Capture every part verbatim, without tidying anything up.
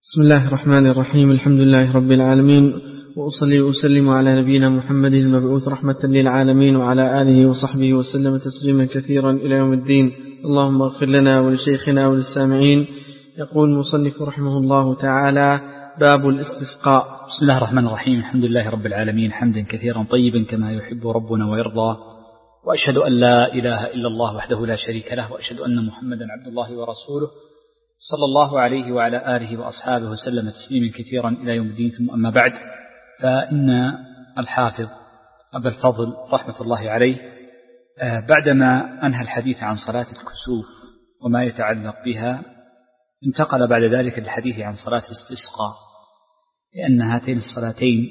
بسم الله الرحمن الرحيم. الحمد لله رب العالمين، وأصلي وأسلم على نبينا محمد المبعوث رحمة للعالمين وعلى آله وصحبه وسلم تسليما كثيرا إلى يوم الدين. اللهم اغفر لنا ولشيخنا وللسامعين. يقول المصنف رحمه الله تعالى: باب الاستسقاء. بسم الله الرحمن الرحيم. الحمد لله رب العالمين، حمدا كثيرا طيبا كما يحب ربنا ويرضى، وأشهد أن لا إله إلا الله وحده لا شريك له، وأشهد أن محمدا عبد الله ورسوله صلى الله عليه وعلى آله وأصحابه وسلم تسليما كثيرا إلى يوم الدين. ثم أما بعد، فإن الحافظ أبا الفضل رحمة الله عليه بعدما أنهى الحديث عن صلاة الكسوف وما يتعلق بها، انتقل بعد ذلك للحديث عن صلاة الاستسقاء، لأن هاتين الصلاتين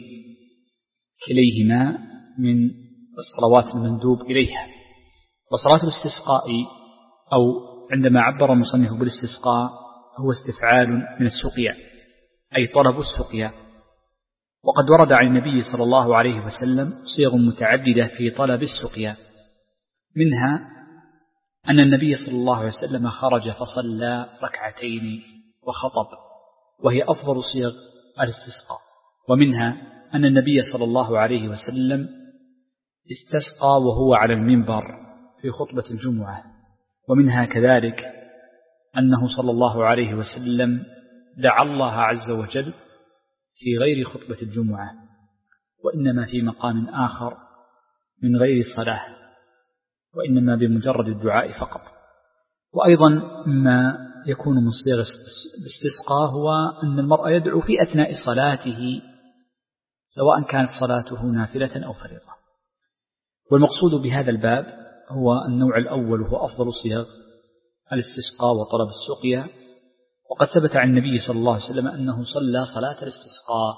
كليهما من الصلوات المندوب إليها. وصلاة الاستسقاء، أو عندما عبر المصنف بالاستسقاء، هو استفعال من السقيا، أي طلب السقيا. وقد ورد عن النبي صلى الله عليه وسلم صيغ متعددة في طلب السقيا، منها أن النبي صلى الله عليه وسلم خرج فصلى ركعتين وخطب، وهي أفضل صيغ الاستسقاء. ومنها أن النبي صلى الله عليه وسلم استسقى وهو على المنبر في خطبة الجمعة. ومنها كذلك أنه صلى الله عليه وسلم دعا الله عز وجل في غير خطبة الجمعة، وإنما في مقام آخر من غير الصلاة، وإنما بمجرد الدعاء فقط. وأيضا ما يكون من صيغ الاستسقاء هو أن المرء يدعو في أثناء صلاته، سواء كانت صلاته نافلة أو فريضة. والمقصود بهذا الباب هو النوع الأول، وهو أفضل صيغ الاستسقاء وطلب السقيا. وقد ثبت عن النبي صلى الله عليه وسلم أنه صلى صلاة الاستسقاء،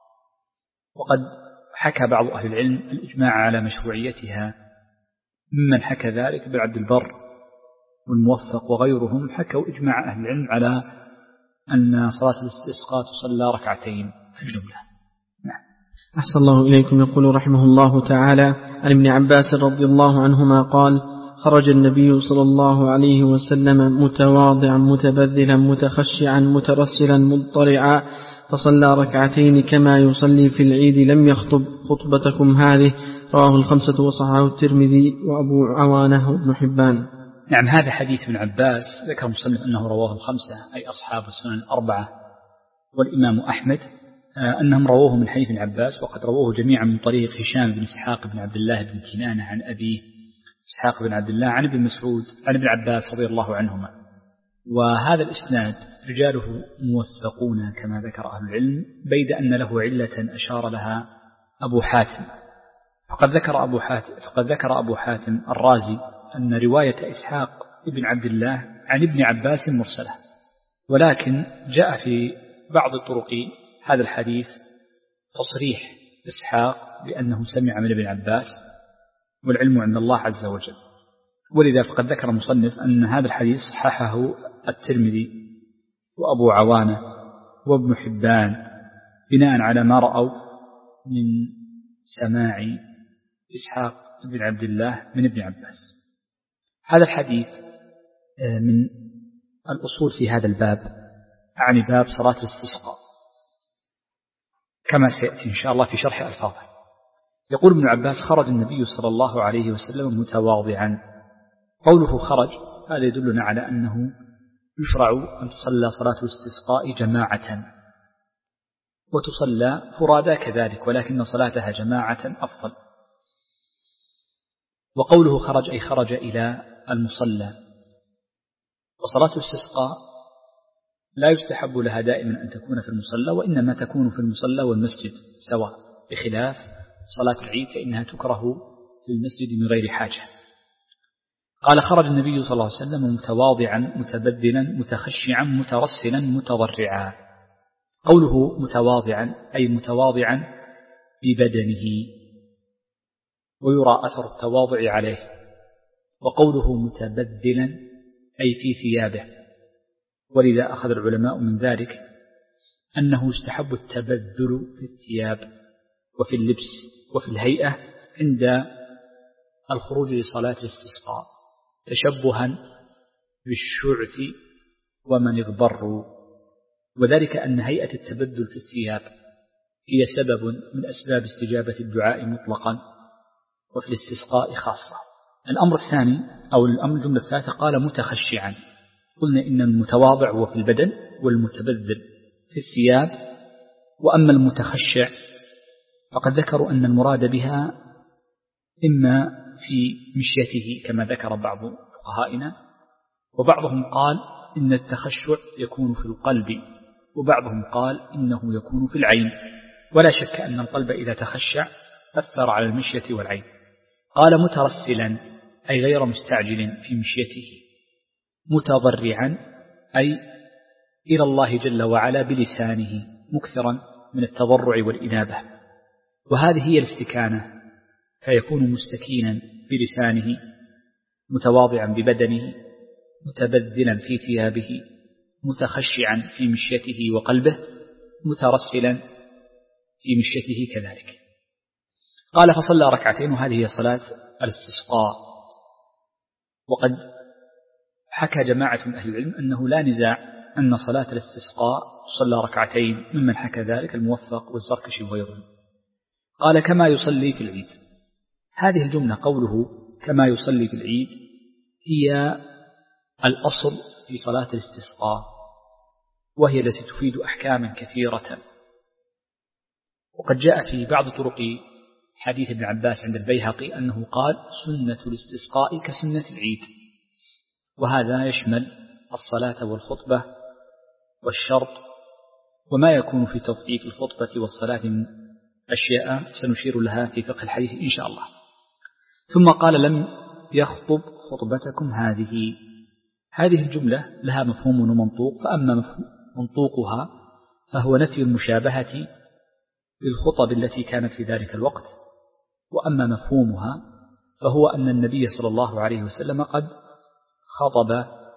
وقد حكى بعض أهل العلم الإجماع على مشروعيتها، ممن حكى ذلك ابن عبد البر والموفق وغيرهم، حكوا إجماع أهل العلم على أن صلاة الاستسقاء تصلى ركعتين في الجملة. نعم. أحسن الله إليكم. يقول رحمه الله تعالى: عن ابن عباس رضي الله عنهما قال: خرج النبي صلى الله عليه وسلم متواضعا متبذلا متخشعا مترسلا مضطرعا، فصلى ركعتين كما يصلي في العيد، لم يخطب خطبتكم هذه. رواه الخمسة وصححه الترمذي وأبو عوانة وابن حبان. نعم، هذا حديث ابن عباس ذكر المصنف أنه رواه الخمسة، أي أصحاب السنن الأربعة والإمام أحمد، أنهم رووه من حديث ابن عباس، وقد رووه جميعا من طريق هشام بن إسحاق بن عبد الله بن كنانة عن أبيه إسحاق بن عبد الله عن ابن مسعود عن ابن عباس رضي الله عنهما. وهذا الإسناد رجاله موثقون كما ذكر أهل العلم، بيد أن له علة أشار لها أبو حاتم. فقد ذكر أبو حاتم, فقد ذكر أبو حاتم الرازي أن رواية إسحاق بن عبد الله عن ابن عباس مرسلة، ولكن جاء في بعض الطرق هذا الحديث تصريح إسحاق بأنه سمع من ابن عباس، والعلم عند الله عز وجل. ولذا فقد ذكر المصنف أن هذا الحديث صححه الترمذي وأبو عوانة وابن حبان بناء على ما رأوا من سماع إسحاق بن عبد الله من ابن عباس. هذا الحديث من الأصول في هذا الباب، عن باب صلاة الاستسقاء، كما سيأتي إن شاء الله في شرح ألفاظه. يقول ابن عباس: خرج النبي صلى الله عليه وسلم متواضعا. قوله خرج هذا يدلنا على أنه يشرع أن تصلى صلاة الاستسقاء جماعة، وتصلى فرادا كذلك، ولكن صلاتها جماعة أفضل. وقوله خرج أي خرج إلى المصلى. وصلاة الاستسقاء لا يستحب لها دائما أن تكون في المصلى، وإنما تكون في المصلى والمسجد سواء، بخلاف صلاة العيد فإنها تكره في المسجد من غير حاجة. قال: خرج النبي صلى الله عليه وسلم متواضعا متبذلا متخشعا مترسلا متضرعا. قوله متواضعا أي متواضعا ببدنه، ويرى أثر التواضع عليه. وقوله متبذلا أي في ثيابه، ولذا أخذ العلماء من ذلك أنه يستحب التبذل في الثياب وفي اللبس وفي الهيئة عند الخروج لصلاة الاستسقاء، تشبها بالشعث ومن اغبروا. وذلك أن هيئة التبذل في الثياب هي سبب من أسباب استجابة الدعاء مطلقا وفي الاستسقاء خاصة. الأمر الثاني أو الأمر الجملة الثالثة قال متخشعا. قلنا إن المتواضع هو في البدن والمتبذل في الثياب. وأما المتخشع فقد ذكروا أن المراد بها إما في مشيته كما ذكر بعض فقهائنا، وبعضهم قال إن التخشع يكون في القلب، وبعضهم قال إنه يكون في العين. ولا شك أن القلب إذا تخشع أثر على المشية والعين. قال مترسلا أي غير مستعجل في مشيته، متضرعا أي إلى الله جل وعلا بلسانه مكثرا من التضرع والإنابة، وهذه هي الاستكانة، فيكون مستكينا بلسانه، متواضعا ببدنه، متبذلا في ثيابه، متخشعا في مشيته وقلبه، مترسلا في مشيته كذلك. قال فصلى ركعتين، وهذه هي صلاة الاستسقاء. وقد حكى جماعة من أهل العلم أنه لا نزاع أن صلاة الاستسقاء صلى ركعتين، ممن حكى ذلك الموفق والزركشي وغيره. قال كما يصلي في العيد. هذه الجملة قوله كما يصلي في العيد هي الأصل في صلاة الاستسقاء، وهي التي تفيد أحكاما كثيرة. وقد جاء في بعض طرق حديث ابن عباس عند البيهقي أنه قال سنة الاستسقاء كسنة العيد، وهذا يشمل الصلاة والخطبة والشرط وما يكون في تضعيف الخطبة والصلاة من أشياء سنشير لها في فقه الحديث إن شاء الله. ثم قال لم يخطب خطبتكم هذه. هذه الجملة لها مفهوم ومنطوق، فأما منطوقها فهو نفي المشابهة للخطب التي كانت في ذلك الوقت، وأما مفهومها فهو أن النبي صلى الله عليه وسلم قد خطب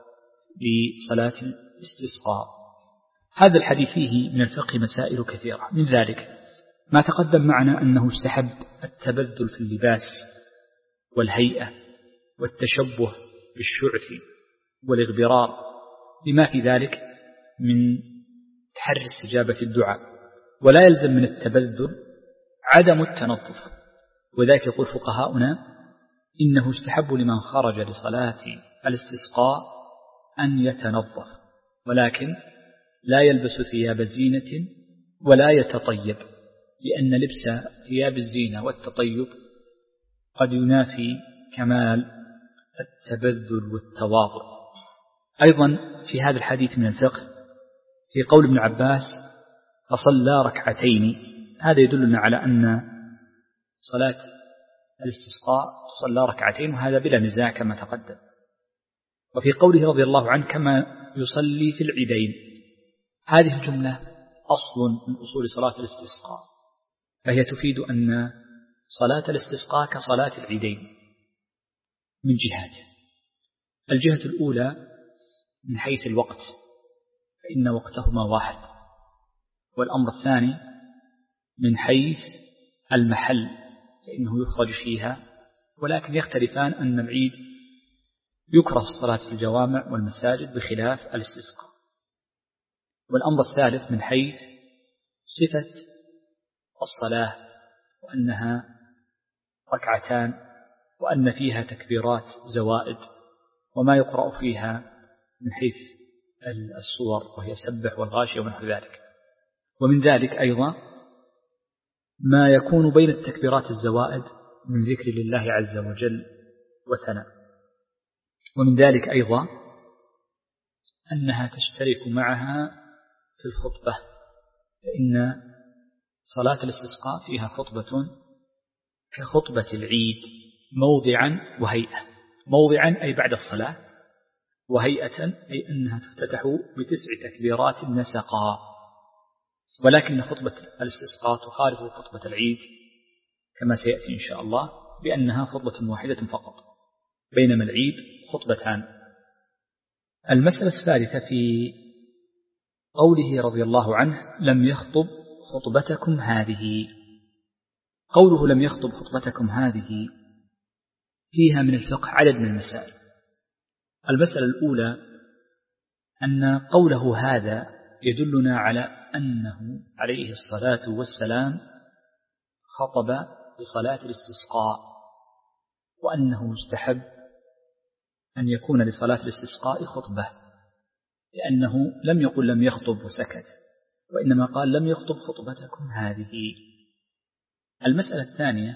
لصلاة الاستسقاء. هذا الحديث فيه من الفقه مسائل كثيرة، من ذلك ما تقدم معنا أنه استحب التبذل في اللباس والهيئة والتشبه بالشعث والإغبرار، لما في ذلك من تحري استجابة الدعاء. ولا يلزم من التبذل عدم التنظف، وذلك يقول فقهاؤنا إنه استحب لمن خرج لصلاة الاستسقاء أن يتنظف، ولكن لا يلبس ثياب زينة ولا يتطيب، لأن لبس ثياب الزينة والتطيب قد ينافي كمال التبذل والتواضع. أيضا في هذا الحديث من الفقه في قول ابن عباس فصلى ركعتين، هذا يدلنا على أن صلاة الاستسقاء تصلى ركعتين، وهذا بلا نزاع كما تقدم. وفي قوله رضي الله عنه كما يصلي في العيدين، هذه الجملة أصل من أصول صلاة الاستسقاء، فهي تفيد أن صلاة الاستسقاء كصلاة العيدين من جهات. الجهة الأولى من حيث الوقت، فإن وقتهما واحد. والأمر الثاني من حيث المحل، فإنه يخرج فيها، ولكن يختلفان أن العيد يكره الصلاة في الجوامع والمساجد بخلاف الاستسقاء. والأمر الثالث من حيث صفة الصلاة، وأنها ركعتان، وأن فيها تكبيرات زوائد، وما يقرأ فيها من حيث السور وهي سبح والغاشية ونحو ذلك. ومن ذلك أيضا ما يكون بين التكبيرات الزوائد من ذكر لله عز وجل وثناء. ومن ذلك أيضا أنها تشترك معها في الخطبة، فإن صلاة الاستسقاء فيها خطبة كخطبة العيد موضعا وهيئة. موضعا أي بعد الصلاة، وهيئة أي أنها تفتتح بتسع تكبيرات نسقا. ولكن خطبة الاستسقاء تخالف خطبة العيد كما سيأتي إن شاء الله، بأنها خطبة واحدة فقط، بينما العيد خطبتان. المسألة الثالثة في قوله رضي الله عنه لم يخطب خطبتكم هذه. قوله لم يخطب خطبتكم هذه فيها من الفقه عدد من المسائل. المسألة الأولى أن قوله هذا يدلنا على أنه عليه الصلاة والسلام خطب بصلاة الاستسقاء، وأنه يستحب أن يكون لصلاة الاستسقاء خطبة، لأنه لم يقل لم يخطب وسكت، وإنما قال لم يخطب خطبتكم هذه. المسألة الثانية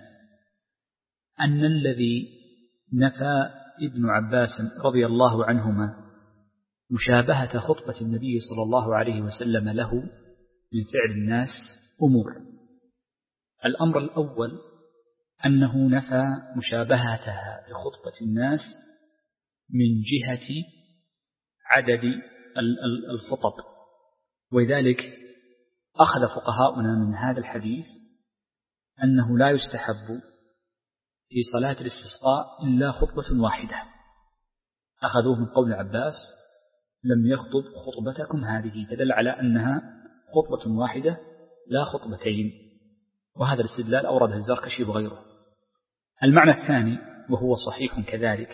أن الذي نفى ابن عباس رضي الله عنهما مشابهة خطبة النبي صلى الله عليه وسلم له من فعل الناس أمور. الأمر الأول أنه نفى مشابهتها لخطبة الناس من جهة عدد الخطب، ولذلك أخذ فقهاؤنا من هذا الحديث أنه لا يستحب في صلاة الاستسقاء إلا خطبة واحدة، أخذوه من قول عباس لم يخطب خطبتكم هذه، فدل على أنها خطبة واحدة لا خطبتين، وهذا الاستدلال أورده الزركشي وغيره. المعنى الثاني وهو صحيح كذلك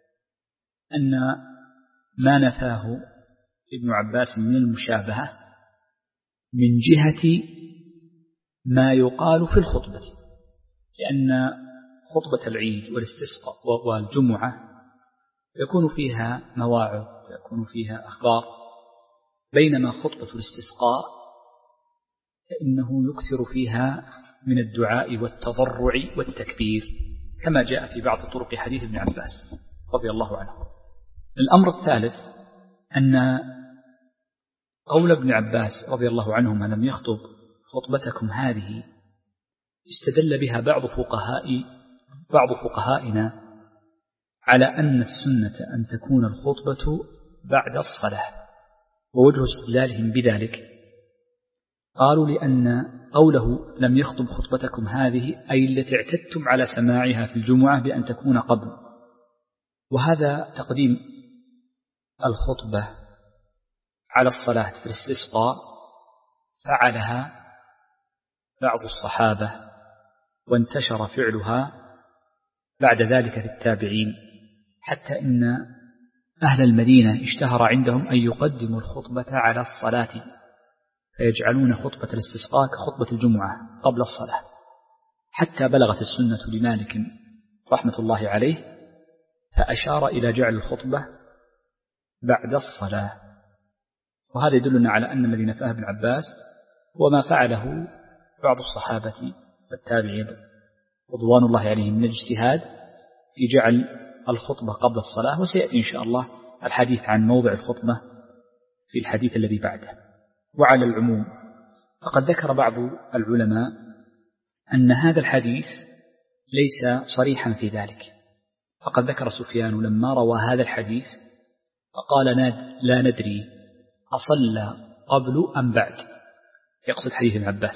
أن ما نفاه ابن عباس من المشابهة من جهة ما يقال في الخطبة، لأن خطبة العيد والاستسقاء والجمعة يكون فيها مواعظ ويكون فيها أخبار، بينما خطبة الاستسقاء فإنه يكثر فيها من الدعاء والتضرع والتكبير، كما جاء في بعض طرق حديث ابن عباس رضي الله عنه. الأمر الثالث أن قول ابن عباس رضي الله عنهما لم يخطب خطبتكم هذه استدل بها بعض فقهاء بعض فقهائنا على أن السنة أن تكون الخطبة بعد الصلاة، ووجه استدلالهم بذلك قالوا لأن قوله لم يخطب خطبتكم هذه أي التي اعتدتم على سماعها في الجمعة بأن تكون قبل، وهذا تقديم الخطبة على الصلاة في الاستسقاء فعلها بعض الصحابة وانتشر فعلها بعد ذلك في التابعين، حتى إن أهل المدينة اشتهر عندهم أن يقدموا الخطبة على الصلاة، فيجعلون خطبة الاستسقاء كخطبة الجمعة قبل الصلاة، حتى بلغت السنة لمالك رحمة الله عليه فأشار إلى جعل الخطبة بعد الصلاة. وهذا يدلنا على أن الذي نفاه ابن عباس هو ما فعله بعض الصحابة والتابعين رضوان الله عليهم من الاجتهاد في جعل الخطبة قبل الصلاة، وسيأتي إن شاء الله الحديث عن موضع الخطبة في الحديث الذي بعده. وعلى العموم فقد ذكر بعض العلماء أن هذا الحديث ليس صريحا في ذلك، فقد ذكر سفيان لما روى هذا الحديث فقال لا ندري أصلى قبل أم بعد، يقصد حديث ابن عباس،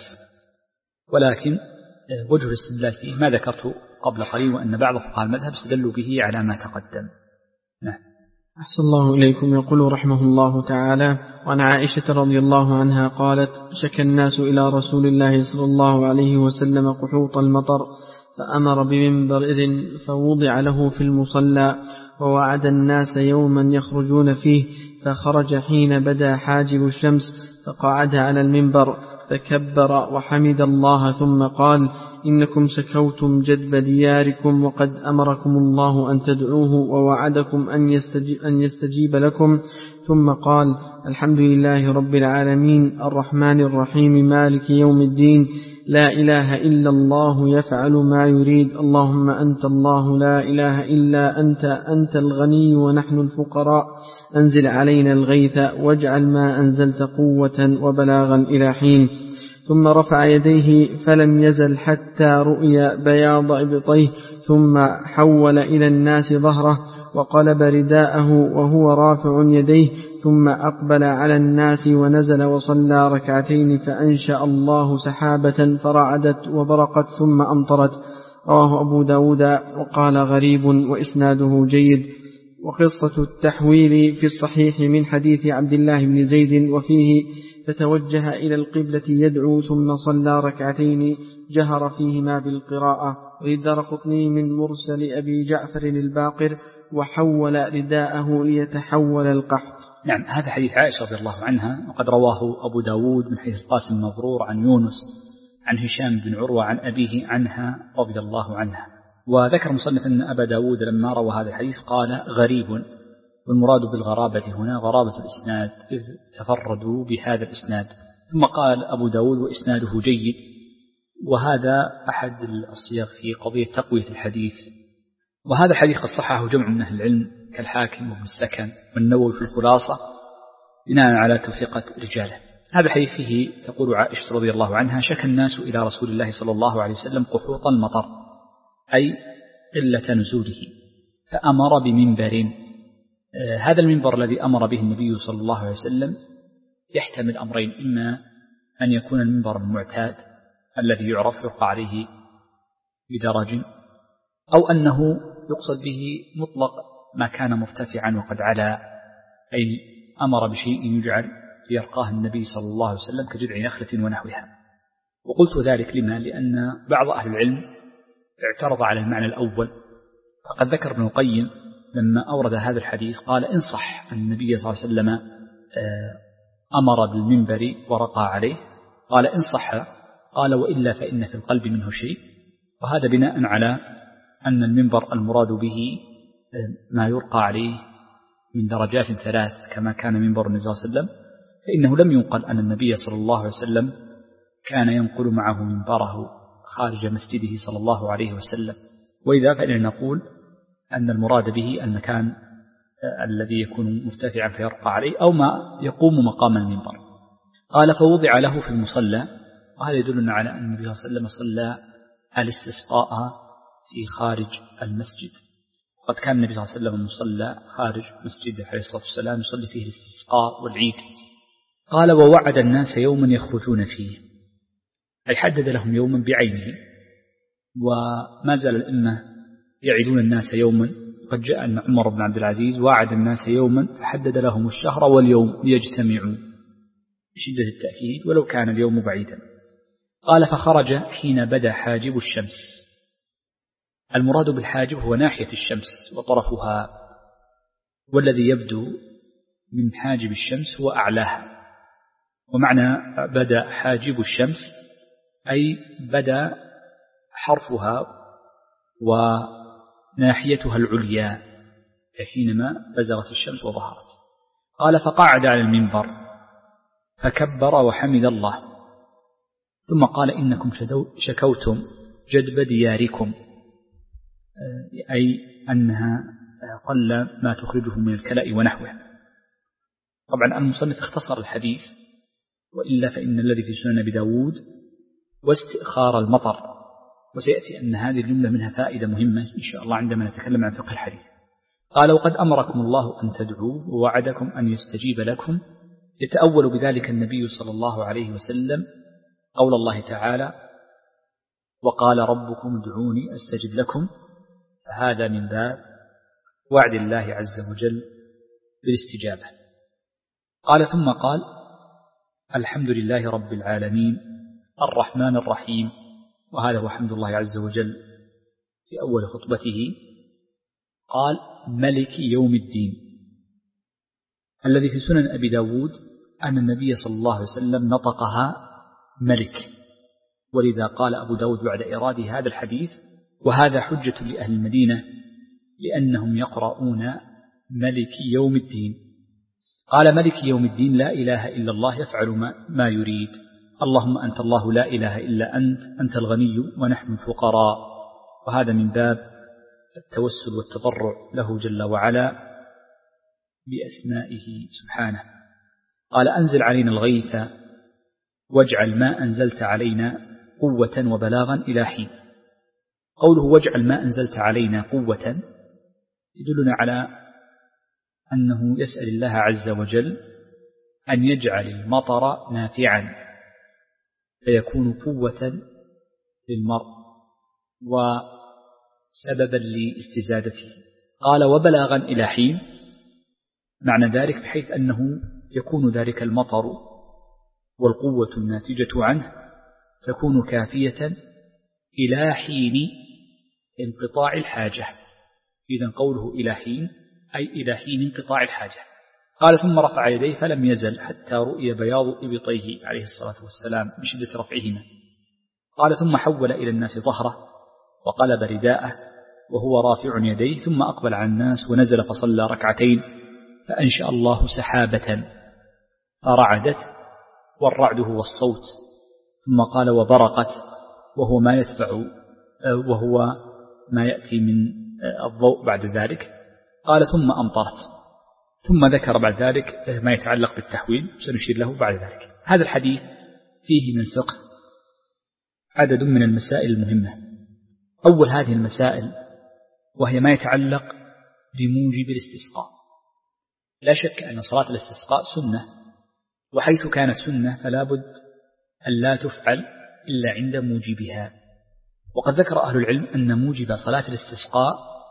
ولكن وجه الاستدلال فيه ما ذكرته قبل قليل، وأن بعض فقهاء المذهب استدلوا به على ما تقدم. نعم. أحسن الله إليكم. يقول رحمه الله تعالى: وعن عائشة رضي الله عنها قالت: شكى الناس إلى رسول الله صلى الله عليه وسلم قحوط المطر، فأمر بمنبر فوضع له في المصلى، ووعد الناس يوما يخرجون فيه، فخرج حين بدا حاجب الشمس فقعد على المنبر فكبر وحمد الله، ثم قال: إنكم شكوتم جدب دياركم، وقد أمركم الله أن تدعوه، ووعدكم أن يستجيب, أن يستجيب لكم. ثم قال: الحمد لله رب العالمين الرحمن الرحيم مالك يوم الدين، لا إله إلا الله يفعل ما يريد، اللهم أنت الله لا إله إلا أنت، أنت الغني ونحن الفقراء، أنزل علينا الغيث واجعل ما أنزلت قوة وبلاغا إلى حين. ثم رفع يديه فلم يزل حتى رؤي بياض إبطيه، ثم حول إلى الناس ظهره وقلب رداءه وهو رافع يديه، ثم أقبل على الناس ونزل وصلى ركعتين، فأنشأ الله سحابة فرعدت وبرقت ثم أمطرت. رواه أبو داود وقال غريب وإسناده جيد. وقصة التحويل في الصحيح من حديث عبد الله بن زيد، وفيه: فتوجه إلى القبلة يدعو ثم صلى ركعتين جهر فيهما بالقراءة. وللدارقطني من مرسل أبي جعفر الباقر: وحول رداءه ليتحول القحط. نعم، هذا حديث عائشة رضي الله عنها، وقد رواه أبو داود من حديث القاسم المبرور عن يونس عن هشام بن عروة عن أبيه عنها رضي الله عنها. وذكر مصنف أن أبا داود لما روى هذا الحديث قال غريب، والمراد بالغرابة هنا غرابة الإسناد إذ تفردوا بهذا الإسناد. ثم قال أبو داود وإسناده جيد، وهذا أحد الصيغ في قضية تقوية الحديث. وهذا الحديث قد صححه جمع من أهل العلم كالحاكم وابن السكن والنووي في الخلاصة بناء على توثيقة رجاله. هذا الحديث فيه تقول عائشة رضي الله عنها: شكى الناس إلى رسول الله صلى الله عليه وسلم قحوط المطر، أي قلة نزوله، فأمر بمنبر. آه هذا المنبر الذي أمر به النبي صلى الله عليه وسلم يحتمل أمرين: إما أن يكون المنبر المعتاد الذي يعرف يرقى عليه بدرج، أو أنه يقصد به مطلق ما كان مرتفعا وقد علا، أي أمر بشيء يجعل يرقاه النبي صلى الله عليه وسلم كجذع نخلة ونحوها. وقلت ذلك لما؟ لأن بعض أهل العلم اعترض على المعنى الأول، فقد ذكر ابن القيم لما أورد هذا الحديث قال: إن صح أن النبي صلى الله عليه وسلم أمر بالمنبر ورقى عليه، قال: إن صح، قال: وإلا فإن في القلب منه شيء. وهذا بناء على أن المنبر المراد به ما يرقى عليه من درجات ثلاث كما كان منبر النبي صلى الله عليه وسلم، فإنه لم ينقل أن النبي صلى الله عليه وسلم كان ينقل معه منبره خارج مسجده صلى الله عليه وسلم. وإذا فإن نقول أن المراد به المكان الذي يكون مرتفعا فيرقى عليه أو ما يقوم مقام المنبر. قال: فوضع له في المصلى. وهذا يدلنا على أن النبي صلى الله عليه وسلم صلى الاستسقاء في خارج المسجد، وقد كان النبي صلى الله عليه وسلم مصلى خارج مسجده عليه الصلاة والسلام يصلي فيه الاستسقاء والعيد. قال: ووعد الناس يوما يخرجون فيه، أي حدد لهم يوما بعينه. وما زال الأئمة يعدون الناس يوما، قد جاء أن عمر بن عبد العزيز وعد الناس يوما فحدد لهم الشهر واليوم ليجتمعوا بشدة التأكيد ولو كان اليوم بعيدا. قال: فخرج حين بدا حاجب الشمس. المراد بالحاجب هو ناحية الشمس وطرفها، والذي يبدو من حاجب الشمس هو أعلاها. ومعنى بدا حاجب الشمس أي بدا حرفها وناحيتها العليا حينما بزغت الشمس وظهرت. قال: فقعد على المنبر فكبر وحمد الله، ثم قال: إنكم شكوتم جدب دياركم، أي أنها قل ما تخرجه من الكلاء ونحوه. طبعا المصنف اختصر الحديث، وإلا فإن الذي في سنن أبي داود واستئخار المطر، وسيأتي أن هذه الجملة منها فائدة مهمة إن شاء الله عندما نتكلم عن فقه الحديث. قال: وقد أمركم الله أن تدعوه ووعدكم أن يستجيب لكم. يتأول بذلك النبي صلى الله عليه وسلم قول الله تعالى: وقال ربكم ادعوني أستجب لكم، فهذا من باب وعد الله عز وجل بالاستجابة. قال: ثم قال: الحمد لله رب العالمين الرحمن الرحيم. وهذا هو حمد الله عز وجل في أول خطبته. قال: ملك يوم الدين. الذي في سنن أبي داود أن النبي صلى الله عليه وسلم نطقها ملك، ولذا قال أبو داود بعد إراد هذا الحديث: وهذا حجة لأهل المدينة لأنهم يقرؤون ملك يوم الدين. قال: ملك يوم الدين لا إله إلا الله يفعل ما يريد. اللهم أنت الله لا إله إلا أنت، أنت الغني ونحن الفقراء. وهذا من باب التوسل والتضرع له جل وعلا بأسمائه سبحانه. قال: أنزل علينا الغيث واجعل ما أنزلت علينا قوة وبلاغا إلى حين. قوله واجعل ما أنزلت علينا قوة يدلنا على أنه يسأل الله عز وجل أن يجعل المطر نافعا فيكون قوة للمرء وسببا لاستزادته. قال: وبلاغا إلى حين، معنى ذلك بحيث أنه يكون ذلك المطر والقوة الناتجة عنه تكون كافية إلى حين انقطاع الحاجة. إذن قوله إلى حين أي إلى حين انقطاع الحاجة. قال ثم رفع يديه فلم يزل حتى رؤي بياض إبطيه عليه الصلاة والسلام من شدة رفعهما. قال ثم حول إلى الناس ظهره وقلب رداءه وهو رافع يديه ثم أقبل على الناس ونزل فصلى ركعتين فأنشأ الله سحابة فرعدت والرعد هو الصوت، ثم قال وبرقت وهو ما يتبع وهو ما يأتي من الضوء بعد ذلك. قال ثم أمطرت، ثم ذكر بعد ذلك ما يتعلق بالتحويل سنشير له بعد ذلك. هذا الحديث فيه من فقه عدد من المسائل المهمة. أول هذه المسائل وهي ما يتعلق بموجب الاستسقاء. لا شك أن صلاة الاستسقاء سنة، وحيث كانت سنة فلا بد أن لا تفعل إلا عند موجبها. وقد ذكر أهل العلم أن موجب صلاة الاستسقاء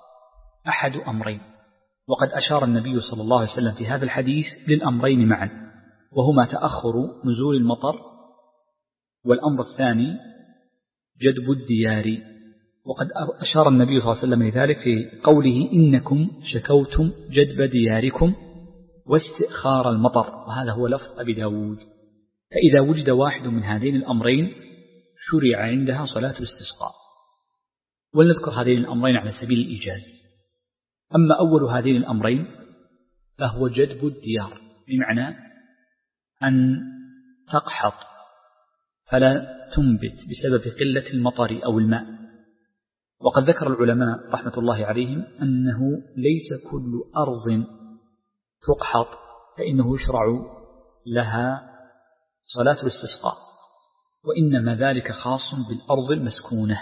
أحد أمرين، وقد أشار النبي صلى الله عليه وسلم في هذا الحديث للأمرين معا، وهما تأخر نزول المطر، والأمر الثاني جدب الديار. وقد أشار النبي صلى الله عليه وسلم لذلك في قوله إنكم شكوتم جدب دياركم واستئخار المطر، وهذا هو لفظ أبي داود. فإذا وجد واحد من هذين الأمرين شرع عندها صلاة الاستسقاء. ولنذكر هذين الأمرين على سبيل الإيجاز. أما أول هذين الأمرين فهو جدب الديار، بمعنى أن تقحط فلا تنبت بسبب قلة المطر أو الماء. وقد ذكر العلماء رحمة الله عليهم أنه ليس كل أرض تقحط فإنه يشرع لها صلاة الاستسقاء، وإنما ذلك خاص بالأرض المسكونة،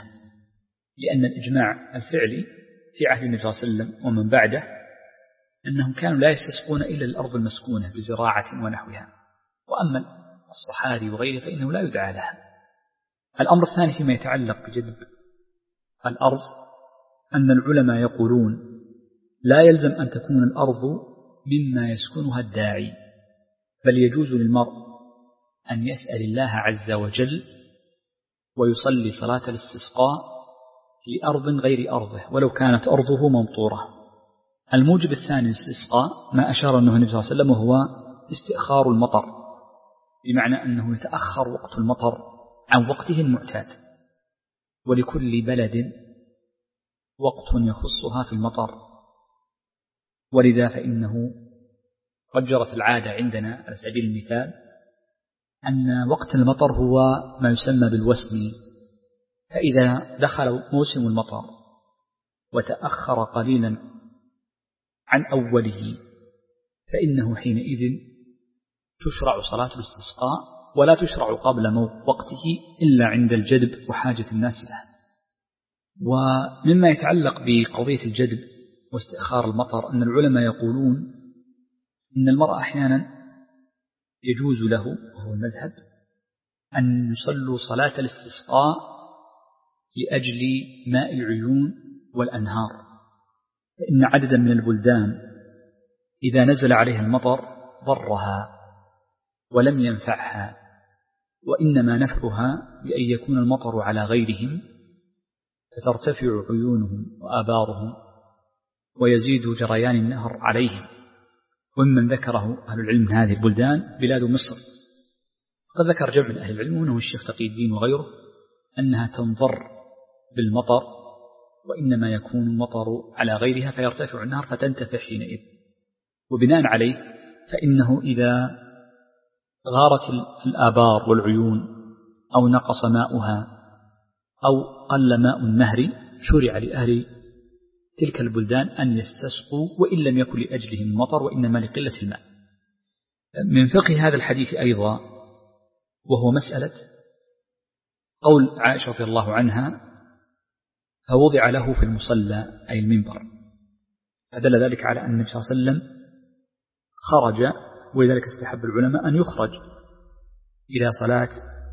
لأن الإجماع الفعلي في عهد النبي صلى الله عليه وسلم ومن بعده أنهم كانوا لا يستسقون إلا الأرض المسكونة بزراعة ونحوها، وأما الصحاري وغيره فإنه لا يدعى لها. الأمر الثاني فيما يتعلق بجدب الأرض أن العلماء يقولون لا يلزم أن تكون الأرض مما يسكنها الداعي، بل يجوز للمرء أن يسأل الله عز وجل ويصلي صلاة الاستسقاء لأرض غير أرضه ولو كانت أرضه ممطورة. الموجب الثاني للاستسقاء ما أشار أنه النبي صلى الله عليه وسلم وهو استئخار المطر، بمعنى أنه يتأخر وقت المطر عن وقته المعتاد، ولكل بلد وقت يخصها في المطر. ولذا فإنه قد جرت العادة عندنا على سبيل المثال أن وقت المطر هو ما يسمى بالوسم، فإذا دخل موسم المطر وتأخر قليلا عن أوله فإنه حينئذ تشرع صلاة الاستسقاء، ولا تشرع قبل وقته إلا عند الجدب وحاجة الناس له. ومما يتعلق بقضية الجدب واستئخار المطر أن العلماء يقولون إن المرء أحيانا يجوز له وهو المذهب أن يصلوا صلاة الاستسقاء لأجل ماء العيون والأنهار، فإن عددا من البلدان إذا نزل عليها المطر ضرها ولم ينفعها، وإنما نفعها بأن يكون المطر على غيرهم فترتفع عيونهم وآبارهم ويزيد جريان النهر عليهم. ومن ذكره أهل العلم من هذه البلدان بلاد مصر، قد ذكر جمع من أهل العلم ومنه الشيخ تقي الدين وغيره أنها تنضر بالمطر، وإنما يكون المطر على غيرها فيرتفع النهر فتنتفع حينئذ. وبناء عليه فإنه إذا غارت الآبار والعيون أو نقص ماؤها أو قل ماء النهر شرع لأهل تلك البلدان أن يستسقوا، وإن لم يكن لأجلهم المطر وإنما لقلة الماء. من فقه هذا الحديث أيضا وهو مسألة قول عائشة رضي الله عنها فوضع له في المصلى أي المنبر، فدل ذلك على أن النبي صلى الله عليه وسلم خرج، ولذلك استحب العلماء أن يخرج إلى صلاة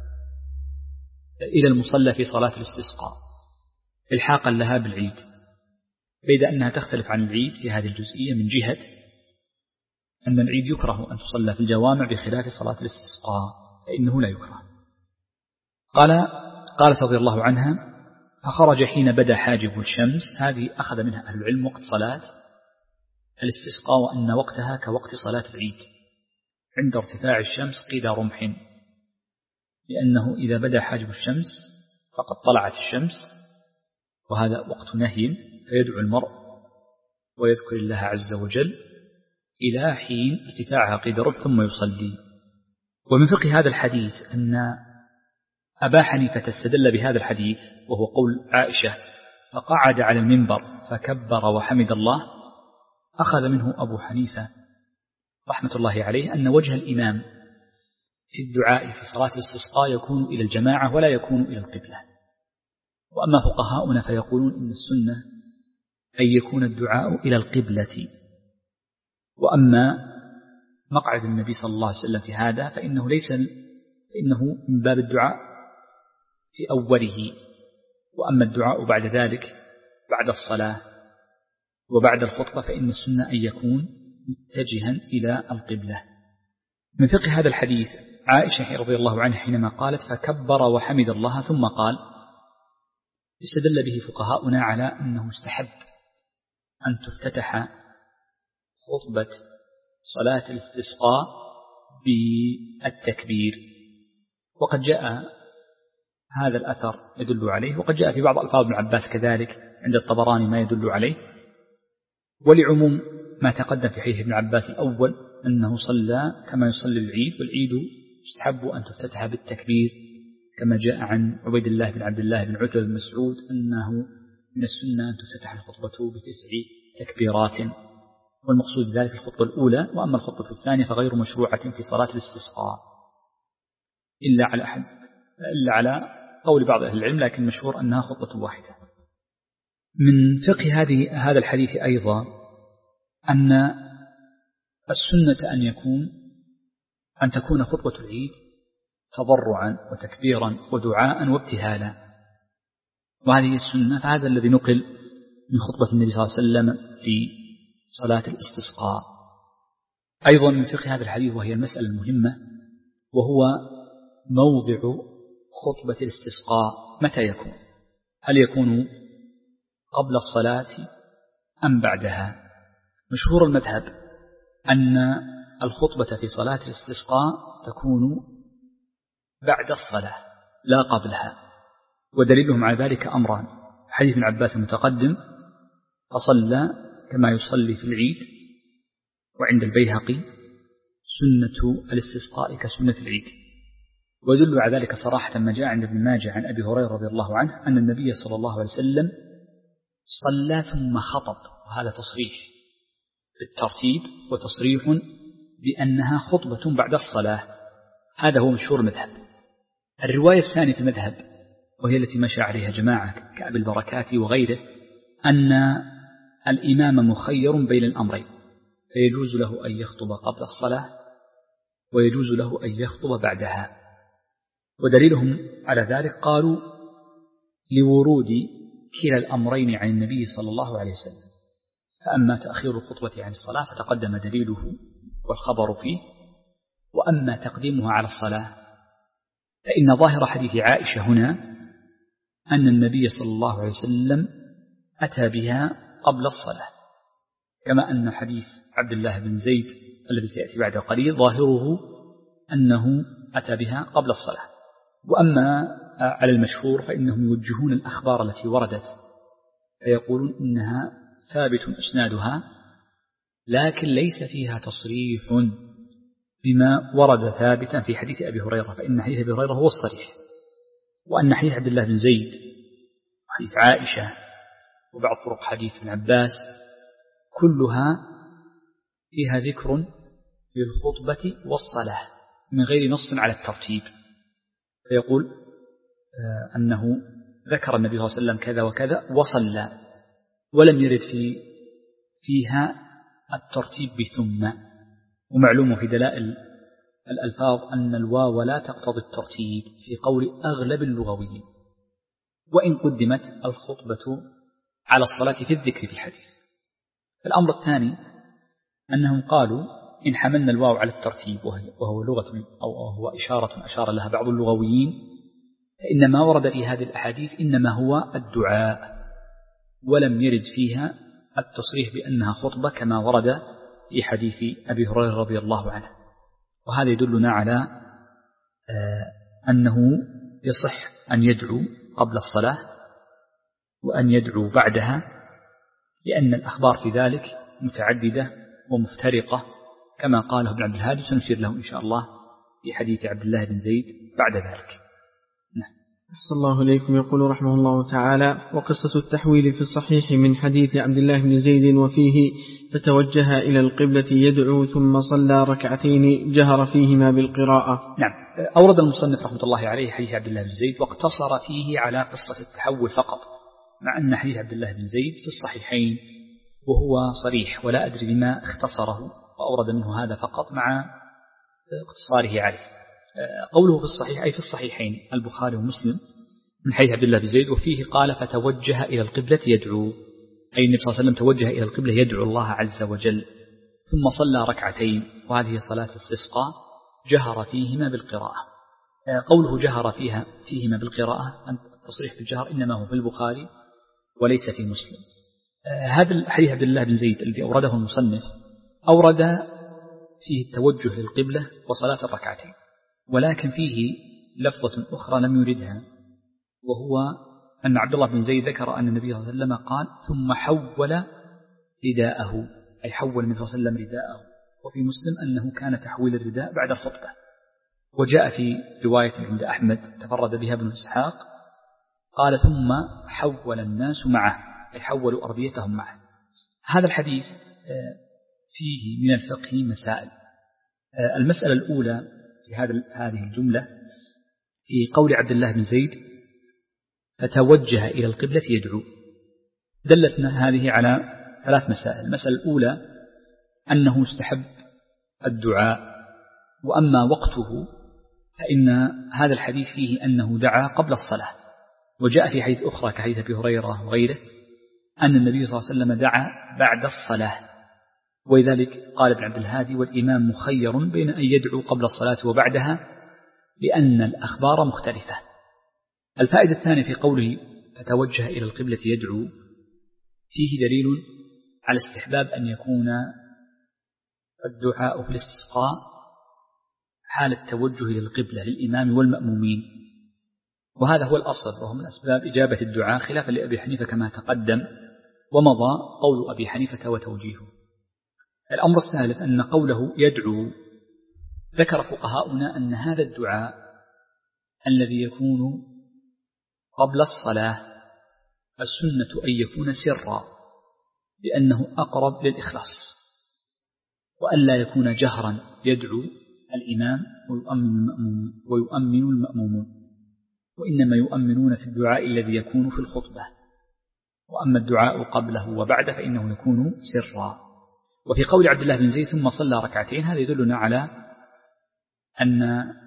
إلى المصلى في صلاة الاستسقاء إلحاقا لها بالعيد، بيد أنها تختلف عن العيد في هذه الجزئية من جهة أن العيد يكره أن تصلى في الجوامع بخلاف صلاة الاستسقاء فإنه لا يكره. قال قالت رضي الله عنها فخرج حين بدا حاجب الشمس، هذه أخذ منها أهل العلم وقت صلاة الاستسقاء وأن وقتها كوقت صلاة العيد عند ارتفاع الشمس قيد رمح، لأنه إذا بدا حاجب الشمس فقد طلعت الشمس، وهذا وقت نهي، فيدعو المرء ويذكر الله عز وجل إلى حين ارتفاعها قيد رمح ثم يصلي. ومن فقه هذا الحديث أن أبا حنيفة استدل بهذا الحديث وهو قول عائشة فقعد على المنبر فكبر وحمد الله، أخذ منه أبو حنيفة رحمة الله عليه أن وجه الإمام في الدعاء في صلاة الاستسقاء يكون إلى الجماعة ولا يكون إلى القبلة. وأما فقهاؤنا فيقولون إن السنة أن يكون الدعاء إلى القبلة. وأما مقعد النبي صلى الله عليه وسلم في هذا فإنه ليس فإنه من باب الدعاء في أوله، وأما الدعاء بعد ذلك بعد الصلاة وبعد الخطبة فإن السنة أن يكون متجها إلى القبلة. من فقه هذا الحديث عائشة رضي الله عنها حينما قالت فكبر وحمد الله ثم قال، استدل به فقهاؤنا على أنه استحب أن تفتتح خطبة صلاة الاستسقاء بالتكبير، وقد جاء هذا الأثر يدل عليه، وقد جاء في بعض ألفاظ ابن عباس كذلك عند الطبراني ما يدل عليه. ولعموم ما تقدم في حديث ابن عباس الأول أنه صلى كما يصلي العيد، والعيد يستحب أن تفتتح بالتكبير كما جاء عن عبيد الله بن عبد الله بن عتبة بن مسعود أنه من السنة أن تفتتح الخطبة بتسع تكبيرات، والمقصود ذلك الخطبة الأولى. وأما الخطبة الثانية فغير مشروعة في صلاة الاستسقاء إلا على أحد إلا على قول بعض أهل العلم، لكن مشهور أنها خطبة واحدة. من فقه هذه هذا الحديث أيضا أن السنة أن يكون أن تكون خطبة العيد تضرعا وتكبيرا ودعاء وابتهالا، وهذه السنة. فهذا الذي نقل من خطبة النبي صلى الله عليه وسلم في صلاة الاستسقاء. أيضا من فقه هذا الحديث وهي المسألة المهمة، وهو موضع خطبة الاستسقاء متى يكون؟ هل يكون قبل الصلاة أم بعدها؟ مشهور المذهب أن الخطبة في صلاة الاستسقاء تكون بعد الصلاة لا قبلها، ودليلهم على ذلك أمران: حديث ابن عباس المتقدم فصلى كما يصلي في العيد، وعند البيهقي سنة الاستسقاء كسنة العيد. ويدل على ذلك صراحة ما جاء عند ابن ماجه عن أبي هريرة رضي الله عنه أن النبي صلى الله عليه وسلم صلى ثم خطب، وهذا تصريح بالترتيب وتصريح بأنها خطبة بعد الصلاة. هذا هو مشهور المذهب. الرواية الثانية في المذهب وهي التي مشى عليها جماعة كأبي البركات وغيره أن الإمام مخير بين الأمرين، فيجوز له أن يخطب قبل الصلاة ويجوز له أن يخطب بعدها. ودليلهم على ذلك قالوا لورود كلا الأمرين عن النبي صلى الله عليه وسلم. فأما تأخير الخطبة عن الصلاة فتقدم دليله والخبر فيه، وأما تقديمها على الصلاة فإن ظاهر حديث عائشة هنا أن النبي صلى الله عليه وسلم أتى بها قبل الصلاة، كما أن حديث عبد الله بن زيد الذي سيأتي بعد قليل ظاهره أنه أتى بها قبل الصلاة. وأما على المشهور فإنهم يوجهون الأخبار التي وردت فيقولون إنها ثابت إسنادها، لكن ليس فيها تصريح بما ورد ثابتا في حديث أبي هريرة، فإن حديث أبي هريرة هو الصريح، وأن حديث عبد الله بن زيد وحديث عائشة وبعض طرق حديث ابن عباس كلها فيها ذكر للخطبة والصلاة من غير نص على الترتيب. فيقول أنه ذكر النبي صلى الله عليه وسلم كذا وكذا وصلى، ولم يرد في فيها الترتيب بثم. ومعلوم في دلائل الألفاظ أن الواو لا تقتضي الترتيب في قول أغلب اللغويين، وإن قدمت الخطبة على الصلاة في الذكر في الحديث. الأمر الثاني أنهم قالوا إن حملنا الواو على الترتيب وهو لغة أو هو إشارة أشار لها بعض اللغويين، فإن ما ورد في هذه الأحاديث إنما هو الدعاء، ولم يرد فيها التصريح بأنها خطبة كما ورد في حديث أبي هريرة رضي الله عنه. وهذا يدلنا على أنه يصح أن يدعو قبل الصلاة وأن يدعو بعدها، لأن الأخبار في ذلك متعددة ومفترقة كما قاله ابن عبد الهادي، سنشير له إن شاء الله في حديث عبد الله بن زيد بعد ذلك. نعم. أحسن الله إليكم. يقول رحمه الله تعالى: وقصة التحويل في الصحيح من حديث عبد الله بن زيد وفيه: فتوجه إلى القبلة يدعو ثم صلى ركعتين جهر فيهما بالقراءة. نعم. أورد المصنف رحمة الله عليه حديث عبد الله بن زيد واقتصر فيه على قصة التحول فقط، مع أن حديث عبد الله بن زيد في الصحيحين وهو صريح، ولا أدري بما اختصره وأورد منه هذا فقط مع اقتصاره عليه. قوله في الصحيح أي في الصحيحين البخاري ومسلم من حديث عبد الله بن زيد وفيه قال: فتوجه إلى القبلة يدعو، أي النبي صلى الله عليه وسلم توجه إلى القبلة يدعو الله عز وجل، ثم صلى ركعتين، وهذه صلاة الاستسقاء، جهر فيهما بالقراءة. قوله جهر فيها فيهما بالقراءة، التصريح بالجهر إنما هو في البخاري وليس في مسلم. هذا الحديث عبد الله بن زيد الذي أورده المصنف أورد فيه التوجه للقبلة وصلاة الركعتين، ولكن فيه لفظة أخرى لم يردها، وهو أن عبد الله بن زيد ذكر أن النبي صلى الله عليه وسلم قال: ثم حول رداءه، أي حول النبي صلى الله عليه وسلم رداءه. وفي مسلم أنه كان تحويل الرداء بعد الخطبة. وجاء في رواية عند أحمد تفرد بها ابن إسحاق قال: ثم حول الناس معه، أي حولوا أرضيتهم معه. هذا الحديث فيه من الفقه مسائل. المسألة الأولى في هذه الجملة في قول عبد الله بن زيد: فتوجه إلى القبلة يدعو، دلتنا هذه على ثلاث مسائل. المسألة الأولى أنه يستحب الدعاء، وأما وقته فإن هذا الحديث فيه أنه دعا قبل الصلاة، وجاء في حديث أخرى كحديث أبي هريرة وغيره أن النبي صلى الله عليه وسلم دعا بعد الصلاة، ولذلك قال ابن عبد الهادي: والإمام مخير بين أن يدعو قبل الصلاة وبعدها لأن الأخبار مختلفة. الفائدة الثانية في قوله فتوجه إلى القبلة يدعو، فيه دليل على استحباب أن يكون الدعاء في الاستسقاء حال التوجه إلى القبلة للإمام والمأمومين، وهذا هو الأصل، وهو من أسباب إجابة الدعاء خلافا لأبي حنيفة كما تقدم ومضى قول أبي حنيفة وتوجيهه. الأمر الثالث أن قوله يدعو، ذكر فقهاؤنا أن هذا الدعاء الذي يكون قبل الصلاة السنة أن يكون سرا، لأنه أقرب للإخلاص، وألا يكون جهرا يدعو الإمام ويؤمن المأموم ويؤمن المأمومون، وإنما يؤمنون في الدعاء الذي يكون في الخطبة، وأما الدعاء قبله وبعده فإنه يكون سرا. وفي قول عبد الله بن زيد ثم صلى ركعتين، هذا يدلنا على أن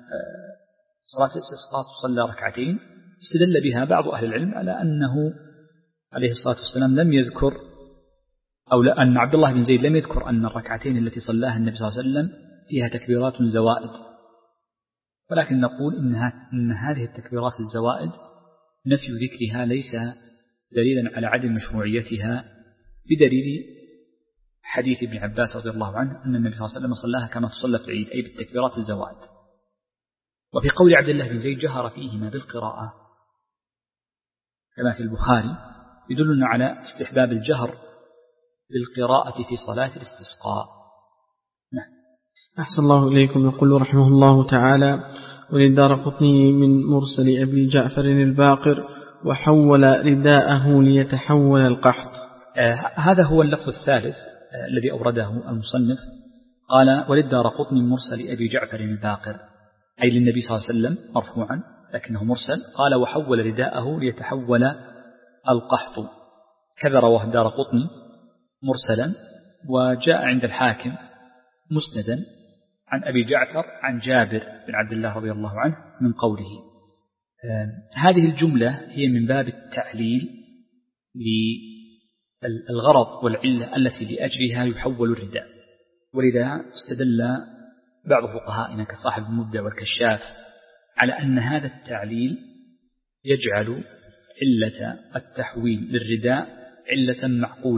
صلاة الاستسقاء تصلى ركعتين، استدل بها بعض أهل العلم على أنه عليه الصلاة والسلام لم يذكر، أو أن عبد الله بن زيد لم يذكر أن الركعتين التي صلاها النبي صلى الله عليه وسلم فيها تكبيرات زوائد، ولكن نقول إنها إن هذه التكبيرات الزوائد نفي ذكرها ليس دليلا على عدم مشروعيتها، بدليل حديث ابن عباس رضي الله عنه أن النبي صلى الله عليه وسلم صلاها كما تصلى في العيد، أي بالتكبيرات الزوائد. وفي قول عبد الله بن زيد جهر فيهما بالقراءة كما في البخاري، يدلنا على استحباب الجهر بالقراءة في صلاة الاستسقاء. نعم. أحسن الله إليكم. يقول رحمه الله تعالى: وللدارقطني من مرسل أبي جعفر الباقر: وحول رداءه ليتحول القحط. آه هذا هو اللفظ الثالث آه الذي أورده المصنف. قال: وللدارقطني من مرسل أبي جعفر الباقر، أي للنبي صلى الله عليه وسلم مرفوعا لكنه مرسل. قال: وحول رداءه ليتحول القحط، كذا رواه الدارقطني مرسلا، وجاء عند الحاكم مسندا عن أبي جعفر عن جابر بن عبد الله رضي الله عنه من قوله. آه هذه الجملة هي من باب التعليل للغرض والعلة التي لأجلها يحول الرداء، ولذا استدل بعض فقهائنا كصاحب المبدع والكشاف على أن هذا التعليل يجعل علة التحويل للرداء علة معقولة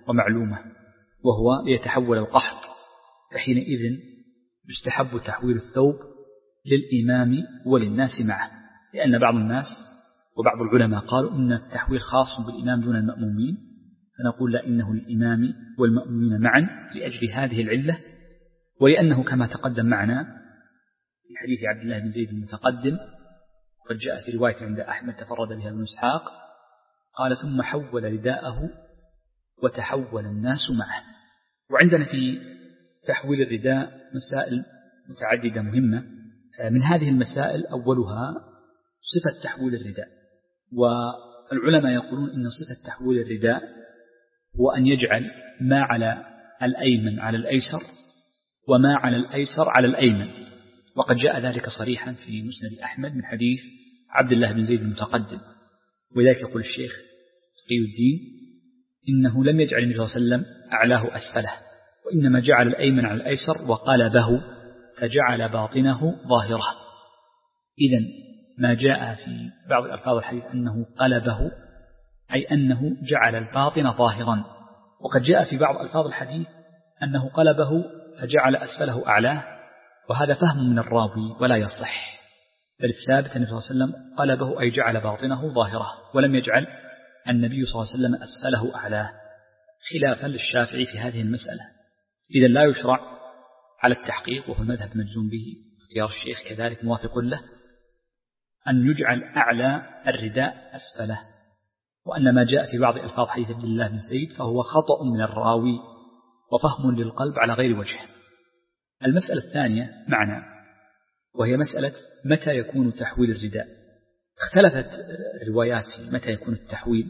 ومعلومة، وهو ليتحول القحط، فحينئذ يستحب تحويل الثوب للإمام وللناس معه، لأن بعض الناس وبعض العلماء قالوا إن التحويل خاص بالإمام دون المأمومين، فنقول لا، إنه للإمام والمأمومين معا لأجل هذه العلة، ولأنه كما تقدم معنا في حديث عبد الله بن زيد المتقدم، قد جاء في رواية عند أحمد تفرد بها ابن إسحاق، قال ثم حول رداءه وتحول الناس معه. وعندنا في تحويل الرداء مسائل متعددة مهمة، من هذه المسائل أولها صفة تحويل الرداء. والعلماء يقولون إن صفة تحويل الرداء هو أن يجعل ما على الأيمن على الأيسر وما على الأيسر على الأيمن، وقد جاء ذلك صريحا في مسند أحمد من حديث عبد الله بن زيد المتقدم. ولذلك يقول الشيخ تقي الدين إنه لم يجعل النبي صلى الله عليه وسلم أعلاه أسفله، وإنما جعل الأيمن على الأيسر وقلبه فجعل باطنه ظاهره. إذن ما جاء في بعض الألفاظ الحديث أنه قلبه أي أنه جعل الباطن ظاهرا، وقد جاء في بعض ألفاظ الحديث أنه قلبه فجعل أسفله أعلاه، وهذا فهم من الراوي ولا يصح، بل الثابت أن النبي صلى الله عليه وسلم قلبه أي جعل باطنه ظاهره، ولم يجعل النبي صلى الله عليه وسلم أسفله أعلاه، خلافا للشافعي في هذه المسألة. إذن لا يشرع على التحقيق، وهو المذهب مجزوم به، اختيار الشيخ كذلك موافق له، أن يجعل أعلى الرداء أسفله، وأن ما جاء في بعض ألفاظ حديث عبد الله بن زيد فهو خطأ من الراوي وفهم للقلب على غير وجه. المسألة الثانية معنا وهي مسألة متى يكون تحويل الرداء. اختلفت الروايات في متى يكون التحويل،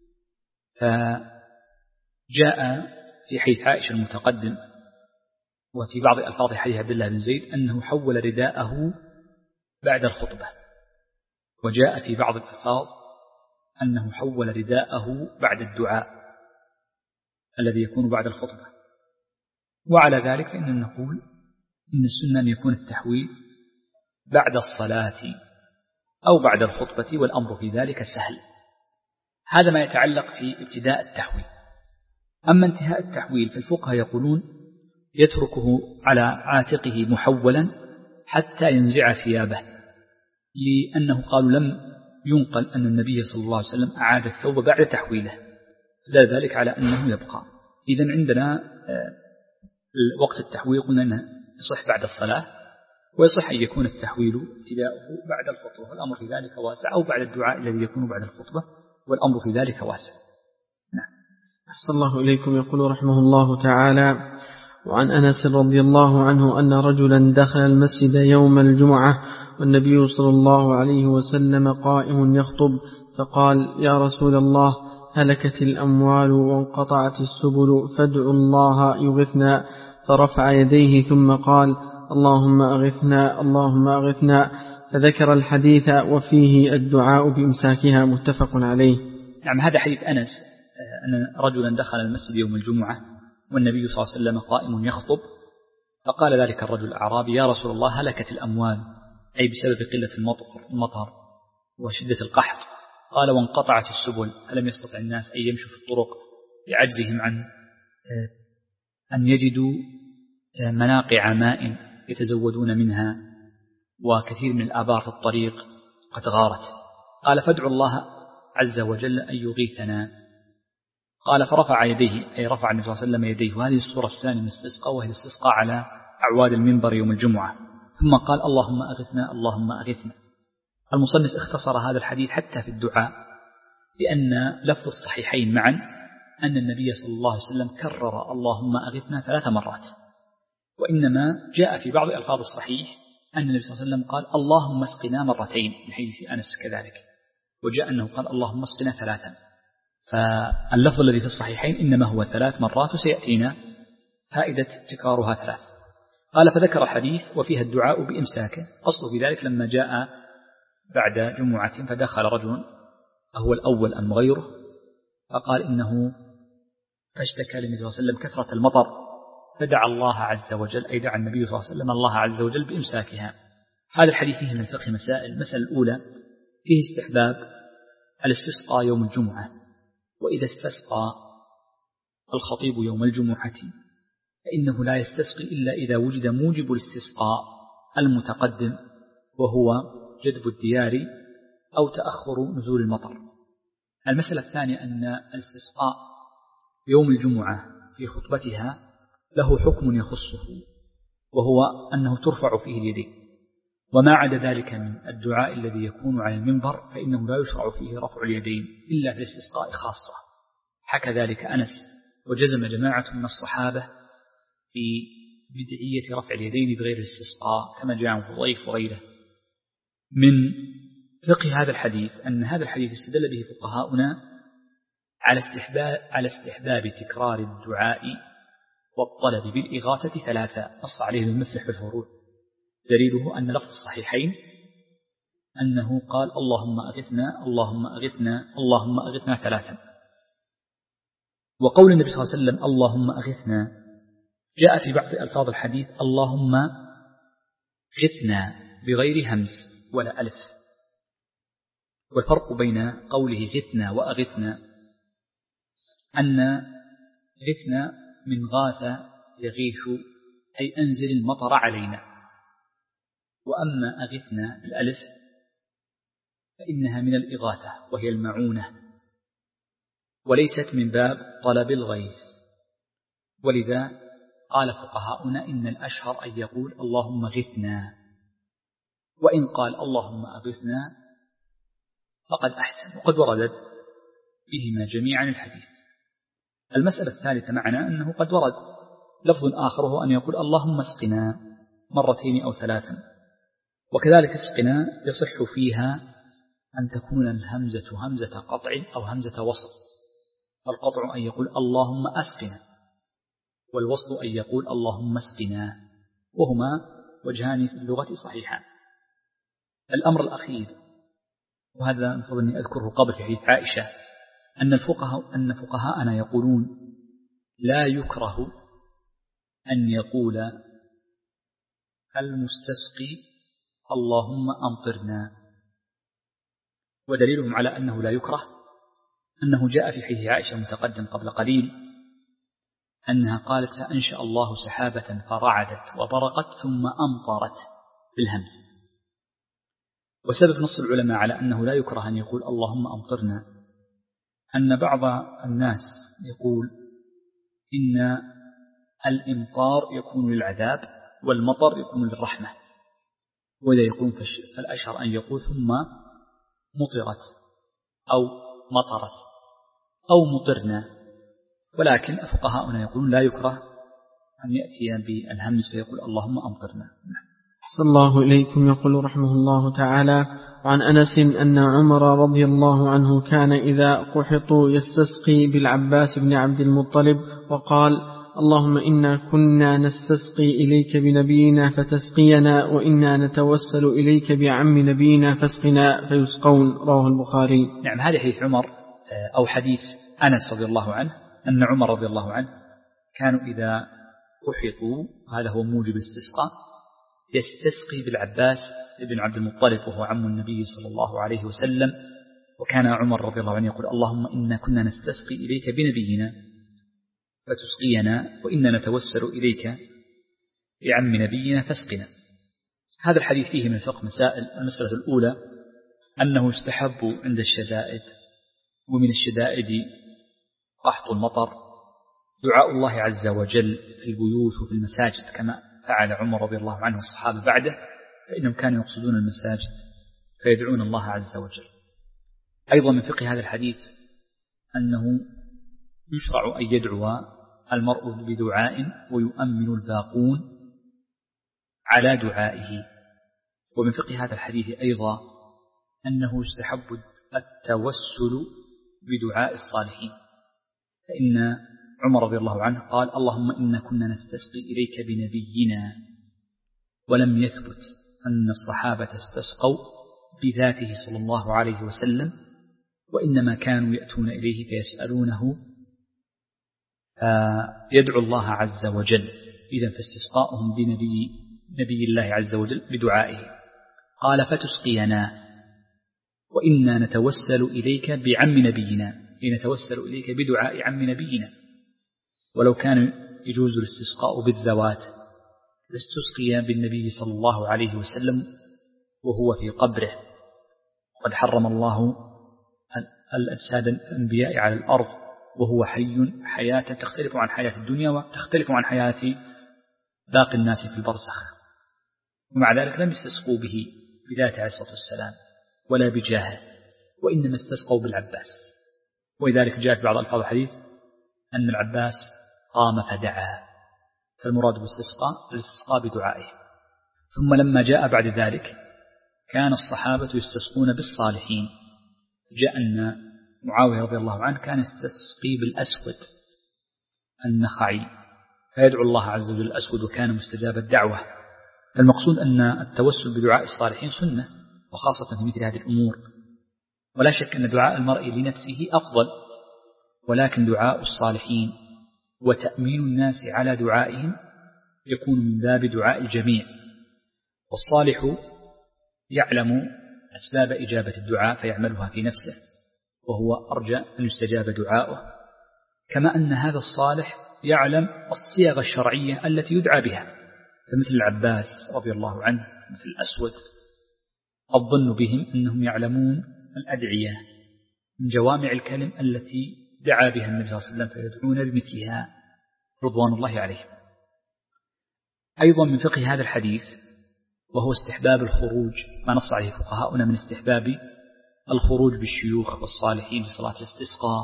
فجاء في حديث عائشة المتقدم وفي بعض ألفاظ حديث عبد الله بن زيد أنه حول رداءه بعد الخطبة، وجاء في بعض الألفاظ أنه حول رداءه بعد الدعاء الذي يكون بعد الخطبة. وعلى ذلك فإننا نقول إن السنة أن يكون التحويل بعد الصلاة أو بعد الخطبة، والأمر في ذلك سهل. هذا ما يتعلق في ابتداء التحويل. أما انتهاء التحويل فالفقهاء يقولون يتركه على عاتقه محولا حتى ينزع ثيابه، لأنه قالوا لم ينقل أن النبي صلى الله عليه وسلم أعاد الثوب بعد تحويله، دل ذلك على أنه يبقى. إذن عندنا وقت التحويل قلنا أنه يصح بعد الصلاة، ويصح أن يكون التحويل ابتداؤه بعد الخطبة، والأمر في ذلك واسع، أو بعد الدعاء الذي يكون بعد الخطبة، والأمر في ذلك واسع. نعم. أحسن الله إليكم. يقول رحمه الله تعالى: وعن أنس رضي الله عنه أن رجلا دخل المسجد يوم الجمعة والنبي صلى الله عليه وسلم قائم يخطب، فقال: يا رسول الله، هلكت الأموال وانقطعت السبل، فادعوا الله يغثنا. فرفع يديه ثم قال: اللهم أغثنا اللهم أغثنا، فذكر الحديث وفيه الدعاء بإمساكها، متفق عليه. نعم. هذا حديث أنس أن رجلا دخل المسجد يوم الجمعة والنبي صلى الله عليه وسلم قائم يخطب، فقال ذلك الرجل الأعرابي: يا رسول الله، هلكت الأموال، أي بسبب قلة المطر, المطر وشدة القحط. قال: وانقطعت السبل، فلم يستطع الناس أن يمشوا في الطرق لعجزهم عن أن يجدوا مناقع ماء يتزودون منها، وكثير من الآبار في الطريق قد غارت. قال: فادعوا الله عز وجل أن يغيثنا. قال: فرفع يديه، أي رفع النبي صلى الله عليه وسلم يديه. وهذه الصورة الثانية من الاستسقاء، وهي الاستسقاء على أعواد المنبر يوم الجمعة. ثم قال: اللهم أغثنا اللهم أغثنا. المصنف اختصر هذا الحديث حتى في الدعاء، لأن لفظ الصحيحين معا أن النبي صلى الله عليه وسلم كرر اللهم أغثنا ثلاث مرات، وإنما جاء في بعض ألفاظ الصحيح أن النبي صلى الله عليه وسلم قال: اللهم اسقنا مرتين، من حديث أنس كذلك، وجاء أنه قال: اللهم اسقنا ثلاثا. فاللفظ الذي في الصحيحين إنما هو ثلاث مرات، وسيأتينا فائدة تكرارها ثلاث. قال: فذكر الحديث وفيها الدعاء بإمساكه. أصله في ذلك لما جاء بعد جمعة فدخل رجل، أهو الأول أم غيره، فقال إنه فاشتكى للنبي صلى الله عليه وسلم كثرة المطر، فدعا الله عز وجل، أي دعا النبي صلى الله عليه وسلم الله عز وجل بإمساكها. هذا الحديث فيه من الفقه مسائل. المسألة الأولى فيه استحباب الاستسقاء يوم الجمعة، وإذا استسقى الخطيب يوم الجمعة فإنه لا يستسقي إلا إذا وجد موجب الاستسقاء المتقدم وهو جدب الديار أو تأخر نزول المطر. المسألة الثانية أن الاستسقاء يوم الجمعة في خطبتها له حكم يخصه، وهو أنه ترفع فيه اليدين، وما عدا ذلك من الدعاء الذي يكون على المنبر فإنه لا يشرع فيه رفع اليدين إلا في الاستسقاء خاصة. حكى ذلك أنس، وجزم جماعة من الصحابة في بدعية رفع اليدين بغير الاستسقاء كما جاء عن حذيفة وغيره. من فقه هذا الحديث أن هذا الحديث استدل به فقهاؤنا على استحباب على استحباب تكرار الدعاء والطلب بالإغاثة ثلاثة، نص عليه المفلح في الفروع. دليله أن لفظ الصحيحين أنه قال اللهم أغثنا اللهم أغثنا اللهم أغثنا ثلاثا، وقول النبي صلى الله عليه وسلم اللهم أغثنا جاء في بعض ألفاظ الحديث اللهم غثنا بغير همز ولا ألف. والفرق بين قوله غثنا وأغثنا أن غثنا من غاث يغيث أي أنزل المطر علينا، وأما أغثنا بالألف فإنها من الإغاثة وهي المعونة وليست من باب طلب الغيث. ولذا قال فقهاؤنا إن الأشهر أن يقول اللهم غثنا، وإن قال اللهم أغثنا فقد أحسن، وقد وردت بهما جميعا الحديث. المسألة الثالثة معنا أنه قد ورد لفظ آخر وهو أن يقول اللهم اسقنا مرتين أو ثلاثا، وكذلك اسقنا يصح فيها أن تكون الهمزة همزة قطع أو همزة وصل، فالقطع أن يقول اللهم أسقنا، والوصل أن يقول اللهم اسقنا، وهما وجهان في اللغة صحيحان. الأمر الأخير، وهذا المفروض أني أذكره قبل في حديث عائشة، أن الفقهاء أن فقهاءنا يقولون لا يكره أن يقول المستسقي اللهم أمطرنا، ودليلهم على أنه لا يكره أنه جاء في حديث عائشة متقدم قبل قليل أنها قالت فأنشأ الله سحابة فرعدت وبرقت ثم أمطرت بالهمز. وسبب نص العلماء على أنه لا يكره أن يقول اللهم أمطرنا أن بعض الناس يقول إن الإمطار يكون للعذاب والمطر يكون للرحمة، وإذا يكون فالأشهر أن يقول ثم مطرت أو مطرت أو مطرنا، ولكن فقهاؤنا يقولون لا يكره أن يأتي بالهمز فيقول اللهم أمطرنا. صلى الله إليكم. يقول رحمه الله تعالى عن أنس أن عمر رضي الله عنه كان إذا قحطوا يستسقي بالعباس بن عبد المطلب وقال اللهم إنا كنا نستسقي إليك بنبينا فتسقينا، وإنا نتوسل إليك بعم نبينا فاسقنا، فيسقون. رواه البخاري. نعم، هذا حديث عمر أو حديث أنس رضي الله عنه أن عمر رضي الله عنه كانوا إذا قحطوا، هذا هو موجب الاستسقاء، يستسقي بالعباس بن عبد المطلب وهو عم النبي صلى الله عليه وسلم. وكان عمر رضي الله عنه يقول اللهم إنا كنا نستسقي إليك بنبينا فتسقينا، وإنا نتوسل إليك بعم نبينا فاسقنا. هذا الحديث فيه من الفقه مسائل. المسألة الأولى أنه يستحب عند الشدائد، ومن الشدائد قحط المطر، دعاء الله عز وجل في البيوت وفي المساجد كما فعل عمر رضي الله عنه والصحابة بعده، فإنهم كانوا يقصدون المساجد فيدعون الله عز وجل. أيضا من فقه هذا الحديث أنه يشرع أن يدعو المرء بدعاء ويؤمن الباقون على دعائه. ومن فقه هذا الحديث أيضا أنه يستحب التوسل بدعاء الصالحين، فإن عمر رضي الله عنه قال اللهم إنا كنا نستسقي إليك بنبينا، ولم يثبت أن الصحابة استسقوا بذاته صلى الله عليه وسلم، وإنما كانوا يأتون إليه فيسألونه فيدعو الله عز وجل. إذن فاستسقاؤهم بنبي نبي الله عز وجل بدعائه. قال فتسقينا وإنا نتوسل إليك بعم نبينا، لنتوسل إليك بدعاء عم نبينا. ولو كان يجوز الاستسقاء بالذوات لاستسقي بالنبي صلى الله عليه وسلم وهو في قبره. قد حرم الله الأجساد الأنبياء على الأرض وهو حي حياة تختلف عن حياة الدنيا وتختلف عن حياة باقي الناس في البرزخ، ومع ذلك لم يستسقوا به بذاته عليه الصلاة والسلام ولا بجاهه، وإنما استسقوا بالعباس. ولذلك جاءت بعض ألفاظ الحديث أن العباس قام فدعا، فالمراد بالاستسقاء الاستسقاء بدعائه. ثم لما جاء بعد ذلك كان الصحابة يستسقون بالصالحين، جاء أن معاوية رضي الله عنه كان يستسقي بالأسود النخعي فيدعو الله عز وجل الأسود وكان مستجاب الدعوة. فالمقصود أن التوسل بدعاء الصالحين سنة، وخاصة في مثل هذه الأمور. ولا شك أن دعاء المرء لنفسه أفضل، ولكن دعاء الصالحين وتأمين الناس على دعائهم يكون من باب دعاء الجميع. والصالح يعلم أسباب إجابة الدعاء فيعملها في نفسه، وهو أرجى أن يستجاب دعاؤه، كما أن هذا الصالح يعلم الصيغ الشرعية التي يدعى بها. فمثل العباس رضي الله عنه، مثل الأسود، الظن بهم أنهم يعلمون الأدعية من جوامع الكلم التي دعا بها النبي صلى الله عليه وسلم فيدعون بمثلها رضوان الله عليهم. أيضا من فقه هذا الحديث وهو استحباب الخروج، ما نص عليه فقهاؤنا من استحباب الخروج بالشيوخ والصالحين في صلاة الاستسقاء،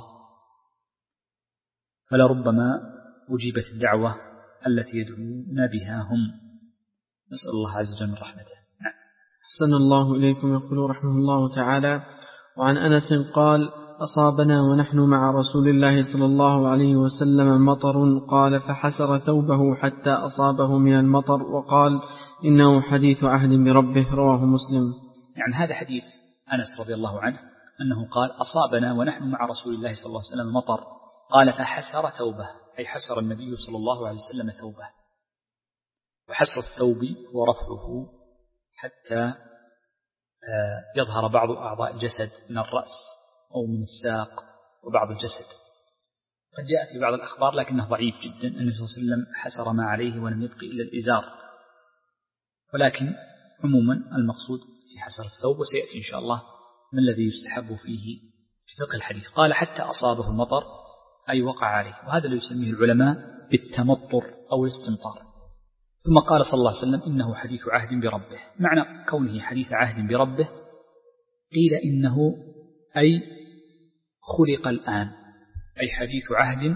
فلربما أجيبت الدعوة التي يدعون بها هم. نسأل الله عز وجل من رحمته. نعم. أحسن الله إليكم. يقول رحمه الله تعالى: وعن أنس قال: أصابنا ونحن مع رسول الله صلى الله عليه وسلم مطر، قال فحسر ثوبه حتى أصابه من المطر، وقال إنه حديث عهد بربه. رواه مسلم. يعني هذا حديث أنس رضي الله عنه أنه قال: أصابنا ونحن مع رسول الله صلى الله عليه وسلم مطر، قال فحسر ثوبه، أي حسر النبي صلى الله عليه وسلم ثوبه. وحسر الثوب هو رفعه حتى يظهر بعض أعضاء الجسد من الرأس أو من الساق وبعض الجسد. قد جاء في بعض الأخبار لكنه ضعيف جدا أن النبي صلى الله عليه وسلم حسر ما عليه ولم يبقي إلا الإزار، ولكن عموما المقصود في حسر الثوب، وسيأتي إن شاء الله ما الذي يستحب فيه في فقه الحديث. قال حتى أصابه المطر، أي وقع عليه، وهذا اللي يسميه العلماء بالتمطر أو الاستمطار. ثم قال صلى الله عليه وسلم إنه حديث عهد بربه. معنى كونه حديث عهد بربه قيل إنه أي خلق الآن، أي حديث عهد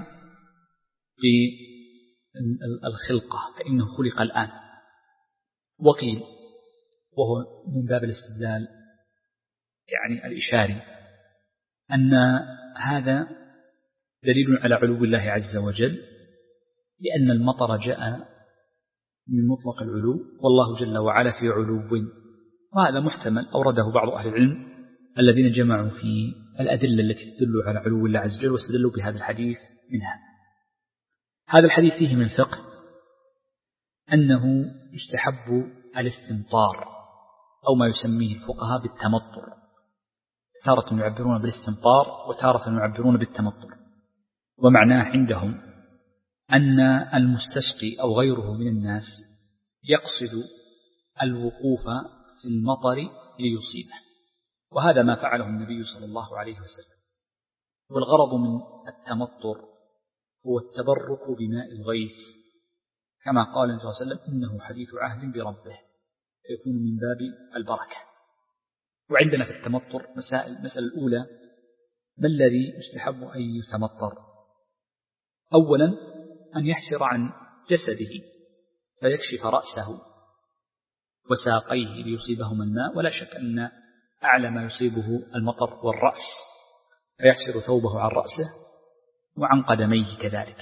بالخلقة، فإنه خلق الآن. وقيل وهو من باب الاستدلال يعني الإشاري أن هذا دليل على علو الله عز وجل، لأن المطر جاء من مطلق العلو، والله جل وعلا في علو، وهذا محتمل أورده بعض أهل العلم الذين جمعوا في الأدلة التي تدل على علو الله عز وجل واستدلوا بهذا الحديث منها. هذا الحديث فيه من الفقه أنه يستحب الاستمطار أو ما يسميه الفقهاء بالتمطر، تارة يعبرون بالاستمطار وتارة يعبرون بالتمطر. ومعناه عندهم أن المستسقي أو غيره من الناس يقصد الوقوف في المطر ليصيبه، وهذا ما فعله النبي صلى الله عليه وسلم. والغرض من التمطر هو التبرك بماء الغيث، كما قال النبي صلى الله عليه وسلم إنه حديث عهد بربه، فيكون من باب البركة. وعندنا في التمطر مسائل. المسألة الأولى: ما الذي يستحب أن يتمطر؟ أولا أن يحسر عن جسده فيكشف رأسه وساقيه ليصيبهما الماء، ولا شك أن أعلى ما يصيبه المطر والرأس، فيحسر ثوبه عن رأسه وعن قدميه كذلك.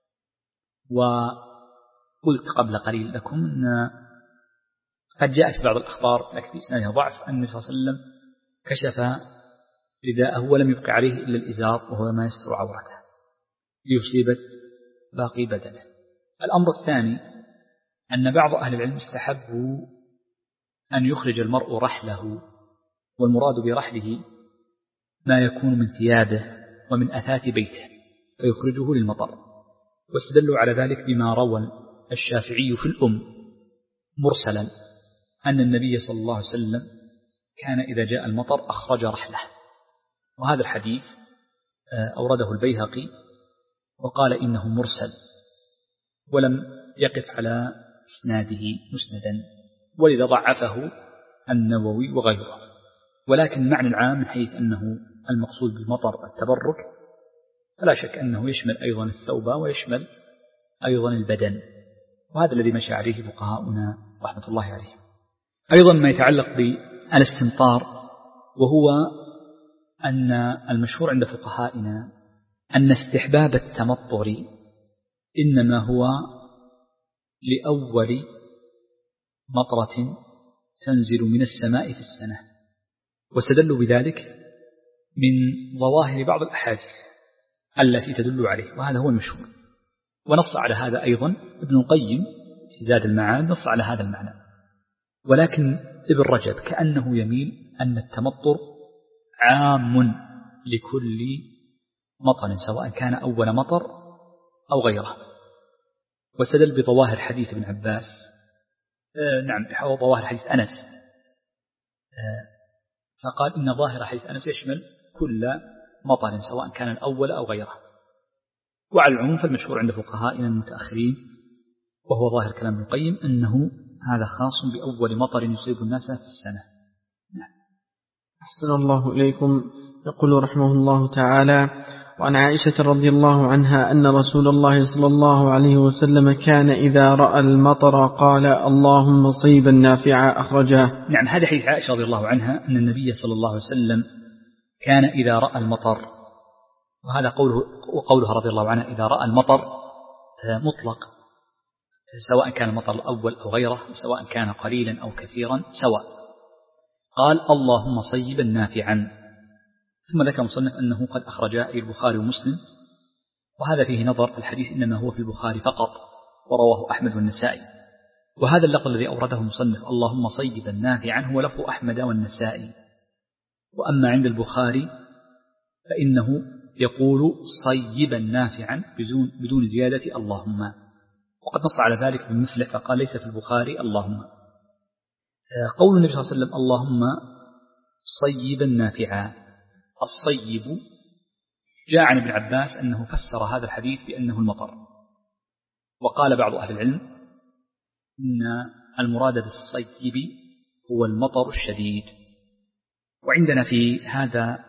وقلت قبل قليل لكم أن قد جاء في بعض الأخبار لكن في إسنادها ضعف أن النبي صلى الله عليه وسلم كشف رداءه ولم يبق عليه إلا الإزار وهو ما يستر عورته ليصيب باقي بدنه. الأمر الثاني أن بعض أهل العلم استحبوا أن يخرج المرء رحله، والمراد برحله ما يكون من ثيابه ومن أثاث بيته فيخرجه للمطر. واستدلوا على ذلك بما روى الشافعي في الأم مرسلا أن النبي صلى الله عليه وسلم كان إذا جاء المطر أخرج رحله، وهذا الحديث أورده البيهقي وقال إنه مرسل ولم يقف على إسناده مسندا، ولذا ضعفه النووي وغيره. ولكن المعنى العام من حيث أنه المقصود بالمطر التبرك، فلا شك أنه يشمل أيضا الثوب ويشمل أيضا البدن، وهذا الذي مشى عليه فقهاؤنا رحمة الله عليهم. أيضا ما يتعلق بالاستمطار، وهو أن المشهور عند فقهائنا أن استحباب التمطر إنما هو لأول مطرة تنزل من السماء في السنة، واستدلوا بذلك من ظواهر بعض الأحاديث التي تدل عليه، وهذا هو المشهور. ونص على هذا أيضا ابن القيم في زاد المعاد، نص على هذا المعنى. ولكن ابن رجب كأنه يميل أن التمطر عام لكل مطر سواء كان أول مطر أو غيره، واستدل بظواهر حديث ابن عباس آه نعم أو ظواهر حديث أنس آه فقال إن ظاهر حديث أنس يشمل كل مطر سواء كان الأول أو غيره. وعلى العموم فالمشهور عند فقهائنا المتأخرين وهو ظاهر كلام ابن القيم أنه هذا خاص بأول مطر يصيب الناس في السنة. نعم. أحسن الله إليكم. يقول رحمه الله تعالى: وعن عائشة رضي الله عنها أن رسول الله صلى الله عليه وسلم كان إذا رأى المطر قال اللهم صيبا نافعا أخرجاه. نعم، هذا حديث عائشة رضي الله عنها أن النبي صلى الله عليه وسلم كان إذا رأى المطر، وهذا قوله وقولها رضي الله عنها إذا رأى المطر مطلق، سواء كان المطر الأول أو غيره، سواء كان قليلا أو كثيرا سواء. قال اللهم صيبا نافعا. ثم ذكر مصنف أنه قد أخرجاه أي البخاري ومسلم، وهذا فيه نظر. الحديث إنما هو في البخاري فقط، ورواه أحمد والنسائي. وهذا اللفظ الذي أورده المصنف اللهم صيبا نافعا هو لفظ أحمد والنسائي. وأما عند البخاري فإنه يقول صيبا نافعا بدون, بدون زيادة اللهم، وقد نص على ذلك بالمفلح فقال ليس في البخاري اللهم. قول النبي صلى الله عليه وسلم اللهم صيبا نافعا، الصيب جاء عن ابن عباس أنه فسر هذا الحديث بأنه المطر، وقال بعض أهل العلم إن المراد بالصيب هو المطر الشديد. وعندنا في هذا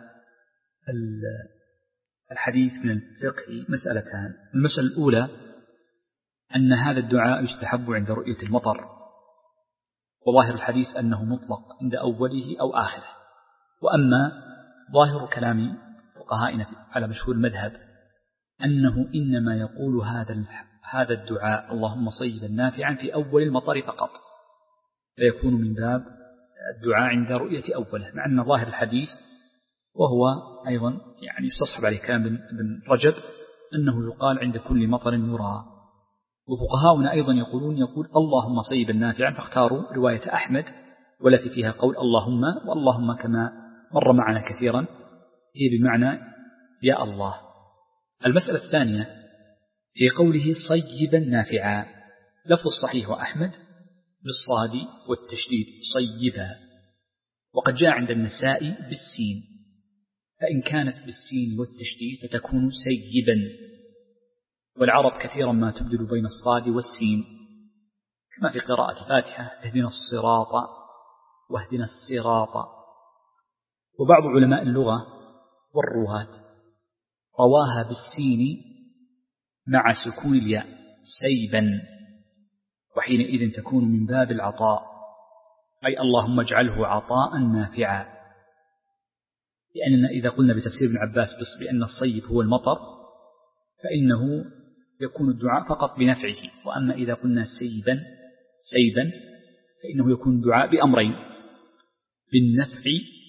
الحديث من الفقه مسألتان. المسألة الأولى أن هذا الدعاء يستحب عند رؤية المطر، وظاهر الحديث أنه مطلق عند أوله أو آخره. وأما ظاهر كلام فقهائنا على مشهور المذهب أنه إنما يقول هذا هذا الدعاء اللهم صيبا نافعا في أول المطر فقط، فيكون من باب الدعاء عند رؤية أوله، مع أن ظاهر الحديث وهو أيضا يعني يستصحب عليه كلام ابن رجب أنه يقال عند كل مطر يرى. وفقهاؤنا أيضا يقولون يقول اللهم صيبا نافعا، فاختاروا رواية أحمد والتي فيها قول اللهم، واللهم كما مر معنا كثيرا هي بمعنى يا الله. المسألة الثانية في قوله صيبا نافعا، لفظ الصحيح وأحمد بالصاد والتشديد صيبا، وقد جاء عند النسائي بالسين، فإن كانت بالسين والتشديد فتكون سيبا. والعرب كثيرا ما تبدل بين الصاد والسين، كما في قراءة الفاتحة اهدنا الصراط واهدنا الصراط. وبعض علماء اللغة والرواة رواها بالسين مع سكون الياء سيبا، وحينئذ تكون من باب العطاء، أي اللهم اجعله عطاء نافعا. لأننا إذا قلنا بتفسير ابن عباس بأن الصيب هو المطر فإنه يكون الدعاء فقط بنفعه، وأما إذا قلنا سيبا سيبا فإنه يكون الدعاء بأمرين، بالنفع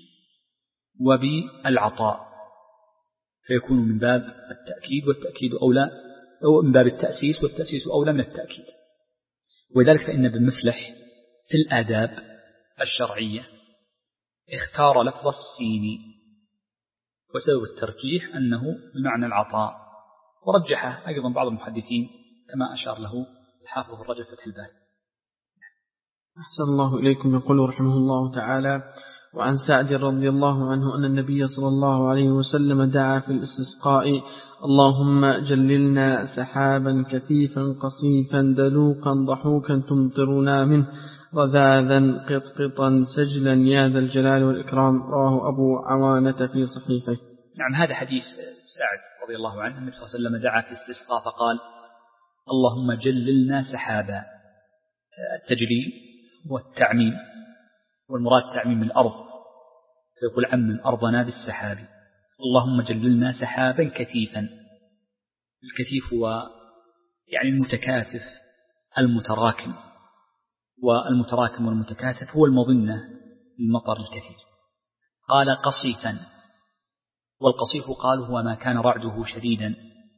وبالعطاء، فيكون من باب التأكيد، والتأكيد أولى، أو من باب التأسيس، والتأسيس أولى من التأكيد. وذلك فإن ابن مفلح في الآداب الشرعية اختار لفظ السين، وسبب التركيح أنه بمعنى العطاء، ورجحه أيضا بعض المحدثين كما أشار له الحافظ الرجل فتح الباري. أحسن الله إليكم. يقول رحمه الله تعالى: وعن سعد رضي الله عنه أن النبي صلى الله عليه وسلم دعا في الاستسقاء: اللهم جللنا سحابا كثيفا قصيفا دلوقا ضحوكا تمطرنا منه رذاذا قطقطا سجلا يا ذا الجلال والإكرام. رواه أبو عوانة في صحيحه. نعم، هذا حديث سعد رضي الله عنه. النبي صلى الله عليه وسلم دعا في الاستسقاء فقال: اللهم جللنا سحابا. التجليل هو التعميم، والمراد تعميم الأرض، فيقول عمم أرضنا بالسحاب. اللهم جللنا سحابا كثيفا. الكثيف هو يعني المتكاثف المتراكم، والمتراكم والمتكاثف هو المظنة للمطر الكثير. قال قصيفا، والقصيف قال هو ما كان رعده شديدا،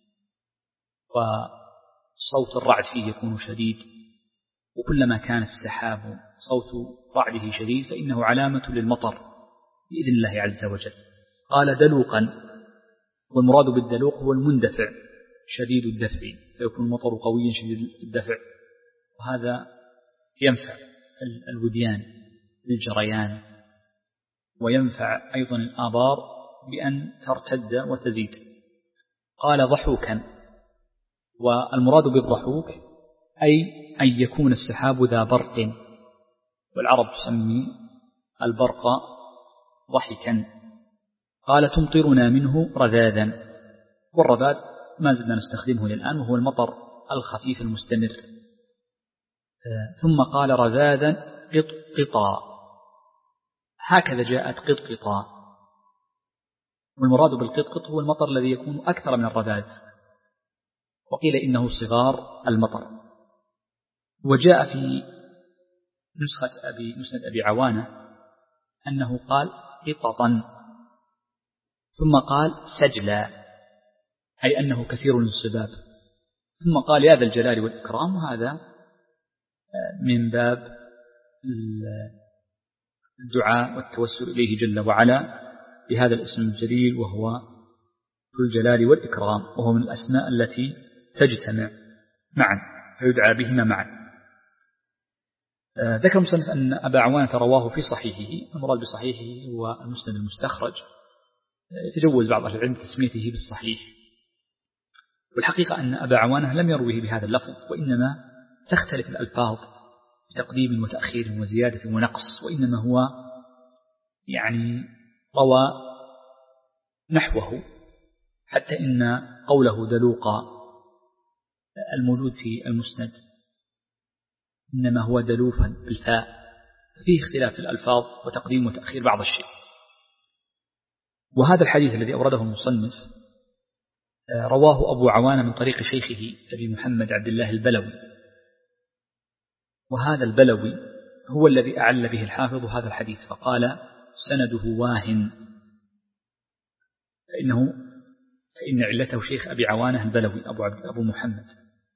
وصوت الرعد فيه يكون شديد، وكلما كان السحاب صوت رعده شديد فإنه علامة للمطر بإذن الله عز وجل. قال دلوقا، والمراد بالدلوق هو المندفع شديد الدفع، فيكون المطر قويا شديد الدفع، وهذا ينفع الوديان للجريان، وينفع أيضا الآبار بأن ترتد وتزيد. قال ضحوكا، والمراد بالضحوك أي أن يكون السحاب ذا برق، والعرب تسمي البرق ضحكا. قال تمطرنا منه رذاذا، والرذاذ ما زلنا نستخدمه للآن، وهو المطر الخفيف المستمر. ثم قال رذاذا قطقطا، هكذا جاءت قطقطا، والمراد بالقطقط هو المطر الذي يكون أكثر من الرذاذ، وقيل إنه صغار المطر. وجاء في نسخة أبي مسند أبي عوانة أنه قال قططا، ثم قال سجلا، أي أنه كثير الانصباب، ثم قال يا ذا الجلال والإكرام، وهذا من باب الدعاء والتوسل إليه جل وعلا بهذا الاسم الجليل، وهو ذو الجلال والإكرام، وهو من الأسماء التي تجتمع معا فيدعى بهما معا. ذكر المصنف أن أبا عوانة رواه في صحيحه، المراد بصحيحه هو المسند المستخرج، يتجوز بعض أهل العلم تسميته بالصحيح، والحقيقة أن أبا عوانة لم يروه بهذا اللفظ، وإنما تختلف الألفاظ بتقديم وتأخير وزيادة ونقص، وإنما هو يعني روى نحوه، حتى إن قوله دلوقا الموجود في المسند إنما هو دلوفا بالفاء، فيه اختلاف في الألفاظ وتقديم وتأخير بعض الشيء. وهذا الحديث الذي أورده المصنف رواه أبو عوانة من طريق شيخه أبي محمد عبد الله البلوي، وهذا البلوي هو الذي أعل به الحافظ هذا الحديث فقال سنده واهن، فإنه فإن علته شيخ أبي عوانة البلوي أبو, أبو محمد.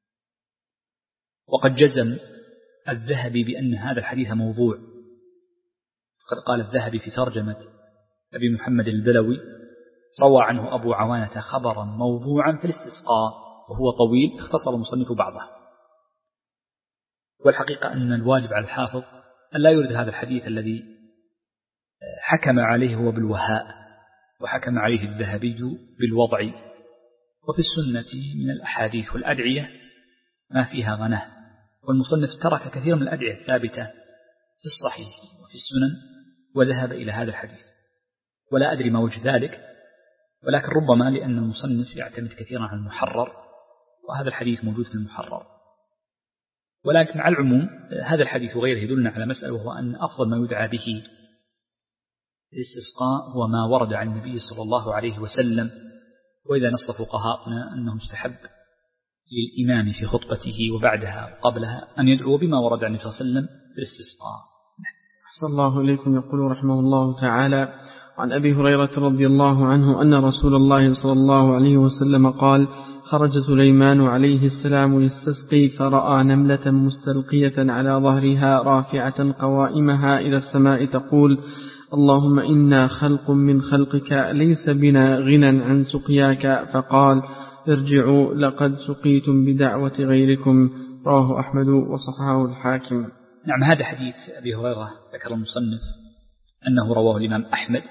وقد جزم الذهبي بأن هذا الحديث موضوع، قد قال الذهبي في ترجمة أبي محمد البلوي روى عنه أبو عوانة خبرا موضوعا في الاستسقاء، وهو طويل اختصر المصنف بعضه. والحقيقة أن الواجب على الحافظ أن لا يورد هذا الحديث الذي حكم عليه هو بالوهاء، وحكم عليه الذهبي بالوضع. وفي السنة من الأحاديث والأدعية ما فيها غناه، والمصنف ترك كثير من الأدعية الثابتة في الصحيح وفي السنن وذهب إلى هذا الحديث، ولا أدري ما وجه ذلك، ولكن ربما لأن المصنف يعتمد كثيرا على المحرر، وهذا الحديث موجود في المحرر. ولكن على العموم هذا الحديث وغيره يدلنا على مسألة، وهو أن أفضل ما يدعى به الاستسقاء هو ما ورد عن النبي صلى الله عليه وسلم. وإذا نص فقهاؤنا أنه مستحب للإمام في خطبته وبعدها وقبلها أن يدعو بما ورد عن النبي صلى الله عليه وسلم في الاستسقاء. أحسن الله إليكم. يقول رحمه الله تعالى: عن أبي هريرة رضي الله عنه أن رسول الله صلى الله عليه وسلم قال: خرج سليمان عليه السلام يستسقي فرأى نملة مستلقية على ظهرها رافعة قوائمها إلى السماء تقول: اللهم إنا خلق من خلقك ليس بنا غنى عن سقياك. فقال: ارجعوا لقد سقيتم بدعوة غيركم، رواه أحمد وصححه الحاكم. نعم، هذا حديث أبي هريرة ذكر المصنف أنه رواه الإمام أحمد،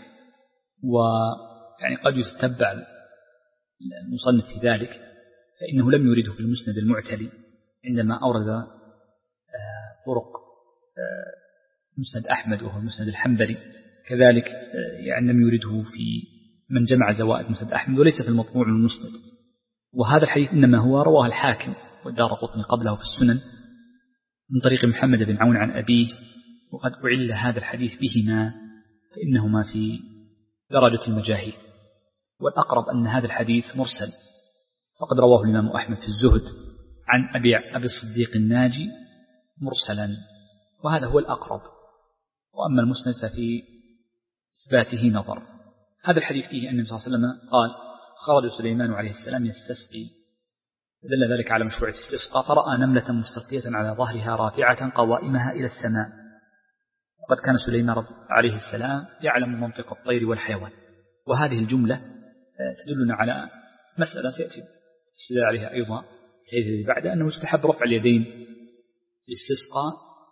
ويعني قد يتبع المصنف في ذلك، فإنه لم يرده في المسند المعتلي عندما أورد طرق مسند أحمد وهو المسند الحنبلي، كذلك يعني لم يرده في من جمع زوائد مسند أحمد، وليس في المطبوع من المسند. وهذا الحديث إنما هو رواه الحاكم والدارقطني قبله في السنن من طريق محمد بن عون عن أبيه، وقد أعل هذا الحديث بهما فإنهما في درجة المجاهيل، والأقرب أن هذا الحديث مرسل، فقد رواه الإمام أحمد في الزهد عن أبي, أبي الصديق الناجي مرسلا، وهذا هو الأقرب. وأما المسند ففي إثباته نظر. هذا الحديث فيه أن النبي صلى الله عليه وسلم قال: خرج سليمان عليه السلام يستسقي، دل ذلك على مشروع الاستسقاء، فرأى نملة مستلقية على ظهرها رافعة قوائمها إلى السماء. وقد كان سليمان عليه السلام يعلم منطق الطير والحيوان. وهذه الجملة تدلنا على مسألة سيأتي السدال عليها أيضا حيث بعد أنه يستحب رفع اليدين للاستسقاء،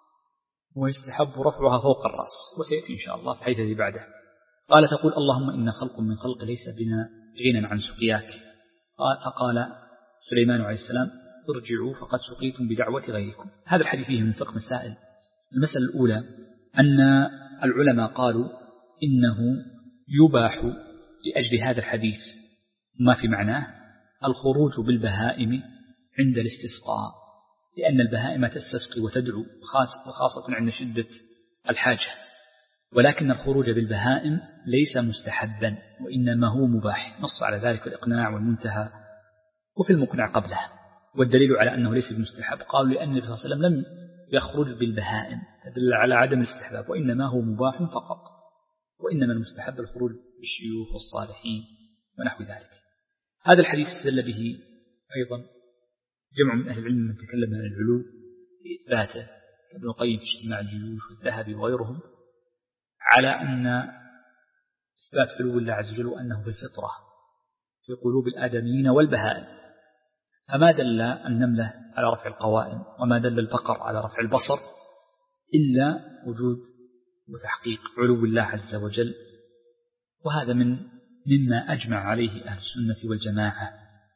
ويستحب رفعها فوق الرأس، وسيأتي إن شاء الله في حيث بعده. قال: تقول اللهم إن خلق من خلق ليس بنا غنى عن سقياك. قال أقال سليمان عليه السلام: ارجعوا فقد سقيتم بدعوة غيركم. هذا الحديث فيه من فقه مسائل. المسألة الأولى أن العلماء قالوا إنه يباح لأجل هذا الحديث ما في معناه الخروج بالبهائم عند الاستسقاء، لأن البهائم تستسقي وتدعو وخاصة عند شدة الحاجة، ولكن الخروج بالبهائم ليس مستحبا وإنما هو مباح. نص على ذلك الإقناع والمنتهى وفي المقنع قبله. والدليل على أنه ليس بمستحب قالوا لأن النبي صلى الله عليه وسلم لم يخرج بالبهائم، تدل على عدم الاستحباب، وإنما هو مباح فقط، وإنما المستحب الخروج بالشيوخ والصالحين ونحو ذلك. هذا الحديث استدل به أيضا جمع من أهل العلم من تكلم عن العلو في إثباته، ابن القيم في اجتماع الجيوش والذهبي وغيرهم، على أن إثبات علو الله عز وجل وأنه بالفطرة في قلوب الآدميين والبهائم. فما دل النملة على رفع القوائم وما دل البقر على رفع البصر إلا وجود وتحقيق علو الله عز وجل، وهذا من مما أجمع عليه أهل السنة والجماعة.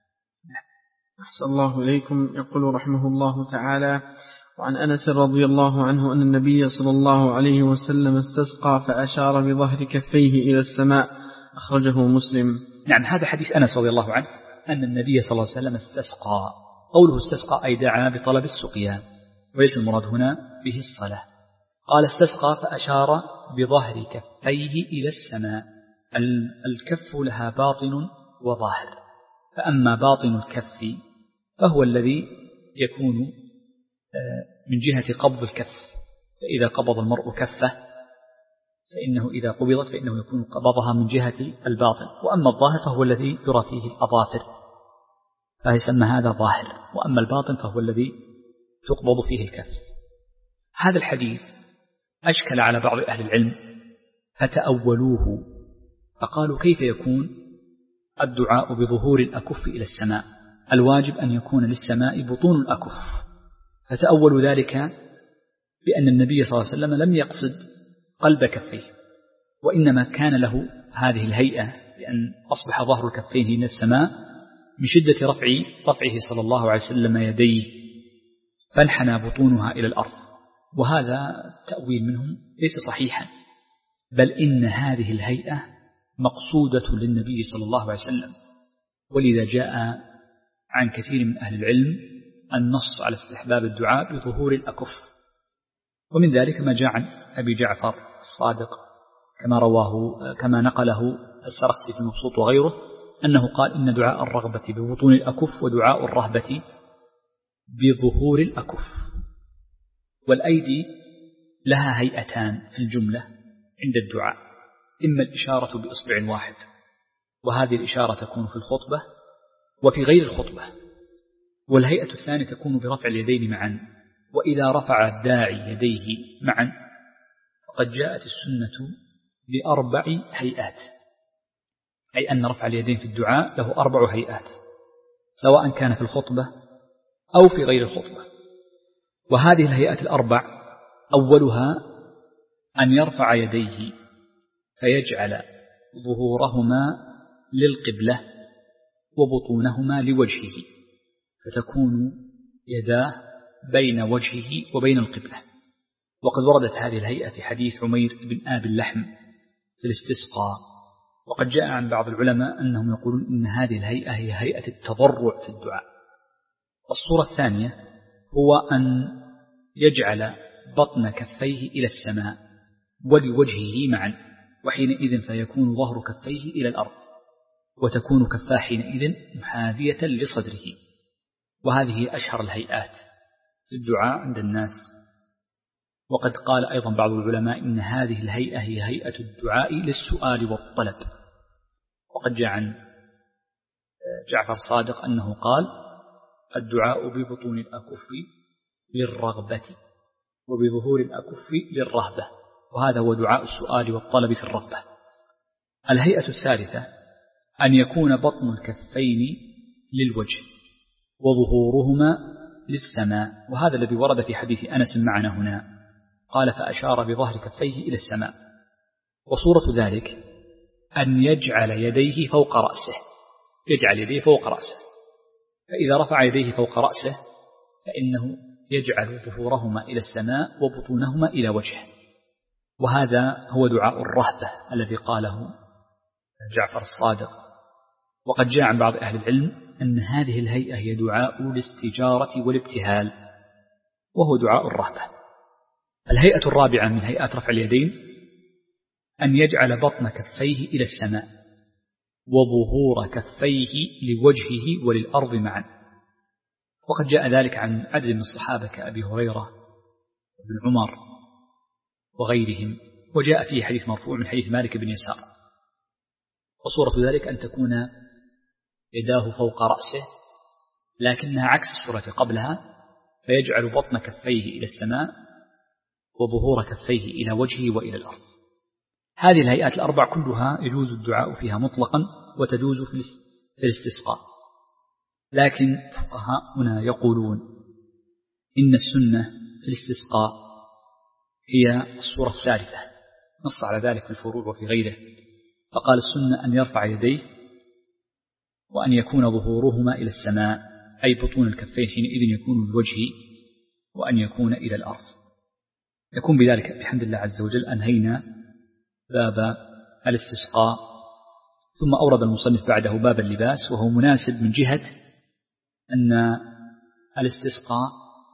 أحسن الله إليكم. يقول رحمه الله تعالى: وعن أنس رضي الله عنه أن النبي صلى الله عليه وسلم استسقى فأشار بظهر كفيه إلى السماء، أخرجه مسلم. نعم، هذا حديث أنس رضي الله عنه أن النبي صلى الله عليه وسلم استسقى. قوله استسقى أي دعا بطلب السقيا، وليس المراد هنا به الصلاة. قال استسقى فأشار بظهر كفيه إلى السماء. الكف لها باطن وظاهر، فأما باطن الكف فهو الذي يكون من جهة قبض الكف، فإذا قبض المرء كفه فإنه إذا قبضت فإنه يكون قبضها من جهة الباطن، وأما الظاهر فهو الذي يرى فيه الأظافر فيسمى هذا ظاهر، وأما الباطن فهو الذي تقبض فيه الكف. هذا الحديث أشكل على بعض أهل العلم فتأولوه، فقالوا كيف يكون الدعاء بظهور الأكف إلى السماء؟ الواجب أن يكون للسماء بطون الأكف، فتأولوا ذلك بأن النبي صلى الله عليه وسلم لم يقصد قلب كفيه، وإنما كان له هذه الهيئة لأن أصبح ظهر الكفين إلى السماء من شدة رفع رفعه صلى الله عليه وسلم يديه، فانحنى بطونها إلى الأرض. وهذا تأويل منهم ليس صحيحا، بل إن هذه الهيئة مقصودة للنبي صلى الله عليه وسلم، ولذا جاء عن كثير من أهل العلم النص على استحباب الدعاء بظهور الأكف. ومن ذلك ما جاء عن أبي جعفر الصادق كما رواه كما نقله السرخسي في المبسوط وغيره، أنه قال إن دعاء الرغبة ببطون الأكف ودعاء الرهبة بظهور الأكف. والأيدي لها هيئتان في الجملة عند الدعاء، إما الإشارة بإصبع واحد، وهذه الإشارة تكون في الخطبة وفي غير الخطبة، والهيئة الثانية تكون برفع اليدين معا. وإذا رفع الداعي يديه معا فقد جاءت السنة بأربع هيئات، أي أن رفع اليدين في الدعاء له أربع هيئات. سواء كان في الخطبة أو في غير الخطبة. وهذه الهيئات الأربع أولها أن يرفع يديه فيجعل ظهورهما للقبلة وبطونهما لوجهه، فتكون يداه بين وجهه وبين القبلة. وقد وردت هذه الهيئة في حديث عمير بن آب اللحم في الاستسقاء. وقد جاء عن بعض العلماء أنهم يقولون إن هذه الهيئة هي هيئة التضرع في الدعاء. الصورة الثانية هو أن يجعل بطن كفيه إلى السماء ولوجهه معا، وحينئذ فيكون ظهر كفيه إلى الأرض، وتكون كفاه حينئذ محاذية لصدره. وهذه أشهر الهيئات في الدعاء عند الناس. وقد قال أيضا بعض العلماء إن هذه الهيئة هي هيئة الدعاء للسؤال والطلب. وقد جاء عن جعفر الصادق أنه قال: الدعاء ببطون الأكف للرغبة وبظهور الأكف للرهبة. وهذا هو دعاء السؤال والطلب في الرغبة. الهيئة الثالثة أن يكون بطن الكفين للوجه وظهورهما للسماء، وهذا الذي ورد في حديث أنس معنا هنا، قال: فأشار بظهر كفيه إلى السماء. وصورة ذلك أن يجعل يديه فوق رأسه، يجعل يديه فوق رأسه، فإذا رفع يديه فوق رأسه فإنه يجعل ظهورهما إلى السماء وبطونهما إلى وجهه. وهذا هو دعاء الرهبة الذي قاله جعفر الصادق. وقد جاء عن بعض أهل العلم أن هذه الهيئة هي دعاء الاستجارة والابتهال، وهو دعاء الرهبة. الهيئة الرابعة من هيئات رفع اليدين أن يجعل بطن كفيه إلى السماء وظهور كفيه لوجهه وللأرض معا. وقد جاء ذلك عن عدد من الصحابة كأبي هريرة وابن عمر وغيرهم، وجاء فيه حديث مرفوع من حديث مالك بن يسار. وصورة ذلك أن تكون يداه فوق رأسه لكنها عكس الصورة قبلها، فيجعل بطن كفيه إلى السماء وظهور كفيه إلى وجهه وإلى الأرض. هذه الهيئات الأربع كلها يجوز الدعاء فيها مطلقا وتجوز في الاستسقاء. لكن فقهاء هنا يقولون إن السنة في الاستسقاء هي الصورة الثالثة، نص على ذلك في الفروع وفي غيره. فقال: السنة أن يرفع يديه وأن يكون ظهورهما إلى السماء، أي بطون الكفين حينئذ يكون للوجه، وأن يكون إلى الأرض. يكون بذلك بحمد الله عز وجل أنهينا باب الاستسقاء. ثم أورد المصنف بعده باب اللباس، وهو مناسب من جهة أن الاستسقاء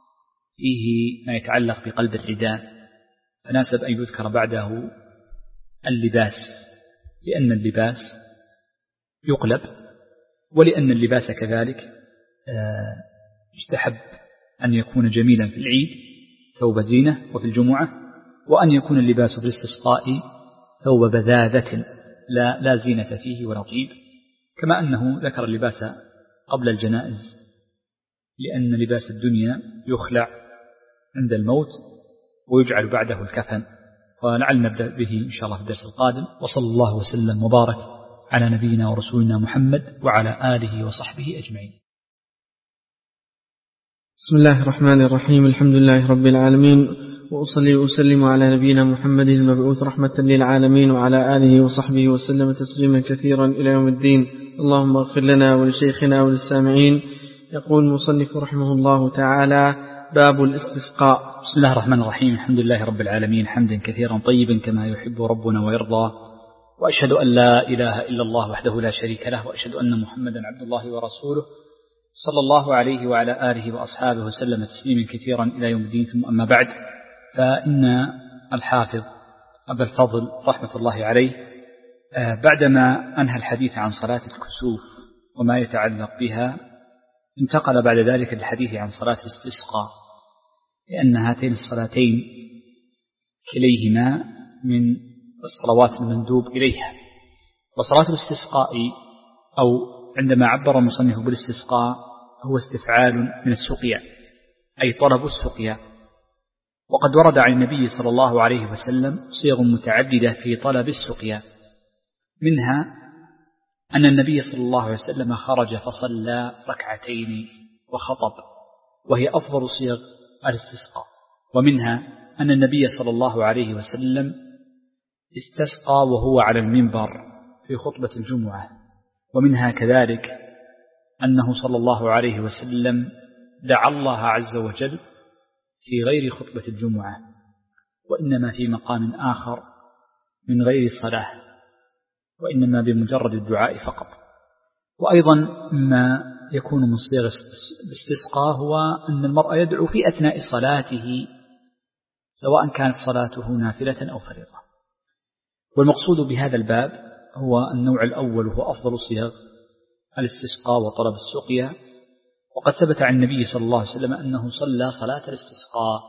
فيه ما يتعلق بقلب الرداء، فناسب أن يذكر بعده اللباس، لأن اللباس يقلب، ولأن اللباس كذلك يستحب أن يكون جميلا في العيد ثوب زينة، وفي الجمعة، وأن يكون اللباس في الاستسقاء ثوب بذاذة لا, لا زينة فيه ولا طيب، كما أنه ذكر اللباس قبل الجنائز لأن لباس الدنيا يخلع عند الموت ويجعل بعده الكفن. ولعل نبدأ به إن شاء الله في الدرس القادم. وصلى الله وسلم وبارك على نبينا ورسولنا محمد وعلى آله وصحبه أجمعين. بسم الله الرحمن الرحيم. الحمد لله رب العالمين، وأصلي وأسلم على نبينا محمد المبعوث رحمة للعالمين وعلى آله وصحبه وسلم تسليما كثيرا إلى يوم الدين. اللهم اغفر لنا ولشيخنا وللسامعين. يقول المصنف رحمه الله تعالى: باب الاستسقاء. بسم الله الرحمن الرحيم. الحمد لله رب العالمين، حمدا كثيرا طيبا كما يحب ربنا ويرضى، وأشهد أن لا إله إلا الله وحده لا شريك له، وأشهد أن محمدا عبد الله ورسوله صلى الله عليه وعلى آله وأصحابه وسلم تسليما كثيرا إلى يوم الدين. ثم أما بعد، فإن الحافظ أبا الفضل رحمة الله عليه بعدما أنهى الحديث عن صلاة الكسوف وما يتعلق بها، انتقل بعد ذلك للحديث عن صلاة الاستسقاء، لأن هاتين الصلاتين كليهما من الصلوات المندوب إليها. وصلاة الاستسقاء، أو عندما عبر المصنف بالاستسقاء، هو استفعال من السقيا، أي طلب السقيا. وقد ورد عن النبي صلى الله عليه وسلم صيغ متعددة في طلب السقيا، منها أن النبي صلى الله عليه وسلم خرج فصلى ركعتين وخطب، وهي أفضل صيغ الاستسقاء. ومنها أن النبي صلى الله عليه وسلم استسقى وهو على المنبر في خطبة الجمعة. ومنها كذلك أنه صلى الله عليه وسلم دعا الله عز وجل في غير خطبة الجمعة، وإنما في مقام آخر من غير صلاة، وإنما بمجرد الدعاء فقط. وأيضا ما يكون من صيغ الاستسقاء هو أن المرء يدعو في أثناء صلاته، سواء كانت صلاته نافلة أو فريضة. والمقصود بهذا الباب هو النوع الأول، وهو أفضل صيغ الاستسقاء وطلب السقيا. وقد ثبت عن النبي صلى الله عليه وسلم أنه صلى صلاة الاستسقاء،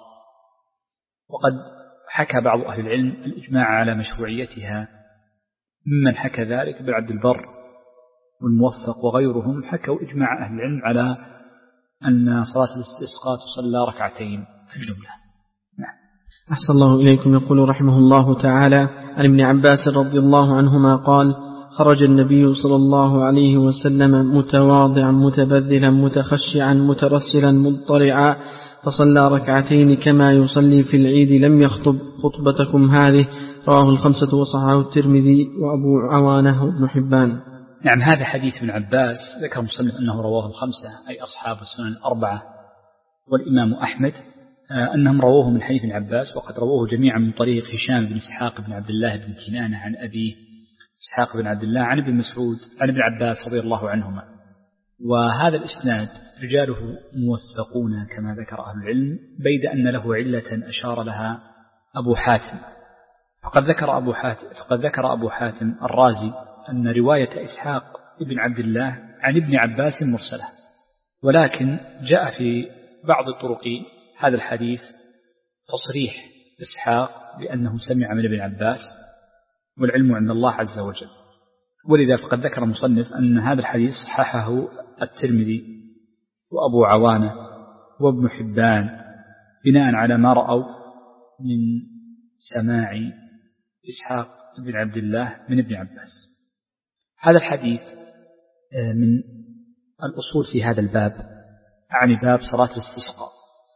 وقد حكى بعض أهل العلم الإجماع على مشروعيتها، ممن حكى ذلك ابن عبد البر والموفق وغيرهم حكوا إجماع أهل العلم على أن صلاة الاستسقاء تصلى ركعتين في الجملة. نعم. أحسن الله إليكم. يقول رحمه الله تعالى: عن ابن عباس رضي الله عنهما قال: خرج النبي صلى الله عليه وسلم متواضعا متبذلا متخشعا مترسلا مضطرعا، فصلى ركعتين كما يصلي في العيد، لم يخطب خطبتكم هذه. رواه الخمسة وصححه الترمذي وأبو عوانة وابن حبان. نعم، هذا حديث ابن عباس ذكر المصنف أنه رواه الخمسة أي أصحاب السنن الأربعة والإمام أحمد، أنهم رووه من حديث ابن عباس، وقد رووه جميعا من طريق هشام بن إسحاق بن عبد الله بن كنانة عن أبيه إسحاق بن عبد الله عن ابن مسعود عن ابن عباس رضي الله عنهما. وهذا الإسناد رجاله موثقون كما ذكر أهل العلم، بيد أن له علة أشار لها أبو حاتم. فقد ذكر أبو حاتم فقد ذكر أبو حاتم الرازي أن رواية إسحاق بن عبد الله عن ابن عباس مرسلة، ولكن جاء في بعض طرق هذا الحديث تصريح إسحاق بأنه سمع من ابن عباس، والعلم عند الله عز وجل. ولذا فقد ذكر المصنف أن هذا الحديث صححه الترمذي وأبو عوانة وابن حبان بناء على ما رأوا من سماع إسحاق بن عبد الله من ابن عباس. هذا الحديث من الأصول في هذا الباب، عن باب صلاة الاستسقاء،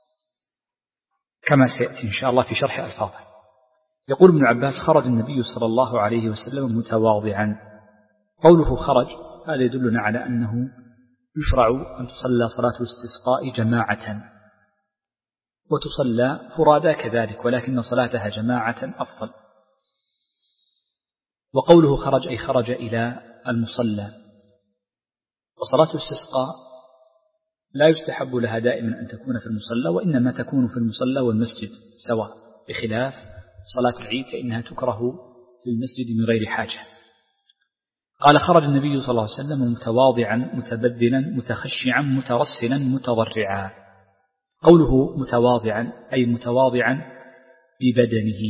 كما سيأتي إن شاء الله في شرح ألفاظه. يقول ابن عباس: خرج النبي صلى الله عليه وسلم متواضعا. قوله خرج هذا يدلنا على أنه يشرع أن تصلى صلاة الاستسقاء جماعة، وتصلى فرادا كذلك، ولكن صلاتها جماعة أفضل. وقوله خرج أي خرج إلى المصلى. وصلاة الاستسقاء لا يستحب لها دائما أن تكون في المصلى، وإنما تكون في المصلى والمسجد سواء، بخلاف صلاة العيد فإنها تكره في المسجد من غير حاجة. قال: خرج النبي صلى الله عليه وسلم متواضعا متبذلا متخشعا مترسلا متضرعا. قوله متواضعا أي متواضعا ببدنه،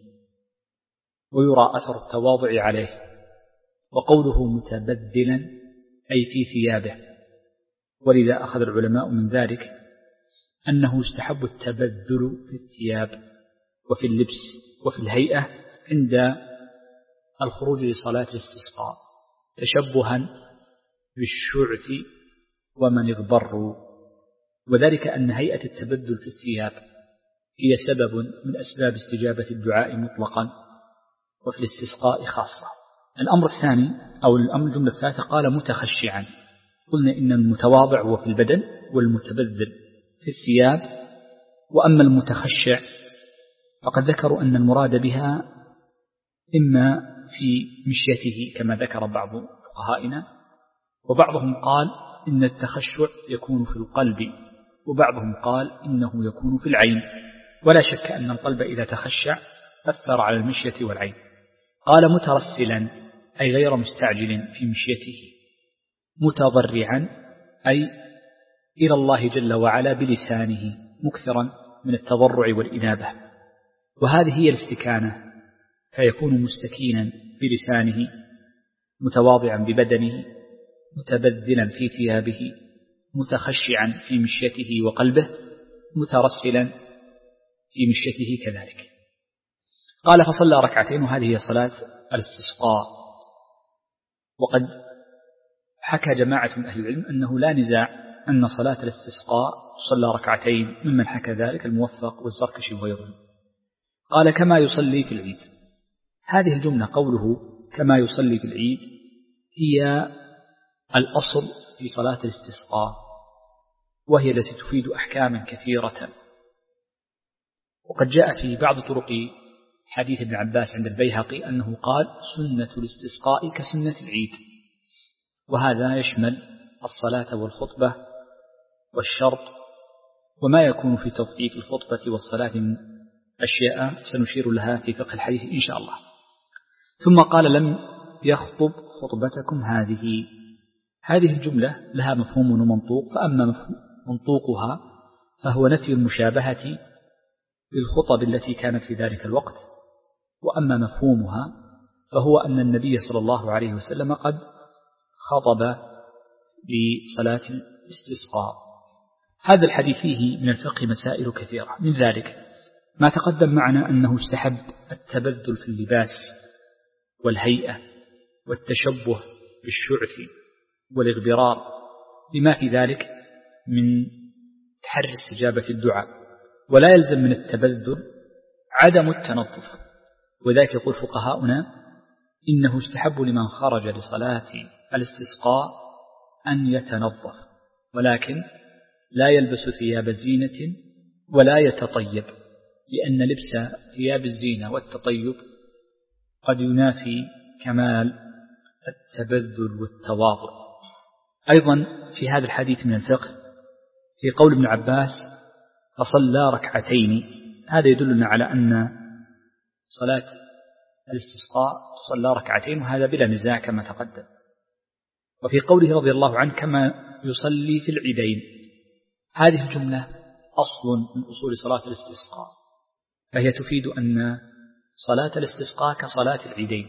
ويرى أثر التواضع عليه. وقوله متبذلا أي في ثيابه، ولذا أخذ العلماء من ذلك أنه يستحب التبذل في الثياب وفي اللبس وفي الهيئة عند الخروج لصلاة الاستسقاء، تشبها بالشعث ومن اغبروا. وذلك أن هيئة التبذل في الثياب هي سبب من أسباب استجابة الدعاء مطلقا، وفي الاستسقاء خاصة. الأمر الثاني أو الأمر الجملة الثالثة قال متخشعا. قلنا إن المتواضع هو في البدن، والمتبذل في الثياب. وأما المتخشع فقد ذكروا أن المراد بها إما في مشيته كما ذكر بعض فقهائنا، وبعضهم قال إن التخشع يكون في القلب، وبعضهم قال إنه يكون في العين. ولا شك أن القلب إذا تخشع أثر على المشية والعين. قال مترسلا أي غير مستعجل في مشيته، متضرعا أي إلى الله جل وعلا بلسانه، مكثرا من التضرع والإنابة. وهذه هي الاستكانة، فيكون مستكينا بلسانه، متواضعا ببدنه، متبذلا في ثيابه، متخشعا في مشيته وقلبه، مترسلا في مشيته كذلك. قال: فصلى ركعتين، وهذه هي صلاة الاستسقاء. وقد حكى جماعة من أهل العلم أنه لا نزاع أن صلاة الاستسقاء تصلى ركعتين، ممن حكى ذلك الموفق والزركشي وغيره. قال كما يصلي في العيد. هذه الجملة قوله كما يصلي في العيد هي الأصل في صلاة الاستسقاء، وهي التي تفيد أحكاما كثيرة. وقد جاء في بعض طرق حديث ابن عباس عند البيهقي أنه قال سنة الاستسقاء كسنة العيد، وهذا يشمل الصلاة والخطبة والشرط وما يكون في توقيت الخطبة والصلاة من أشياء سنشير لها في فقه الحديث إن شاء الله. ثم قال لم يخطب خطبتكم هذه. هذه الجملة لها مفهوم ومنطوق، فأما منطوقها فهو نفي المشابهة للخطب التي كانت في ذلك الوقت، وأما مفهومها فهو أن النبي صلى الله عليه وسلم قد خطب لصلاة الاستسقاء. هذا الحديث فيه من الفقه مسائل كثيرة، من ذلك ما تقدم معنا أنه استحب التبذل في اللباس والهيئة والتشبه بالشعث والإغبرار، لما في ذلك من تحري استجابة الدعاء. ولا يلزم من التبذل عدم التنظف، وذلك يقول فقهاؤنا إنه استحب لمن خرج لصلاة الاستسقاء أن يتنظف، ولكن لا يلبس ثياب زينة ولا يتطيب، لأن لبس ثياب الزينة والتطيب قد ينافي كمال التبذل والتواضع. أيضا في هذا الحديث من الفقه في قول ابن عباس فصلى ركعتين، هذا يدلنا على أن صلاة الاستسقاء تصلى ركعتين، وهذا بلا نزاع كما تقدم. وفي قوله رضي الله عنه كما يصلي في العيدين، هذه الجملة أصل من أصول صلاة الاستسقاء، فهي تفيد أن صلاة الاستسقاء كصلاة العيدين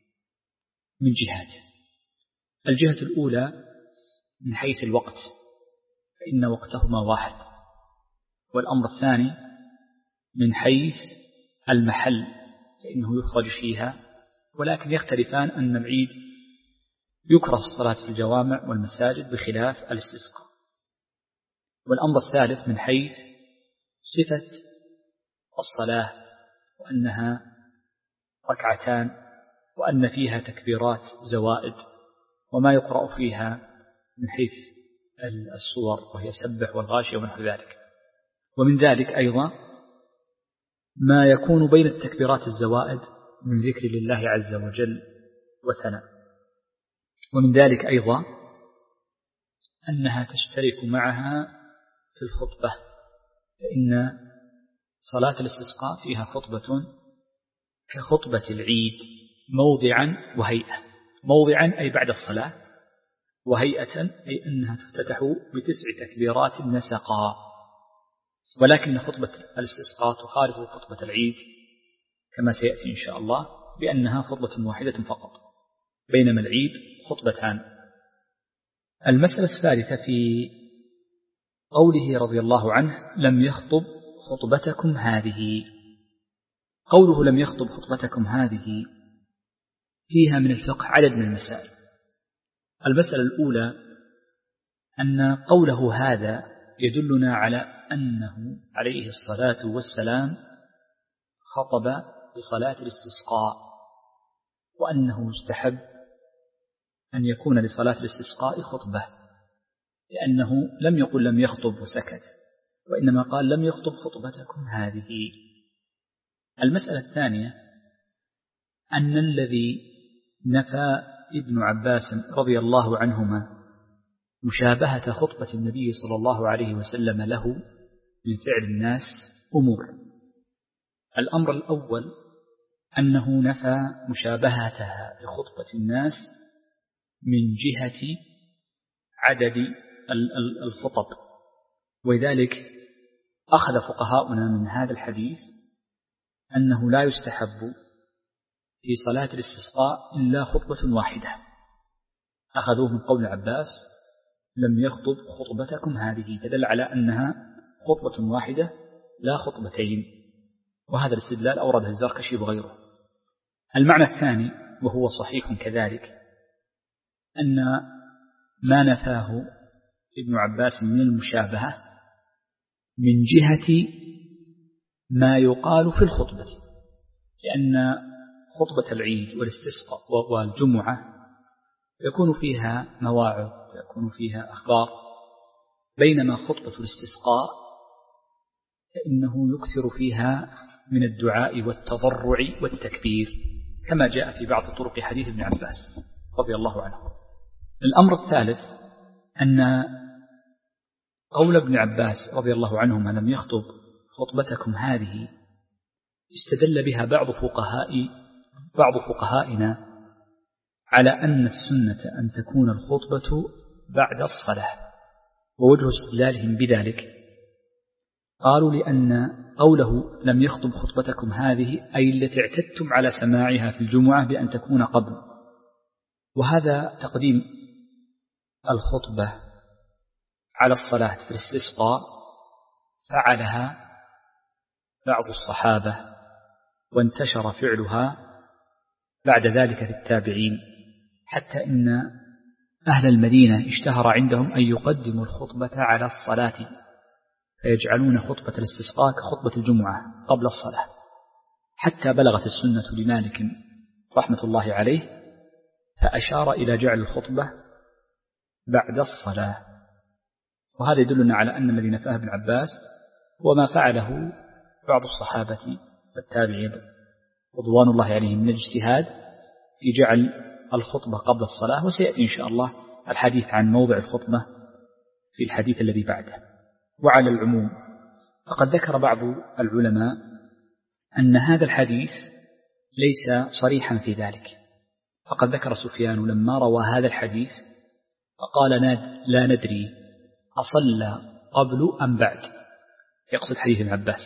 من جهات. الجهة الأولى من حيث الوقت، فإن وقتهما واحد. والأمر الثاني من حيث المحل، فإنه يخرج فيها، ولكن يختلفان أن العيد يكره الصلاة في الجوامع والمساجد بخلاف الاستسقاء. والأمر الثالث من حيث صفة الصلاة، وأنها ركعتان، وأن فيها تكبيرات زوائد، وما يقرأ فيها من حيث السور وهي سبح والغاشية ونحو ذلك. ومن ذلك أيضا ما يكون بين التكبيرات الزوائد من ذكر لله عز وجل وثناء. ومن ذلك أيضا أنها تشترك معها في الخطبة، فإن صلاة الاستسقاء فيها خطبة كخطبة العيد موضعا وهيئة. موضعا أي بعد الصلاة، وهيئة أي أنها تفتتح بتسع تكبيرات نسقا. ولكن خطبة الاستسقاء تخالف خطبة العيد كما سيأتي إن شاء الله، بأنها خطبة واحدة فقط، بينما العيد خطبتان. المسألة الثالثة في قوله رضي الله عنه لم يخطب خطبتكم هذه. قوله لم يخطب خطبتكم هذه فيها من الفقه عدد من المسائل. المسألة الأولى أن قوله هذا يدلنا على أنه عليه الصلاة والسلام خطب لصلاة الاستسقاء، وأنه يستحب أن يكون لصلاة الاستسقاء خطبة، لأنه لم يقل لم يخطب وسكت، وإنما قال لم يخطب خطبتكم هذه. المسألة الثانية أن الذي نفى ابن عباس رضي الله عنهما مشابهة خطبة النبي صلى الله عليه وسلم له من فعل الناس أمور. الأمر الأول أنه نفى مشابهتها لخطبة الناس من جهة عدد الخطب، ولذلك أخذ فقهاؤنا من هذا الحديث أنه لا يستحب في صلاة الاستسقاء إلا خطبة واحدة. أخذوه من قول عباس لم يخطب خطبتكم هذه، فدل على أنها خطبة واحدة لا خطبتين، وهذا الاستدلال أورده الزركشي وغيره. المعنى الثاني وهو صحيح كذلك أن ما نفاه ابن عباس من المشابهة من جهة ما يقال في الخطبة، لأن خطبة العيد والاستسقاء والجمعة يكون فيها مواعظ ويكون فيها أخبار، بينما خطبة الاستسقاء فإنه يكثر فيها من الدعاء والتضرع والتكبير كما جاء في بعض طرق حديث ابن عباس رضي الله عنه. الأمر الثالث أن قول ابن عباس رضي الله عنهما لم يخطب خطبتكم هذه استدل بها بعض فقهاء بعض فقهائنا على أن السنة أن تكون الخطبة بعد الصلاة، ووجه استدلالهم بذلك قالوا لأن قوله لم يخطب خطبتكم هذه أي التي اعتدتم على سماعها في الجمعة بأن تكون قبل، وهذا تقديم الخطبة على الصلاة في الاستسقاء فعلها بعض الصحابة وانتشر فعلها بعد ذلك في التابعين، حتى إن أهل المدينة اشتهر عندهم أن يقدموا الخطبة على الصلاة، فيجعلون خطبة الاستسقاء كخطبة الجمعة قبل الصلاة، حتى بلغت السنة لمالك رحمة الله عليه فأشار إلى جعل الخطبة بعد الصلاة. وهذا يدلنا على أن الذي نفاه ابن عباس وما فعله بعض الصحابة والتابعين رضوان الله عليهم من الاجتهاد في جعل الخطبة قبل الصلاة، وسيأتي إن شاء الله الحديث عن موضع الخطبة في الحديث الذي بعده. وعلى العموم فقد ذكر بعض العلماء أن هذا الحديث ليس صريحا في ذلك، فقد ذكر سفيان لما روى هذا الحديث فقال لا ندري أصلى قبل أم بعد، يقصد حديث ابن عباس،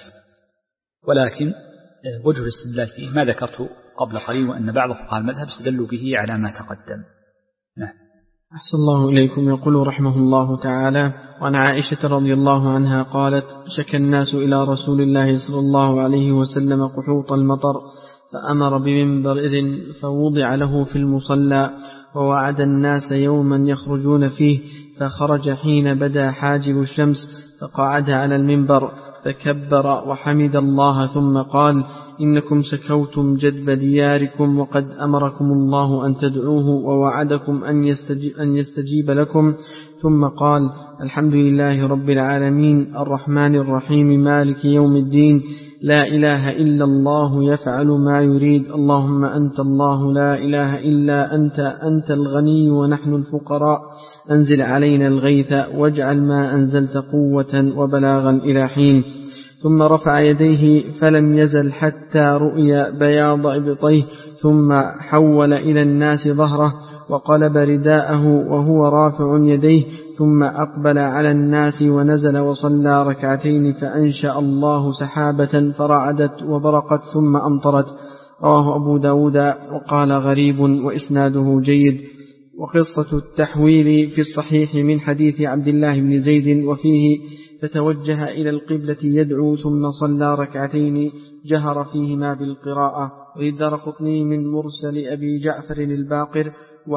ولكن وجه الاستدلال فيه ما ذكرته قبل قليل، وأن بعض فقهاء المذهب استدلوا به على ما تقدم. نعم. أحسن الله إليكم. يقول رحمه الله تعالى: وعن عائشة رضي الله عنها قالت: شكى الناس إلى رسول الله صلى الله عليه وسلم قحوط المطر، فأمر بمنبر فوضع له في المصلى، ووعد الناس يوما يخرجون فيه، فخرج حين بدا حاجب الشمس فقعد على المنبر فكبر وحمد الله ثم قال: إنكم شكوتم جدب دياركم، وقد أمركم الله أن تدعوه ووعدكم أن يستجيب, أن يستجيب لكم. ثم قال: الحمد لله رب العالمين الرحمن الرحيم مالك يوم الدين، لا إله إلا الله يفعل ما يريد، اللهم أنت الله لا إله إلا أنت، أنت الغني ونحن الفقراء، أنزل علينا الغيث واجعل ما أنزلت قوة وبلاغا إلى حين. ثم رفع يديه فلم يزل حتى رؤي بياض إبطيه، ثم حول إلى الناس ظهره وقلب رداءه وهو رافع يديه، ثم أقبل على الناس ونزل وصلى ركعتين، فأنشأ الله سحابة فرعدت وبرقت ثم أمطرت. رواه أبو داود وقال غريب وإسناده جيد. وقصة التحويل في الصحيح من حديث عبد الله بن زيد، وفيه: فتوجه إلى القبلة يدعو ثم صلى ركعتين جهر فيهما بالقراءة. وللدارقطني من مرسل أبي جعفر الباقر: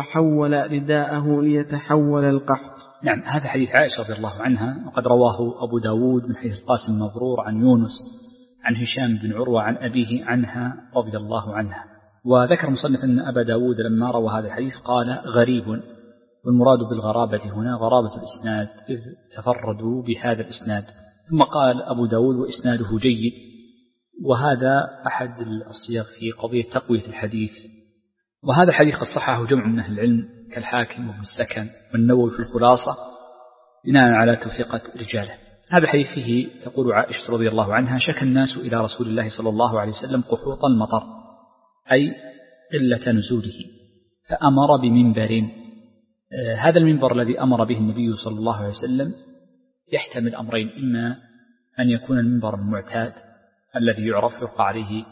وحول رداءه ليتحول القحط. نعم، هذا حديث عائشة رضي الله عنها، وقد رواه أبو داود من حديث القاسم مبرور عن يونس عن هشام بن عروة عن أبيه عنها رضي الله عنها. وذكر مصنف أن أبا داود لما روى هذا الحديث قال غريب، والمراد بالغرابة هنا غرابة الإسناد إذ تفردوا بهذا الإسناد. ثم قال أبو داود وإسناده جيد، وهذا أحد الصيغ في قضية تقوية الحديث. وهذا الحديث قد صححه جمع من أهل العلم كالحاكم وابن السكن والنووي في الخلاصة بناء على توثيقة رجاله. هذا الحديث فيه تقول عائشة رضي الله عنها: شكى الناس إلى رسول الله صلى الله عليه وسلم قحوط المطر، أي قلة نزوله، فأمر بمنبر. هذا المنبر الذي أمر به النبي صلى الله عليه وسلم يحتمل أمرين: إما أن يكون المنبر المعتاد الذي يعرف يرقى عليه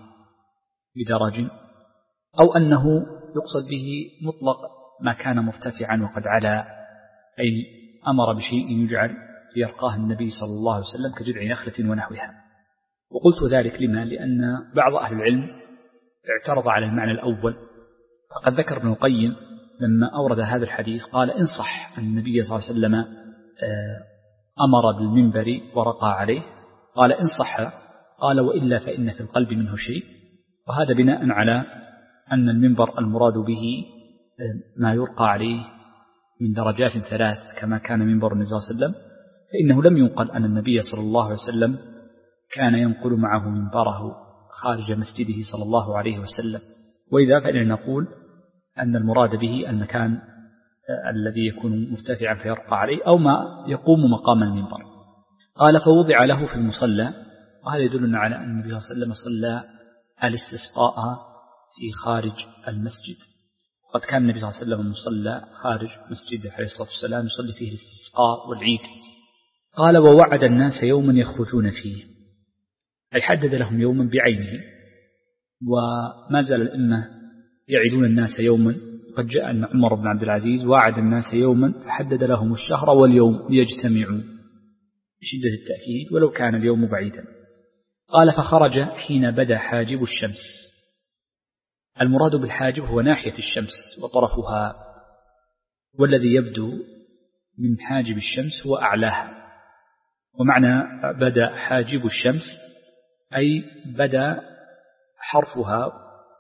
بدرج، أو أنه يقصد به مطلق ما كان مرتفعا وقد علا، أي أمر بشيء يجعل ليرقاه النبي صلى الله عليه وسلم كجذع نخلة ونحوها. وقلت ذلك لما؟ لأن بعض أهل العلم اعترض على المعنى الأول، فقد ذكر ابن القيم لما أورد هذا الحديث قال إن صح أن النبي صلى الله عليه وسلم أمر بالمنبر ورقى عليه، قال إن صح، قال وإلا فإن في القلب منه شيء. وهذا بناء على أن المنبر المراد به ما يرقى عليه من درجات ثلاث كما كان منبر النبي صلى الله عليه وسلم، فإنه لم ينقل أن النبي صلى الله عليه وسلم كان ينقل معه منبره خارج مسجده صلى الله عليه وسلم. وإذا فإننا نقول أن المراد به المكان الذي يكون مرتفعا فيرقى عليه أو ما يقوم مقام المنبر. قال فوضع له في المصلى، وهذا يدلنا على أن النبي صلى الله عليه وسلم صلى الاستسقاء في خارج المسجد، وقد كان النبي صلى الله عليه وسلم مصلى خارج مسجده عليه الصلاة والسلام يصلي فيه الاستسقاء والعيد. قال ووعد الناس يوما يخرجون فيه، أي حدد لهم يوما بعينه، وما زال الأمة يعيدون الناس يوما. قد جاء أن عمر بن عبد العزيز وعد الناس يوما فحدد لهم الشهر واليوم ليجتمعوا بشدة التأكيد ولو كان اليوم بعيدا. قال فخرج حين بدا حاجب الشمس. المراد بالحاجب هو ناحية الشمس وطرفها، والذي يبدو من حاجب الشمس هو أعلاها. ومعنى بدا حاجب الشمس أي بدا حرفها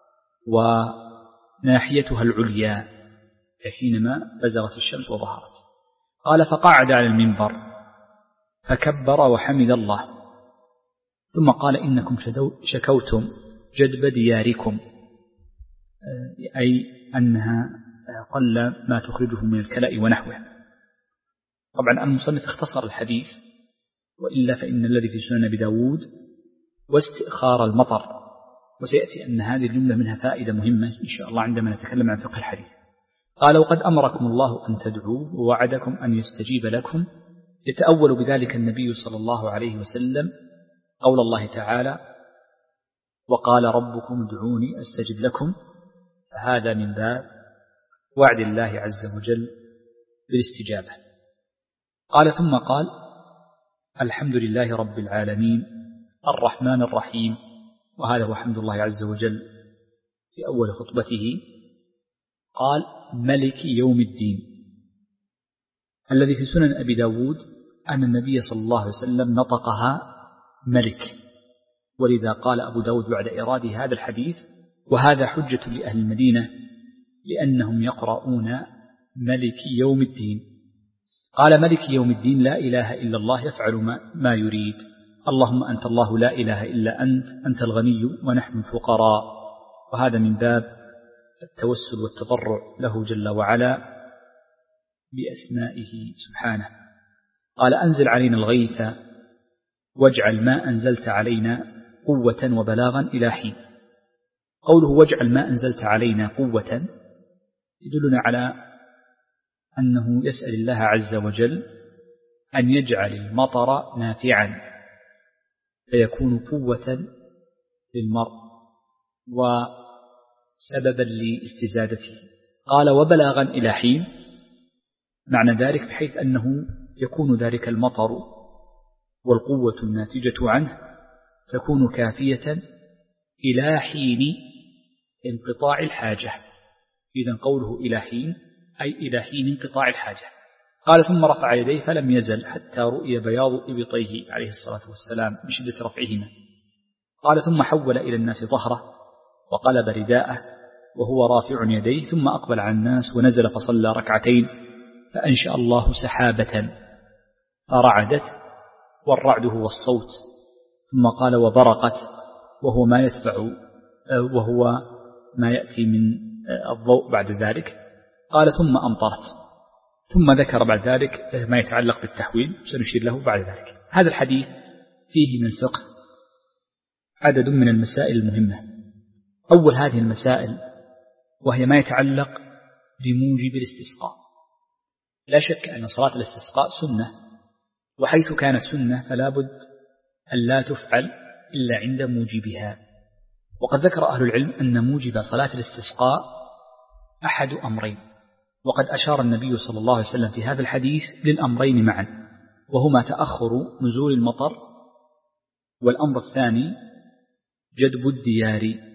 وناحيتها العليا حينما بزغت الشمس وظهرت. قال فقعد على المنبر فكبر وحمد الله، ثم قال إنكم شكوتم جدب دياركم، أي أنها قل ما تخرجه من الكلاء ونحوه. طبعا المصنف اختصر الحديث، وإلا فإن الذي في سنن أبي داود واستئخار المطر، وسيأتي أن هذه الجملة منها فائدة مهمة إن شاء الله عندما نتكلم عن فقه الحديث. قال وقد أمركم الله أن تدعوه ووعدكم أن يستجيب لكم، يتأول بذلك النبي صلى الله عليه وسلم قول الله تعالى وقال ربكم ادعوني أستجب لكم، فهذا من باب وعد الله عز وجل بالاستجابة. قال ثم قال الحمد لله رب العالمين الرحمن الرحيم، وهذا هو حمد الله عز وجل في أول خطبته. قال ملك يوم الدين. الذي في سنن أبي داود أن النبي صلى الله عليه وسلم نطقها ملك، ولذا قال أبو داود بعد إراد هذا الحديث وهذا حجة لأهل المدينة لأنهم يقرؤون ملك يوم الدين. قال ملك يوم الدين لا إله إلا الله يفعل ما يريد، اللهم أنت الله لا إله إلا أنت، أنت الغني ونحن الفقراء. وهذا من باب التوسل والتضرع له جل وعلا بأسمائه سبحانه. قال أنزل علينا الغيث واجعل ما أنزلت علينا قوة وبلاغا إلى حين. قوله واجعل ما أنزلت علينا قوة يدلنا على أنه يسأل الله عز وجل أن يجعل المطر نافعا فيكون قوة للمرء وسببا لاستزادته. قال وبلاغا إلى حين، معنى ذلك بحيث أنه يكون ذلك المطر والقوة الناتجة عنه تكون كافية إلى حين انقطاع الحاجة. إذن قوله إلى حين أي إلى حين انقطاع الحاجة. قال ثم رفع يديه فلم يزل حتى رؤي بياض إبطيه عليه الصلاة والسلام من شدة رفعهما. قال ثم حول إلى الناس ظهره وقلب رداءه وهو رافع يديه، ثم أقبل على الناس ونزل فصلى ركعتين، فأنشأ الله سحابة فرعدت، والرعد هو الصوت، ثم قال وبرقت وهو ما يدفع وهو ما يأتي من الضوء بعد ذلك. قال ثم أمطرت، ثم ذكر بعد ذلك ما يتعلق بالتحويل سنشير له بعد ذلك. هذا الحديث فيه من الفقه عدد من المسائل المهمة. أول هذه المسائل وهي ما يتعلق بموجب الاستسقاء. لا شك أن صلاة الاستسقاء سنة، وحيث كانت سنة فلا بد أن لا تفعل إلا عند موجبها. وقد ذكر أهل العلم أن موجب صلاة الاستسقاء أحد أمرين، وقد أشار النبي صلى الله عليه وسلم في هذا الحديث للأمرين معا، وهما تأخر نزول المطر، والأمر الثاني جدب الديار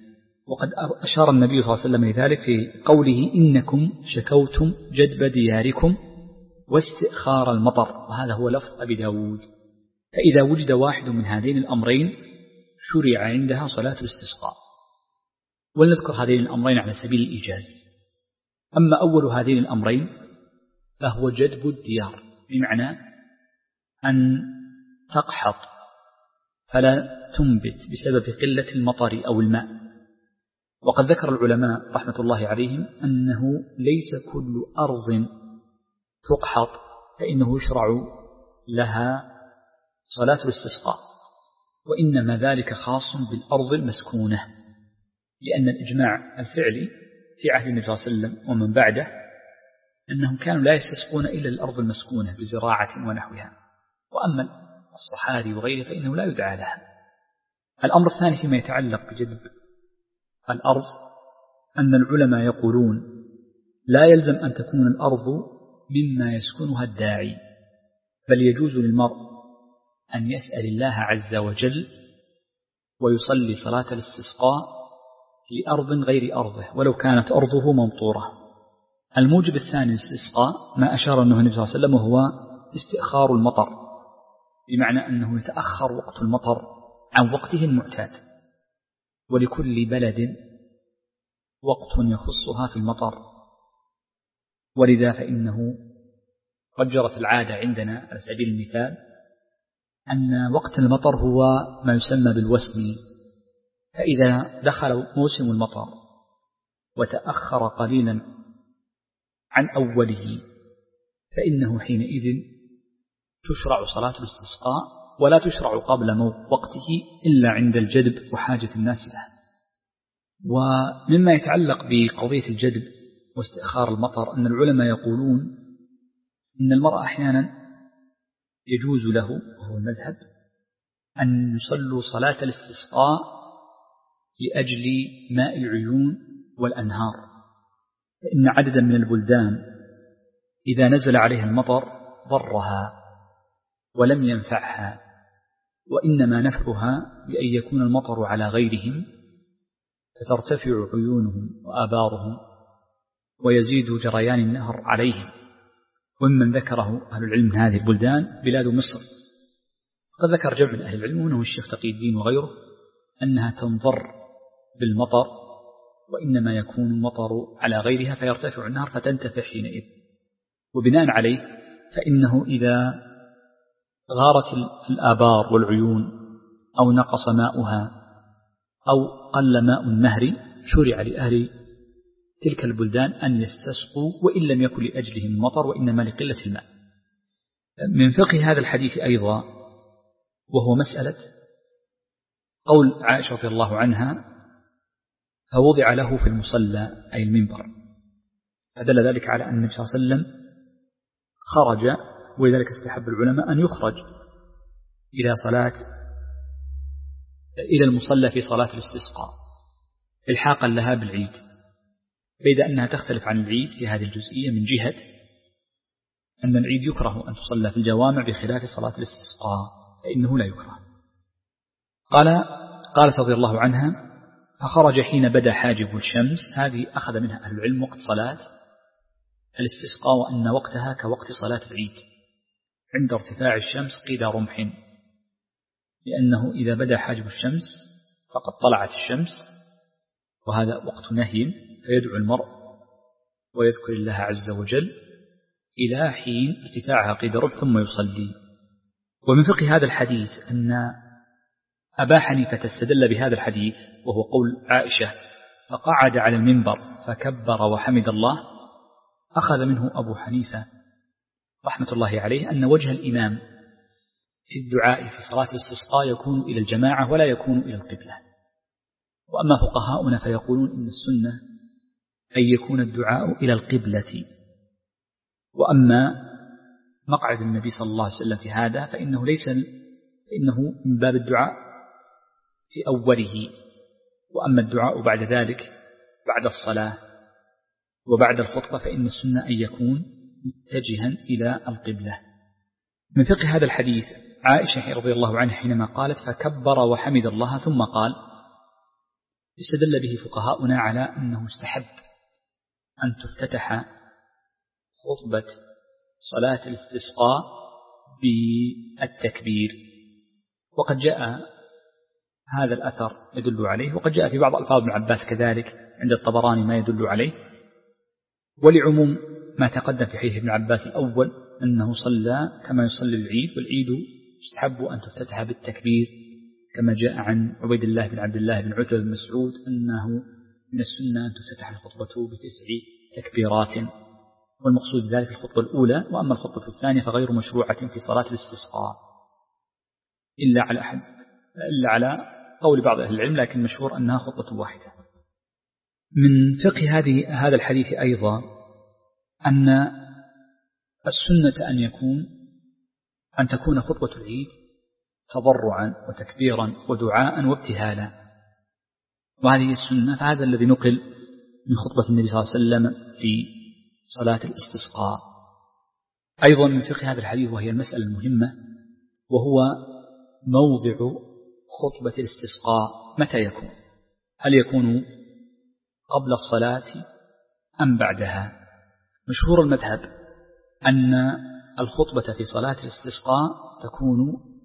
وقد أشار النبي صلى الله عليه وسلم لذلك في قوله إنكم شكوتم جدب دياركم واستئخار المطر، وهذا هو لفظ أبي داود. فإذا وجد واحد من هذين الأمرين شرع عندها صلاة الاستسقاء. ولنذكر هذين الأمرين على سبيل الإيجاز. أما أول هذين الأمرين فهو جدب الديار، بمعنى أن تقحط فلا تنبت بسبب قلة المطر أو الماء. وقد ذكر العلماء رحمة الله عليهم أنه ليس كل أرض تقحط فإنه يشرع لها صلاة الاستسقاء، وإنما ذلك خاص بالأرض المسكونة، لأن الإجماع الفعلي في عهد النبي صلى الله عليه وسلم ومن بعده أنهم كانوا لا يستسقون إلا الأرض المسكونة بزراعة ونحوها، وأما الصحاري وغيره فإنه لا يدعى لها. الأمر الثاني فيما يتعلق بجدب الأرض أن العلماء يقولون لا يلزم أن تكون الأرض مما يسكنها الداعي، بل يجوز للمرء أن يسأل الله عز وجل ويصلي صلاة الاستسقاء لأرض غير أرضه ولو كانت أرضه ممطورة. الموجب الثاني للاستسقاء ما أشار أنه النبي صلى الله عليه وسلم وهو استئخار المطر، بمعنى أنه يتأخر وقت المطر عن وقته المعتاد، ولكل بلد وقت يخصها في المطر، ولذا فإنه قد جرت العادة عندنا على سبيل المثال أن وقت المطر هو ما يسمى بالوسم، فإذا دخل موسم المطر وتأخر قليلا عن أوله فإنه حينئذ تشرع صلاة الاستسقاء، ولا تشرع قبل وقته إلا عند الجدب وحاجة الناس له. ومما يتعلق بقضية الجدب واستئخار المطر أن العلماء يقولون إن المرء أحيانا يجوز له وهو المذهب أن يصلوا صلاة الاستسقاء لأجل ماء العيون والأنهار، فإن عددا من البلدان إذا نزل عليها المطر ضرها ولم ينفعها، وإنما نفعها بأن يكون المطر على غيرهم فترتفع عيونهم وآبارهم ويزيد جريان النهر عليهم. ومن ذكره أهل العلم من هذه البلدان بلاد مصر، قد ذكر جمع من أهل العلم ومنه الشيخ تقي الدين وغيره أنها تنضر بالمطر، وإنما يكون المطر على غيرها فيرتفع النهر فتنتفع حينئذ. وبناء عليه فإنه إذا غارت الآبار والعيون أو نقص ماؤها أو قل ماء النهر شرع لأهل تلك البلدان أن يستسقوا، وإن لم يكن لأجلهم المطر وإنما لقلة الماء. من فقه هذا الحديث أيضا وهو مسألة قول عائشة رضي الله عنها فوضع له في المصلى أي المنبر، فدل ذلك على أن النبي صلى الله عليه وسلم خرج، ولذلك استحب العلماء أن يخرج إلى صلاة إلى المصلى في صلاة الاستسقاء إلحاقا لها بالعيد، بيد أنها تختلف عن العيد في هذه الجزئية من جهة أن العيد يكره أن تصلى في الجوامع بخلاف صلاة الاستسقاء فإنه لا يكره. قال قالت رضي الله عنها فخرج حين بدا حاجب الشمس، هذه أخذ منها أهل العلم وقت صلاة الاستسقاء وأن وقتها كوقت صلاة العيد عند ارتفاع الشمس قيد رمح، لأنه إذا بدا حاجب الشمس فقد طلعت الشمس وهذا وقت نهي، فيدعو المرء ويذكر الله عز وجل إلى حين ارتفاعها قيد رمح ثم يصلي. ومن فقه هذا الحديث أن أبا حنيفة استدل بهذا الحديث وهو قول عائشة فقعد على المنبر فكبر وحمد الله، أخذ منه أبو حنيفة رحمة الله عليه أن وجه الإمام في الدعاء في صلاة الاستسقاء يكون إلى الجماعة ولا يكون إلى القبلة. وأما فقهاؤنا فيقولون إن السنة أن يكون الدعاء إلى القبلة، وأما مقعد النبي صلى الله عليه وسلم في هذا فإنه ليس فإنه من باب الدعاء في أوله، وأما الدعاء بعد ذلك بعد الصلاة وبعد الخطبة فإن السنة أن يكون متجها إلى القبلة. من فقه هذا الحديث عائشة رضي الله عنها حينما قالت فكبر وحمد الله ثم قال استدل به فقهاؤنا على أنه استحب أن تفتتح خطبة صلاة الاستسقاء بالتكبير، وقد جاء هذا الأثر يدل عليه، وقد جاء في بعض ألفاظ ابن عباس كذلك عند الطبراني ما يدل عليه، ولعموم ما تقدم في حديث ابن عباس الأول أنه صلى كما يصلي العيد، والعيد يستحب أن تفتتح بالتكبير كما جاء عن عبيد الله بن عبد الله بن عتبة بن مسعود أنه من السنة أن تفتتح الخطبة بتسع تكبيرات، والمقصود ذلك الخطبة الأولى. وأما الخطبة الثانية فغير مشروعة في صلاة الاستسقاء إلا على أحد إلا على قول بعض أهل العلم، لكن مشهور أنها خطبة واحدة. من فقه هذه هذا الحديث أيضا أن السنة أن يكون أن تكون خطبة العيد تضرعا وتكبيرا ودعاء وابتهالا، وهذه السنة، فهذا الذي نقل من خطبة النبي صلى الله عليه وسلم في صلاة الاستسقاء. أيضا من فقه هذا الحديث وهي المسألة المهمة، وهو موضع خطبة الاستسقاء متى يكون؟ هل يكون قبل الصلاة أم بعدها؟ مشهور المذهب أن الخطبة في صلاة الاستسقاء تكون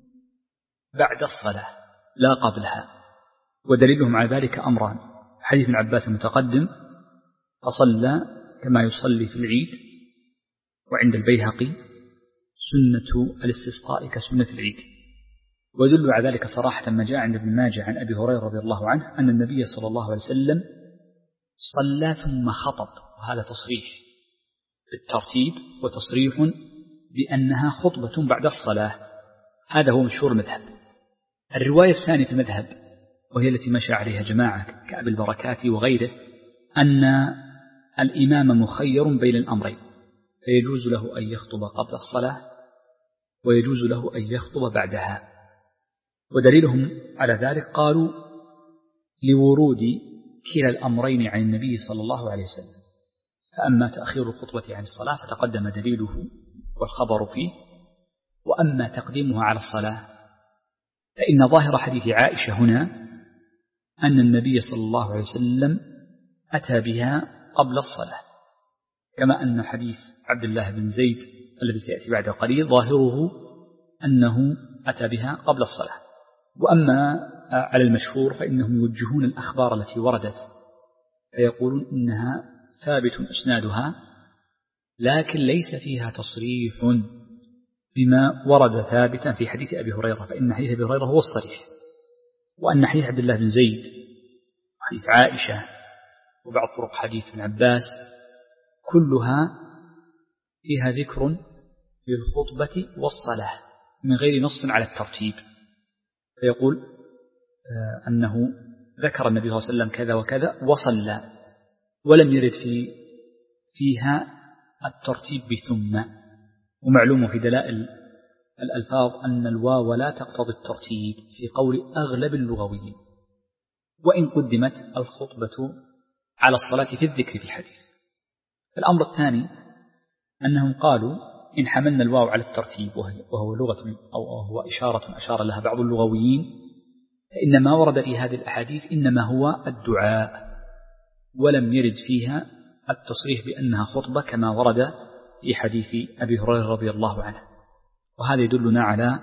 بعد الصلاة لا قبلها، ودليلهم على ذلك أمران: حديث ابن عباس المتقدم فصلى كما يصلي في العيد، وعند البيهقي سنة الاستسقاء كسنة العيد. ويدل على ذلك صراحة ما جاء عند ابن ماجه عن أبي هريرة رضي الله عنه أن النبي صلى الله عليه وسلم صلى ثم خطب، وهذا تصريح بالترتيب وتصريح بأنها خطبة بعد الصلاة. هذا هو مشهور المذهب. الرواية الثانية في المذهب وهي التي مشى عليها جماعة كأبي البركات وغيره أن الإمام مخير بين الأمرين، فيجوز له أن يخطب قبل الصلاة ويجوز له أن يخطب بعدها. ودليلهم على ذلك قالوا لورود كلا الأمرين عن النبي صلى الله عليه وسلم، فأما تأخير الخطبة عن الصلاة فتقدم دليله والخبر فيه، وأما تقديمها على الصلاة فإن ظاهر حديث عائشة هنا أن النبي صلى الله عليه وسلم أتى بها قبل الصلاة، كما أن حديث عبد الله بن زيد الذي سيأتي بعد قليل ظاهره أنه أتى بها قبل الصلاة. وأما على المشهور فإنهم يوجهون الأخبار التي وردت فيقولون إنها ثابت إسنادها، لكن ليس فيها تصريح بما ورد ثابتا في حديث أبي هريرة، فإن حديث أبي هريرة هو الصريح، وأن حديث عبد الله بن زيد وحديث عائشة وبعض طرق حديث ابن عباس كلها فيها ذكر للخطبة والصلاة من غير نص على الترتيب، فيقول أنه ذكر النبي صلى الله عليه وسلم كذا وكذا وصلى، ولم يرد في فيها الترتيب بثم. ومعلوم في دلائل الألفاظ أن الواو لا تقتضي الترتيب في قول أغلب اللغويين، وإن قدمت الخطبة على الصلاة في الذكر في الحديث. الأمر الثاني أنهم قالوا إن حملنا الواو على الترتيب وهو لغة أو هو إشارة أشار لها بعض اللغويين، فإن ما ورد في هذه الأحاديث إنما هو الدعاء، ولم يرد فيها التصريح بأنها خطبة كما ورد في حديث أبي هريرة رضي الله عنه. وهذا يدلنا على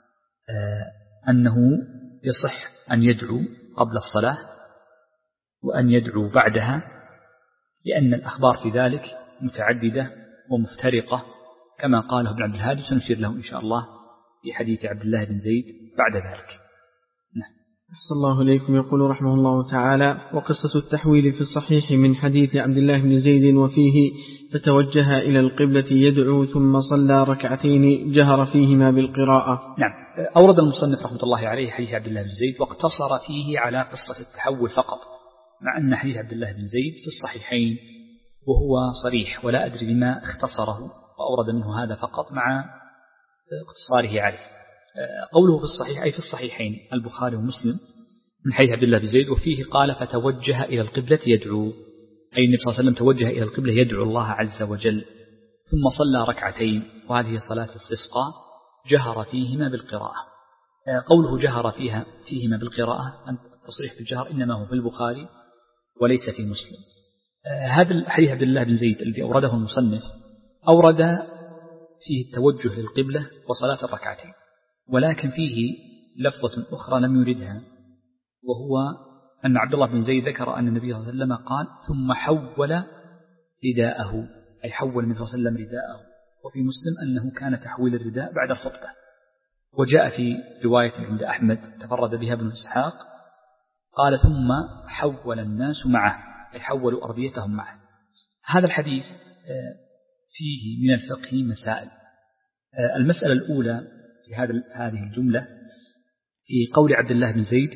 أنه يصح أن يدعو قبل الصلاة وأن يدعو بعدها، لأن الأخبار في ذلك متعددة ومفترقة كما قاله ابن عبد الهادي، سنشير له إن شاء الله في حديث عبد الله بن زيد بعد ذلك. نعم. أحسن الله إليكم. يقول رحمه الله تعالى: وقصة التحويل في الصحيح من حديث عبد الله بن زيد وفيه فتوجه إلى القبلة يدعو ثم صلى ركعتين جهر فيهما بالقراءة. نعم. أورد المصنف رحمة الله عليه حديث عبد الله بن زيد واقتصر فيه على قصة التحول فقط، مع أن حديث عبد الله بن زيد في الصحيحين وهو صريح، ولا أدري بما اختصره وأورد منه هذا فقط مع اقتصاره عليه. قوله في الصحيح أي في الصحيحين البخاري ومسلم من حديث عبد الله بن زيد وفيه قال فتوجه إلى القبلة يدعو، أي النبي صلى الله عليه وسلم توجه إلى القبلة يدعو الله عز وجل، ثم صلى ركعتين، وهذه صلاة الاستسقاء جهر فيهما بالقراءة. قوله جهر فيها فيهما بالقراءة التصريح بالجهر إنما هو في البخاري وليس في مسلم. هذا الحديث عبد الله بن زيد الذي أورده المصنف أورد فيه التوجه للقبلة وصلاة الركعتين، ولكن فيه لفظة أخرى لم يردها، وهو أن عبد الله بن زيد ذكر أن النبي صلى الله عليه وسلم قال ثم حول رداءه، أي حول النبي صلى الله عليه وسلم رداءه. وفي مسلم أنه كان تحويل الرداء بعد الخطبة. وجاء في رواية عند أحمد تفرد بها ابن إسحاق قال ثم حول الناس معه، أي حولوا أرضيتهم معه. هذا الحديث فيه من الفقه مسائل. المسألة الأولى في هذه الجملة في قول عبد الله بن زيد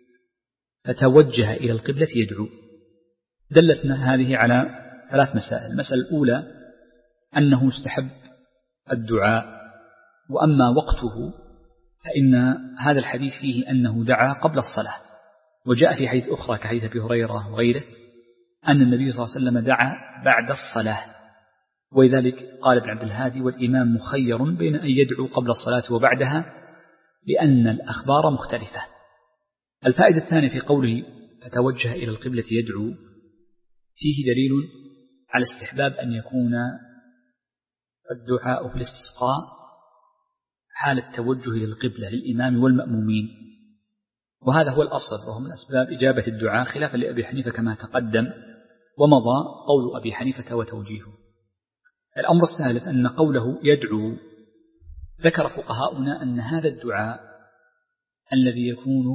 فتوجه إلى القبلة يدعو، دلتنا هذه على ثلاث مسائل. المسألة الأولى أنه يستحب الدعاء، وأما وقته فإن هذا الحديث فيه أنه دعا قبل الصلاة، وجاء في حديث أخرى كحديث أبي هريرة وغيره أن النبي صلى الله عليه وسلم دعا بعد الصلاة. ولذلك قال ابن عبد الهادي والإمام مخير بين أن يدعو قبل الصلاة وبعدها لأن الأخبار مختلفة. الفائدة الثانية في قوله فتوجه إلى القبلة يدعو فيه دليل على استحباب أن يكون الدعاء في الاستسقاء حال التوجه إلى القبلة للإمام والمأمومين، وهذا هو الأصل وهو من أسباب إجابة الدعاء خلافا لأبي حنيفة كما تقدم ومضى قول أبي حنيفة وتوجيهه. الأمر الثالث أن قوله يدعو ذكر فقهاؤنا أن هذا الدعاء الذي يكون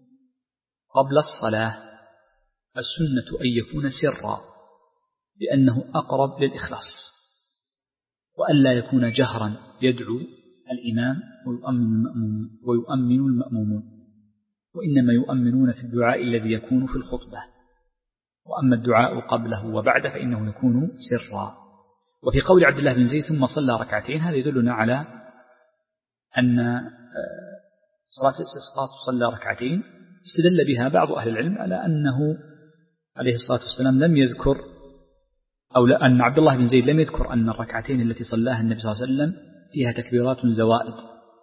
قبل الصلاة السنة أن يكون سرا لأنه أقرب للإخلاص، وألا يكون جهرا يدعو الإمام ويؤمن المأمومون ويؤمن المأمومون، وإنما يؤمنون في الدعاء الذي يكون في الخطبة، وأما الدعاء قبله وبعده فإنه يكون سرا. وفي قول عبد الله بن زيد ثم صلى ركعتين هذا يدلنا على أن صلاة الاستسقاء تصلى ركعتين، استدل بها بعض أهل العلم على أنه عليه الصلاة والسلام لم يذكر أو أن عبد الله بن زيد لم يذكر أن الركعتين التي صلاها النبي صلى الله عليه وسلم فيها تكبيرات زوائد،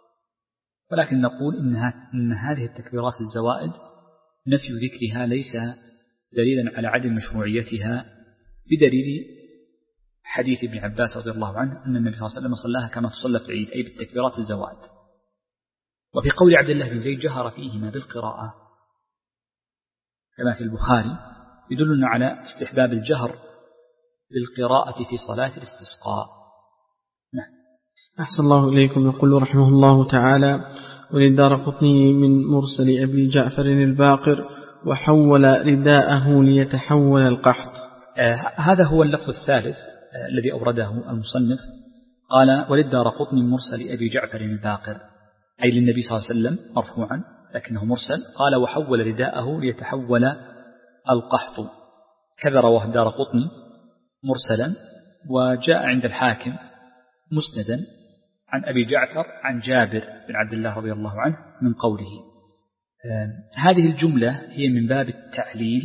ولكن نقول إنها إن هذه التكبيرات الزوائد نفي ذكرها ليس دليلا على عدم مشروعيتها، بدليل حديث ابن عباس رضي الله عنه أن النبي صلى الله عليه وسلم صلاها كما تصلى في العيد أي بالتكبيرات الزوائد. وفي قول عبد الله بن زيد جهر فيهما بالقراءة كما في البخاري يدلنا على استحباب الجهر بالقراءة في صلاة الاستسقاء. نعم. أحسن الله إليكم. يقول رحمه الله تعالى وللدارقطني من مرسل أبي جعفر الباقر وحول رداءه ليتحول القحط. آه هذا هو اللفظ الثالث آه الذي أورده المصنف، قال وللدارقطني من مرسل أبي جعفر الباقر أي للنبي صلى الله عليه وسلم مرفوعا لكنه مرسل، قال وحول رداءه ليتحول القحط، كذا رواه الدارقطني مرسلا، وجاء عند الحاكم مسندا عن أبي جعفر عن جابر بن عبد الله رضي الله عنه من قوله. آه هذه الجملة هي من باب التعليل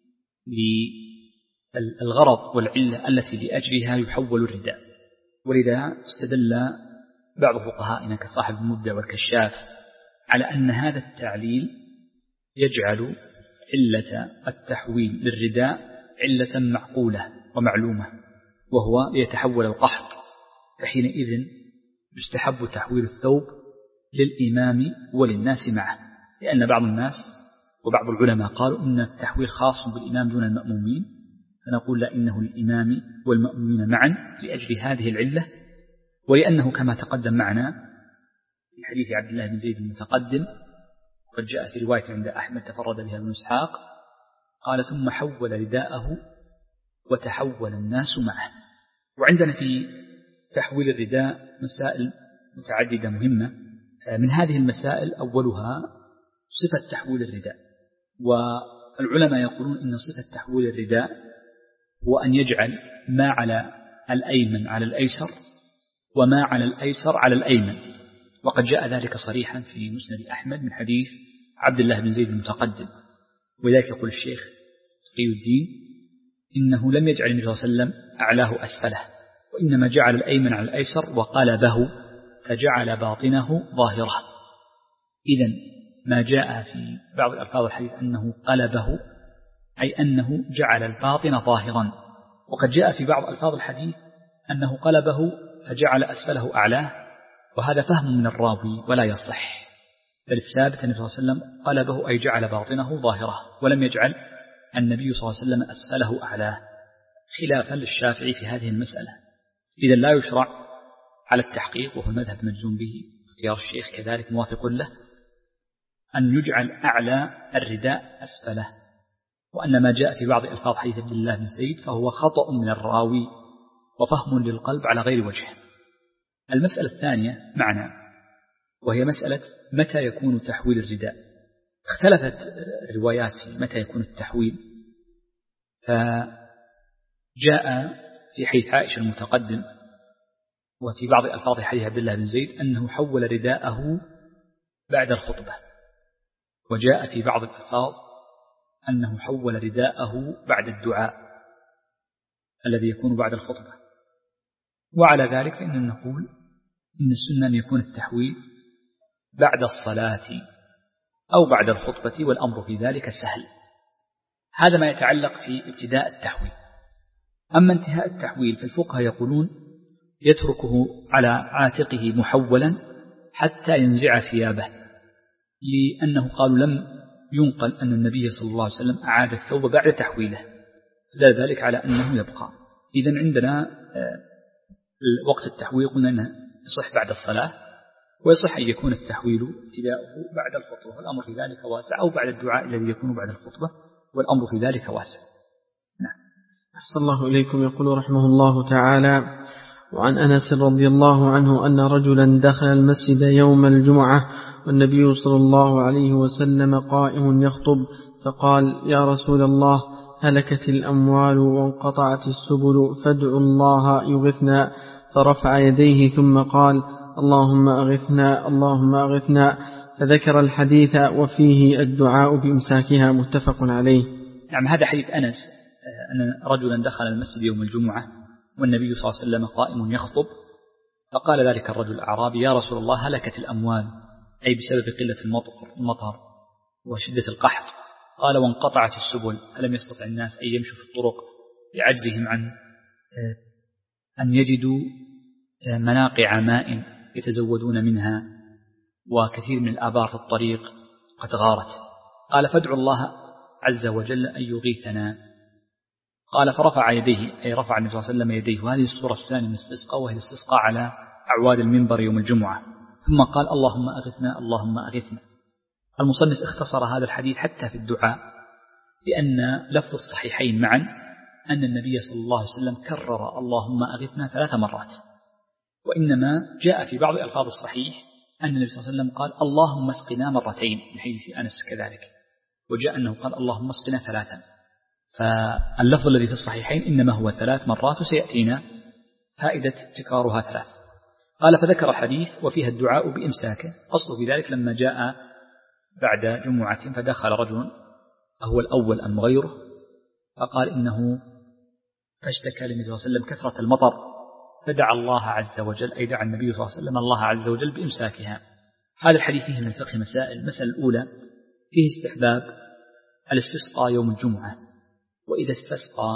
للغرض والعلة التي لأجلها يحول الرداء، ولذا استدل بعض فقهائنا كصاحب المبدع والكشاف على أن هذا التعليل يجعل علة التحويل للرداء علة معقولة ومعلومة، وهو ليتحول القحط، فحينئذ يستحب تحويل الثوب للإمام وللناس معه، لأن بعض الناس وبعض العلماء قالوا إن التحويل خاص بالإمام دون المأمومين، فنقول لا إنه للإمام والمأمومين معا لأجل هذه العلة، ولأنه كما تقدم معنا في حديث عبد الله بن زيد المتقدم قد جاء في رواية عند أحمد تفرد بها ابن إسحاق قال ثم حول رداءه وتحول الناس معه. وعندنا في تحويل الرداء مسائل متعددة مهمة، من هذه المسائل أولها صفة تحويل الرداء، والعلماء يقولون إن صفة تحويل الرداء هو أن يجعل ما على الأيمن على الأيسر وما على الأيسر على الأيمن، وقد جاء ذلك صريحا في مسند أحمد من حديث عبد الله بن زيد المتقدم. ولذلك يقول الشيخ تقي الدين إنه لم يجعل النبي صلى الله عليه وسلم أعلاه أسفله، وإنما جعل الأيمن على الأيسر وقلبه فجعل باطنه ظاهره. إذن ما جاء في بعض الألفاظ الحديث أنه قلبه، أي أنه جعل الباطن ظاهرا. وقد جاء في بعض ألفاظ الحديث أنه قلبه فجعل أسفله أعلاه، وهذا فهم من الراوي ولا يصح، بل الثابت النبي صلى الله عليه وسلم قلبه أي جعل باطنه ظاهره، ولم يجعل النبي صلى الله عليه وسلم أسفله أعلاه، خلافا للشافعي في هذه المسألة. إذا لا يشرع على التحقيق، وهو المذهب مجزوم به، اختيار الشيخ كذلك موافق له، أن يجعل أعلى الرداء أسفله، وأن ما جاء في بعض ألفاظ حديث عبد الله بن زيد فهو خطأ من الراوي وفهم للقلب على غير وجه. المسألة الثانية معنا، وهي مسألة متى يكون تحويل الرداء. اختلفت الروايات في متى يكون التحويل، فجاء في حديث عائشة المتقدم وفي بعض ألفاظ حديث عبد الله بن زيد أنه حول رداءه بعد الخطبة، وجاء في بعض الألفاظ أنه حول رداءه بعد الدعاء الذي يكون بعد الخطبة. وعلى ذلك فإننا نقول إن السنة أن يكون التحويل بعد الصلاة أو بعد الخطبة، والأمر في ذلك سهل. هذا ما يتعلق في ابتداء التحويل. أما انتهاء التحويل فالفقهاء يقولون يتركه على عاتقه محولا حتى ينزع ثيابه، لأنه قالوا لم ينقل أن النبي صلى الله عليه وسلم أعاد الثوب بعد تحويله، دل ذلك على أنه يبقى. إذن عندنا وقت التحويل قلنا أنه يصح بعد الصلاة، ويصح أن يكون التحويل ابتداؤه بعد الخطبة، والأمر في ذلك واسع، أو بعد الدعاء الذي يكون بعد الخطبة، والأمر في ذلك واسع. نعم. أحسن الله إليكم. يقول رحمه الله تعالى: وعن أنس رضي الله عنه أن رجلا دخل المسجد يوم الجمعة والنبي صلى الله عليه وسلم قائم يخطب، فقال: يا رسول الله، هلكت الأموال وانقطعت السبل، فادعوا الله يغثنا. فرفع يديه ثم قال: اللهم أغثنا اللهم أغثنا، فذكر الحديث وفيه الدعاء بإمساكها، متفق عليه. نعم. هذا حديث أنس أن رجلا دخل المسجد يوم الجمعة والنبي صلى الله عليه وسلم قائم يخطب، فقال ذلك الرجل الأعرابي: يا رسول الله، هلكت الأموال، أي بسبب قلة المطر, المطر وشدة القحط. قال: وانقطعت السبل، فلم يستطع الناس أن يمشوا في الطرق لعجزهم عن أن يجدوا مناقع ماء يتزودون منها، وكثير من الآبار في الطريق قد غارت. قال: فادعوا الله عز وجل أن يغيثنا. قال: فرفع يديه، أي رفع النبي صلى الله عليه وسلم يديه. وهذه الصورة الثانية من الاستسقاء، وهي الاستسقاء على أعواد المنبر يوم الجمعة. ثم قال: اللهم أغثنا اللهم أغثنا. المصنف اختصر هذا الحديث حتى في الدعاء، لأن لفظ الصحيحين معا أن النبي صلى الله عليه وسلم كرر اللهم أغثنا ثلاث مرات، وإنما جاء في بعض ألفاظ الصحيح أن النبي صلى الله عليه وسلم قال: اللهم اسقنا مرتين، من حديث أنس كذلك، وجاء أنه قال: اللهم اسقنا ثلاثا. فاللفظ الذي في الصحيحين إنما هو ثلاث مرات، وسيأتينا فائدة تكرارها ثلاث. قال: فذكر الحديث وفيها الدعاء بإمساكه. أصله في ذلك لما جاء بعد جمعة فدخل رجل، أهو الأول أم غيره، فقال إنه فاشتكى للنبي صلى الله عليه وسلم كثرة المطر، فدعا الله عز وجل، أي دعا النبي صلى الله عليه وسلم الله عز وجل بإمساكها. هذا الحديث فيه من الفقه مسائل. المسألة الأولى فيه استحباب الاستسقاء يوم الجمعة، وإذا استسقى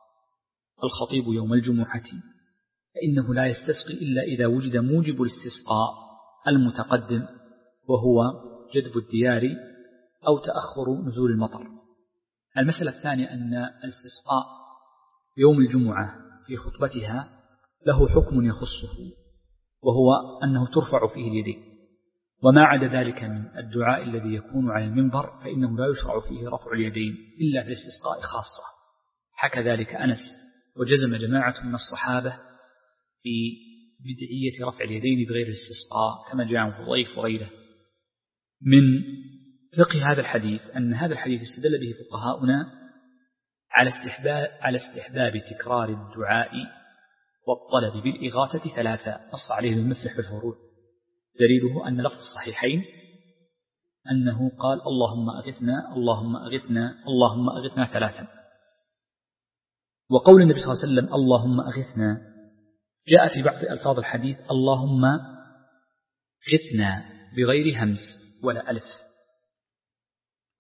الخطيب يوم الجمعة فإنه لا يستسقي إلا إذا وجد موجب الاستسقاء المتقدم، وهو جذب الديار أو تأخر نزول المطر. المسألة الثانية أن الاستسقاء يوم الجمعة في خطبتها له حكم يخصه، وهو أنه ترفع فيه اليدين، وما عدا ذلك من الدعاء الذي يكون على المنبر فإنه لا يشرع فيه رفع اليدين إلا في الاستسقاء خاصة. حكى ذلك أنس، وجزم جماعة من الصحابة في بدعية رفع اليدين بغير الاستسقاء، كما جاء عن فضيف وغيره. من فقه هذا الحديث أن هذا الحديث استدل به فقهاؤنا على استحباب على استحباب تكرار الدعاء والطلب بالإغاثة ثلاثة، نص عليه المفلح في الفروع. دليله أن لفظ الصحيحين أنه قال: اللهم أغثنا اللهم أغثنا اللهم أغثنا ثلاثا. وقول النبي صلى الله عليه وسلم اللهم أغثنا جاء في بعض ألفاظ الحديث اللهم غثنا بغير همز ولا ألف،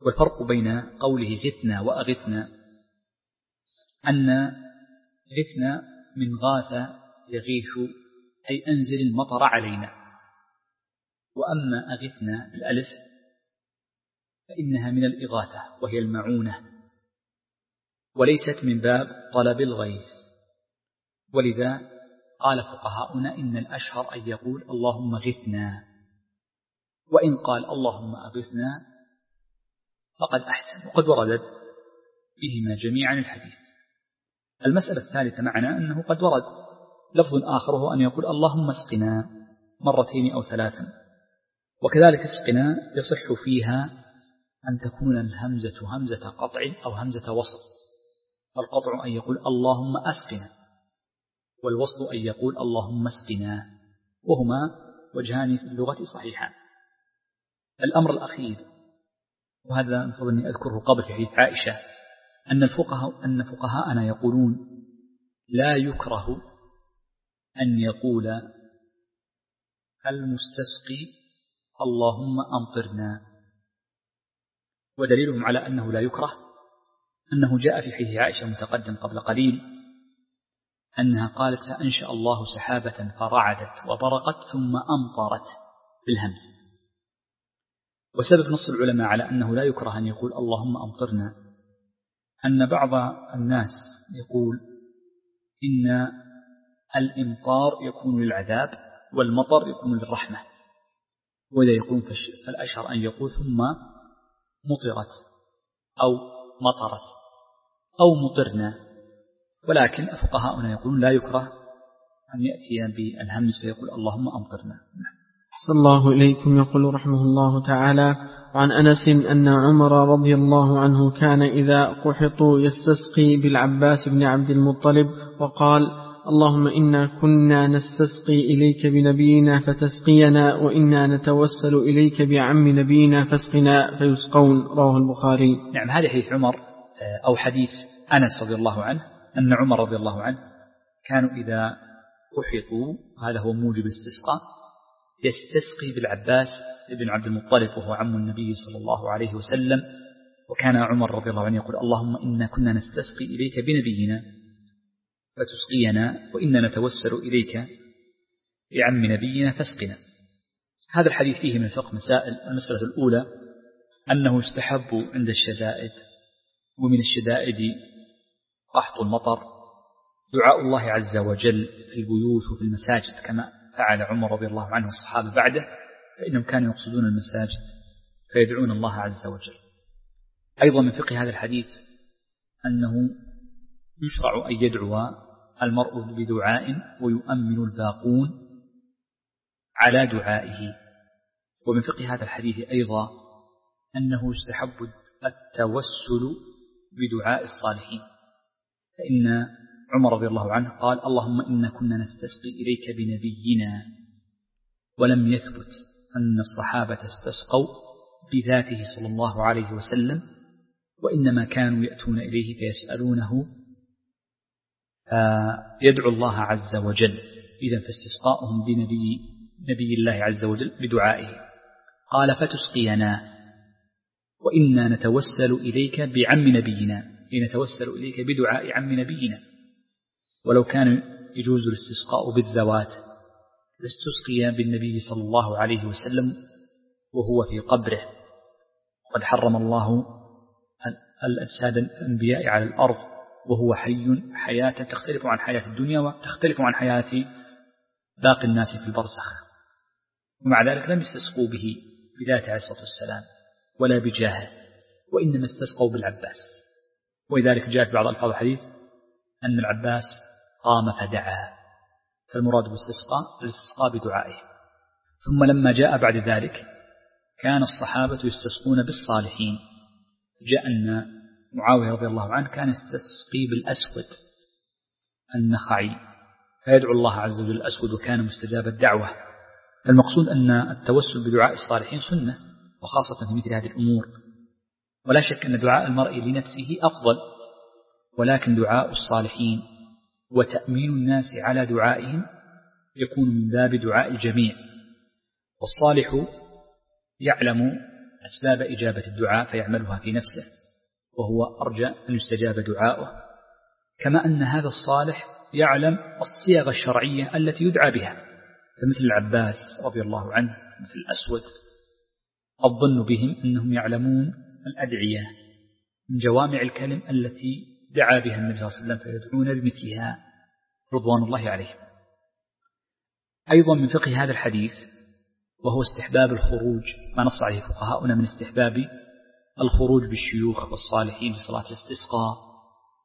والفرق بين قوله غثنا وأغثنا أن غثنا من غاث يغيث أي أنزل المطر علينا، وأما أغثنا بالألف فإنها من الإغاثة وهي المعونة، وليست من باب طلب الغيث. ولذا قال فقهاؤنا إن الأشهر أن يقول اللهم غثنا، وإن قال اللهم أغثنا فقد أحسن، وقد وردت بهما جميعا الحديث. المسألة الثالثة معنا أنه قد ورد لفظ آخر هو أن يقول اللهم اسقنا مرتين أو ثلاثا، وكذلك اسقنا يصح فيها أن تكون الهمزة همزة قطع أو همزة وصل، فالقطع أن يقول اللهم أسقنا، والوصل أن يقول اللهم اسقنا، وهما وجهان في اللغة صحيحان. الأمر الأخير، وهذا المفروض أني أذكره قبل في حديث عائشة، أن الفقهاء أن فقهاءنا يقولون لا يكره أن يقول المستسقي اللهم أمطرنا، ودليلهم على أنه لا يكره أنه جاء في حديث عائشة متقدم قبل قليل أنها قالت فأنشأ الله سحابة فرعدت وبرقت ثم أمطرت بالهمس. وسبب نص العلماء على أنه لا يكره أن يقول اللهم أمطرنا أن بعض الناس يقول إن الإمطار يكون للعذاب والمطر يكون للرحمة، وإذا يكون فالأشهر أن يقول ثم مطرت أو مطرت أو مطرنا. ولكن فقهاؤنا يقولون لا يكره أن يأتي بالهمز فيقول اللهم أمطرنا. صلى الله إليكم. يقول رحمه الله تعالى: وعن أنس أن عمر رضي الله عنه كان إذا قحطوا يستسقي بالعباس بن عبد المطلب وقال: اللهم إنا كنا نستسقي إليك بنبينا فتسقينا، وإنا نتوسل إليك بعم نبينا فاسقنا، فيسقون. رواه البخاري. نعم، هذا حديث عمر أو حديث أنس رضي الله عنه أن عمر رضي الله عنه كانوا إذا قحطوا، هذا هو موجب الاستسقاء، يستسقي بالعباس بن عبد المطلب وهو عم النبي صلى الله عليه وسلم. وكان عمر رضي الله عنه يقول: اللهم إنا كنا نستسقي إليك بنبينا فتسقينا، وإنا نتوسل إليك بعم نبينا فاسقنا. هذا الحديث فيه من الفقه مسائل. المسألة الأولى أنه يستحب عند الشدائد، ومن الشدائد قحط المطر، دعاء الله عز وجل في البيوت وفي المساجد كما فعل عمر رضي الله عنه والصحابة بعده، فإنهم كانوا يقصدون المساجد فيدعون الله عز وجل. أيضا من فقه هذا الحديث أنه يشرع أن يدعو المرء بدعاء ويؤمن الباقون على دعائه. ومن فقه هذا الحديث أيضا أنه يستحب التوسل بدعاء الصالحين، فإن عمر رضي الله عنه قال: اللهم إنا كنا نستسقي إليك بنبينا، ولم يثبت أن الصحابة استسقوا بذاته صلى الله عليه وسلم، وإنما كانوا يأتون إليه فيسألونه يدعو الله عز وجل. إذن فاستسقاؤهم بنبي نبي الله عز وجل بدعائه. قال: فتسقينا، وإنا نتوسل إليك بعم نبينا، نتوسل إليك بدعاء عم نبينا. ولو كان يجوز الاستسقاء بالذوات لاستسقي بالنبي صلى الله عليه وسلم وهو في قبره. قد حرم الله الأجساد الأنبياء على الأرض وهو حي حياة تختلف عن حياة الدنيا وتختلف عن حياة باقي الناس في البرزخ، ومع ذلك لم يستسقوا به بذاته عليه الصلاة والسلام ولا بجاهه، وإنما استسقوا بالعباس. ولذلك جاء في بعض ألفاظ الحديث أن العباس قام فدعا، فالمراد بالاستسقاء الاستسقاء بدعائه. ثم لما جاء بعد ذلك كان الصحابة يستسقون بالصالحين. جاء أن معاوية رضي الله عنه كان يستسقي بالأسود النخعي فيدعو الله عز وجل الأسود، وكان مستجاب الدعوة. المقصود أن التوسل بدعاء الصالحين سنة، وخاصة في مثل هذه الأمور. ولا شك أن دعاء المرء لنفسه أفضل، ولكن دعاء الصالحين وتأمين الناس على دعائهم يكون من باب دعاء الجميع. والصالح يعلم أسباب إجابة الدعاء فيعملها في نفسه وهو أرجى أن يستجاب دعاؤه، كما أن هذا الصالح يعلم الصيغ الشرعية التي يدعى بها، فمثل العباس رضي الله عنه مثل الأسود الظن بهم أنهم يعلمون الأدعية من جوامع الكلم التي دعا بها النبي صلى الله عليه وسلم فيدعون بمثلها رضوان الله عليهم. أيضا من فقه هذا الحديث وهو استحباب الخروج، ما نص عليه فقهاؤنا من استحباب الخروج بالشيوخ والصالحين في صلاة الاستسقاء،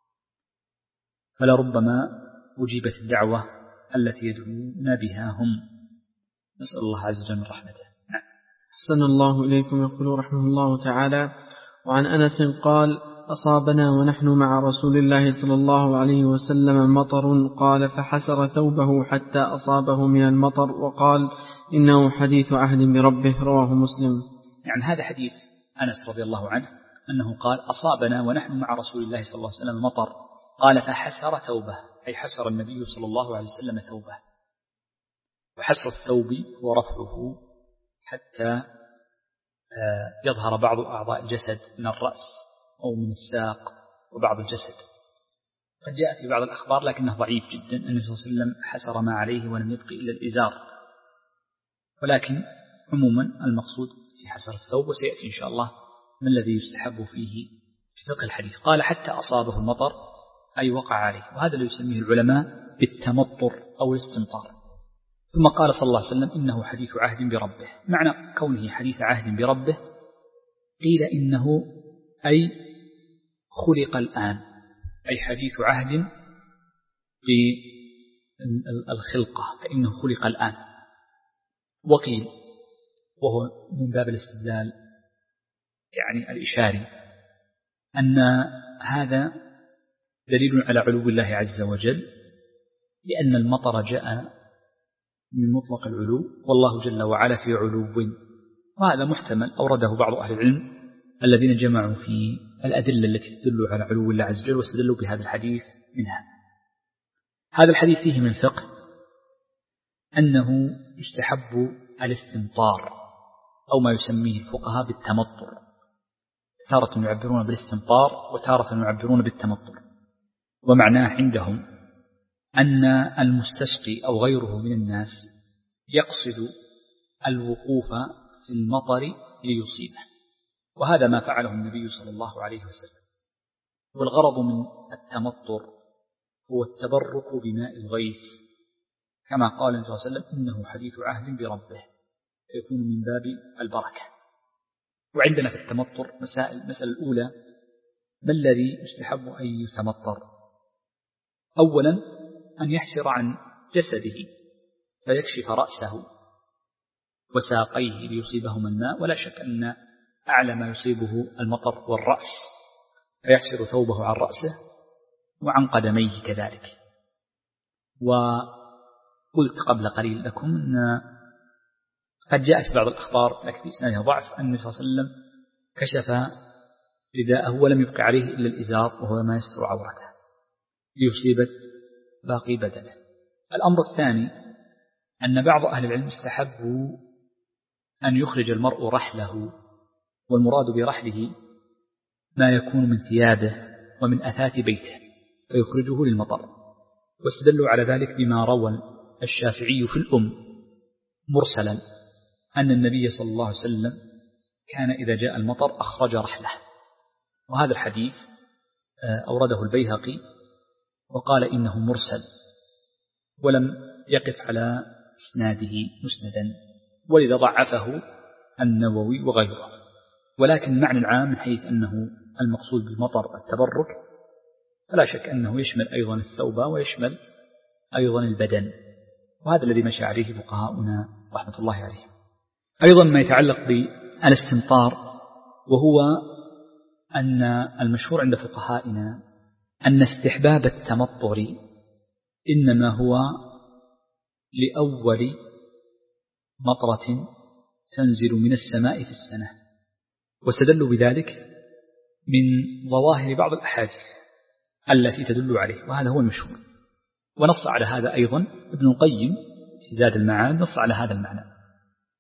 فلربما أجيبت الدعوة التي يدعون بها هم، نسأل الله عز وجل من رحمته. نعم. أحسن الله إليكم. يقول رحمه الله تعالى: وعن أنس قال: أصابنا ونحن مع رسول الله صلى الله عليه وسلم مطر، قال فحسر ثوبه حتى أصابه من المطر، وقال إنه حديث عهد بربه، رواه مسلم. يعني هذا حديث أنس رضي الله عنه أنه قال: أصابنا ونحن مع رسول الله صلى الله عليه وسلم مطر، قال فحسر ثوبه، أي حسر النبي صلى الله عليه وسلم ثوبه. وحسر الثوب هو رفعه حتى يظهر بعض أعضاء الجسد من الرأس أو من الساق وبعض الجسد. قد جاء في بعض الأخبار لكنه ضعيف جدا أن النبي صلى الله عليه وسلم حسر ما عليه ولم يبقي إلا الإزار، ولكن عموما المقصود في حسر الثوب، وسيأتي إن شاء الله ما الذي يستحب فيه في فقه الحديث. قال حتى أصابه المطر، أي وقع عليه، وهذا اللي يسميه العلماء بالتمطر أو الاستمطار. ثم قال صلى الله عليه وسلم إنه حديث عهد بربه. معنى كونه حديث عهد بربه قيل إنه أي خلق الآن، أي حديث عهد بالخلقة، فإنه خلق الآن. وقيل وهو من باب الاستدلال يعني الإشاري أن هذا دليل على علو الله عز وجل، لأن المطر جاء من مطلق العلو، والله جل وعلا في علو، وهذا محتمل أورده بعض أهل العلم الذين جمعوا في الأدلة التي تدل على علو الله عز وجل واستدلوا بهذا الحديث منها. هذا الحديث فيه من الفقه أنه يستحب الاستمطار أو ما يسميه الفقهاء بالتمطر، تارة يعبرون بالاستمطار وتارة يعبرون بالتمطر. ومعناه عندهم أن المستسقي أو غيره من الناس يقصد الوقوف في المطر ليصيبه، وهذا ما فعله النبي صلى الله عليه وسلم. والغرض من التمطر هو التبرك بماء الغيث، كما قال النبي صلى الله عليه وسلم إنه حديث عهد بربه، فيكون من باب البركة. وعندنا في التمطر مسائل. المسألة الأولى: ما الذي يستحب أن يتمطر؟ أولا أن يحسر عن جسده فيكشف رأسه وساقيه ليصيبهما الماء، ولا شك أن أعلى ما يصيبه المطر والرأس، فيحسر ثوبه عن رأسه وعن قدميه كذلك. وقلت قبل قليل لكم أن قد جاء في بعض الأخبار لكن في إسنادها ضعف أن النبي صلى الله عليه وسلم كشف رداءه ولم يبقى عليه إلا الإزار وهو ما يستر عورته ليصيب باقي بدنه. الأمر الثاني أن بعض أهل العلم استحبوا أن يخرج المرء رحله، والمراد برحله ما يكون من ثيابه ومن أثاث بيته فيخرجه للمطر، واستدلوا على ذلك بما روى الشافعي في الأم مرسلا أن النبي صلى الله عليه وسلم كان إذا جاء المطر أخرج رحله، وهذا الحديث أورده البيهقي وقال إنه مرسل ولم يقف على إسناده مسندا، ولذا ضعفه النووي وغيره. ولكن المعنى العام من حيث أنه المقصود بالمطر التبرك، فلا شك أنه يشمل أيضا الثوب ويشمل أيضا البدن، وهذا الذي مشى عليه فقهاؤنا رحمة الله عليهم. أيضا ما يتعلق بالاستمطار، وهو أن المشهور عند فقهائنا أن استحباب التمطر إنما هو لأول مطرة تنزل من السماء في السنة، واستدلوا بذلك من ظواهر بعض الأحاديث التي تدل عليه، وهذا هو المشهور. ونص على هذا أيضا ابن القيم في زاد المعاد، نص على هذا المعنى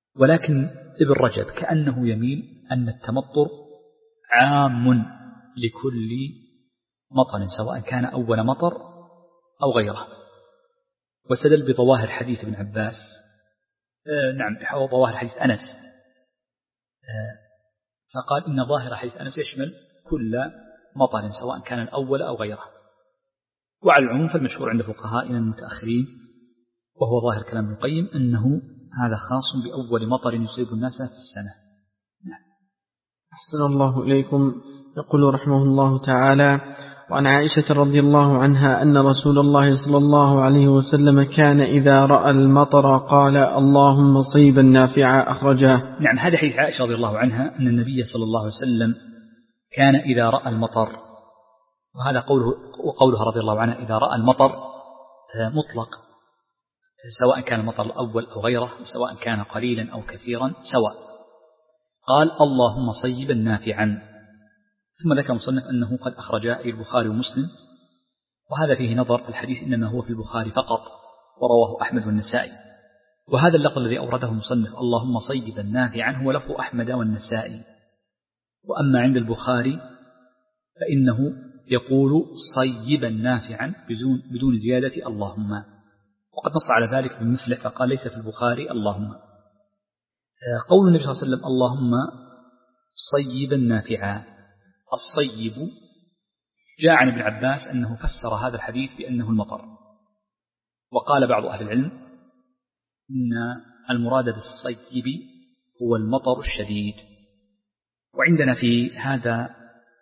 ولكن ابن رجب كأنه يميل أن التمطر عام لكل مطر سواء كان أول مطر أو غيره، واستدل بظواهر حديث ابن عباس آه نعم أو ظواهر حديث أنس آه فقال إن ظاهر حديث أنس يشمل كل مطر سواء كان الأول أو غيره. وعلى العموم فالمشهور عند فقهائنا المتأخرين وهو ظاهر كلام ابن القيم أنه هذا خاص بأول مطر يصيب الناس في السنة. نعم. أحسن الله إليكم. يقول رحمه الله تعالى: وعن عائشة رضي الله عنها أن رسول الله صلى الله عليه وسلم كان إذا رأى المطر قال اللهم صيبا نافعا، أخرجاه. نعم، هذا حديث عائشة رضي الله عنها أن النبي صلى الله عليه وسلم كان إذا رأى المطر، وهذا قوله وقولها رضي الله عنها إذا رأى المطر مطلق، سواء كان المطر الأول أو غيره، سواء كان قليلا أو كثيرا سواء. قال اللهم صيبا نافعا. ثم ذكر المصنف أنه قد أخرجا البخاري ومسلم، وهذا فيه نظر. الحديث إنما هو في البخاري فقط ورواه أحمد والنسائي، وهذا اللفظ الذي أورده المصنف اللهم صيبا نافعا هو لفظ أحمد والنسائي. وأما عند البخاري فإنه يقول صيبا نافعا بدون, بدون زيادة اللهم، وقد نص على ذلك ابن مفلح فقال ليس في البخاري اللهم. قول النبي صلى الله عليه وسلم اللهم صيبا نافعا، الصيب جاء عن ابن عباس أنه فسر هذا الحديث بأنه المطر، وقال بعض أهل العلم إن المراد بالصيب هو المطر الشديد. وعندنا في هذا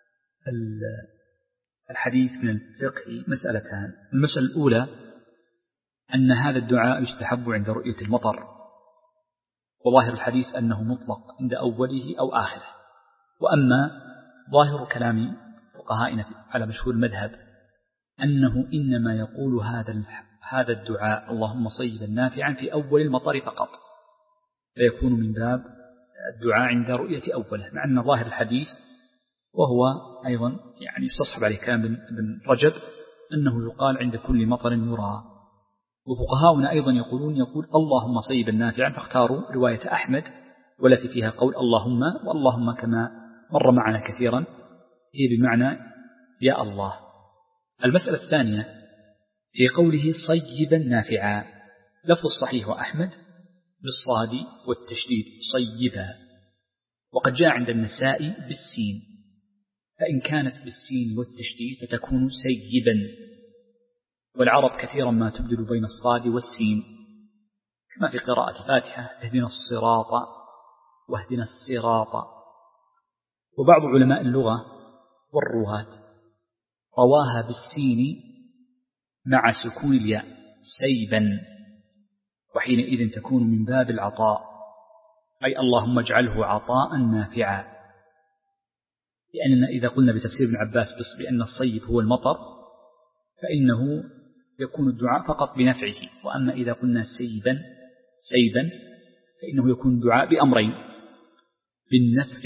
الحديث من الفقه مسألتان. المسألة الأولى أن هذا الدعاء يستحب عند رؤية المطر، وظاهر الحديث أنه مطلق عند أوله أو آخره. وأما ظاهر كلام فقهائنا على مشهور المذهب أنه إنما يقول هذا هذا الدعاء اللهم صيبا نافعا في أول المطر فقط، فيكون من باب الدعاء عند رؤية أوله، مع أن ظاهر الحديث وهو أيضا يعني يستصحب عليه كلام ابن رجب أنه يقال عند كل مطر يرى. وفقهاؤنا أيضا يقولون يقول اللهم صيبا نافعا، فاختاروا رواية أحمد والتي فيها قول اللهم، واللهم كما مر معنا كثيرا هي بمعنى يا الله. المسألة الثانية في قوله صيبا نافعا، لفظ الصحيح وأحمد بالصاد والتشديد صيبا، وقد جاء عند النسائي بالسين، فإن كانت بالسين والتشديد فتكون سيبا. والعرب كثيرا ما تبدل بين الصاد والسين، كما في قراءة الفاتحة اهدنا الصراط واهدنا الصراط. وبعض علماء اللغة والرواة رواها بالسين مع سكون الياء سيبا، وحينئذ تكون من باب العطاء، أي اللهم اجعله عطاء نافعا. لأننا إذا قلنا بتفسير ابن عباس بأن الصيب هو المطر فإنه يكون الدعاء فقط بنفعه، وأما إذا قلنا سيبا سيبا فإنه يكون الدعاء بأمرين، بالنفع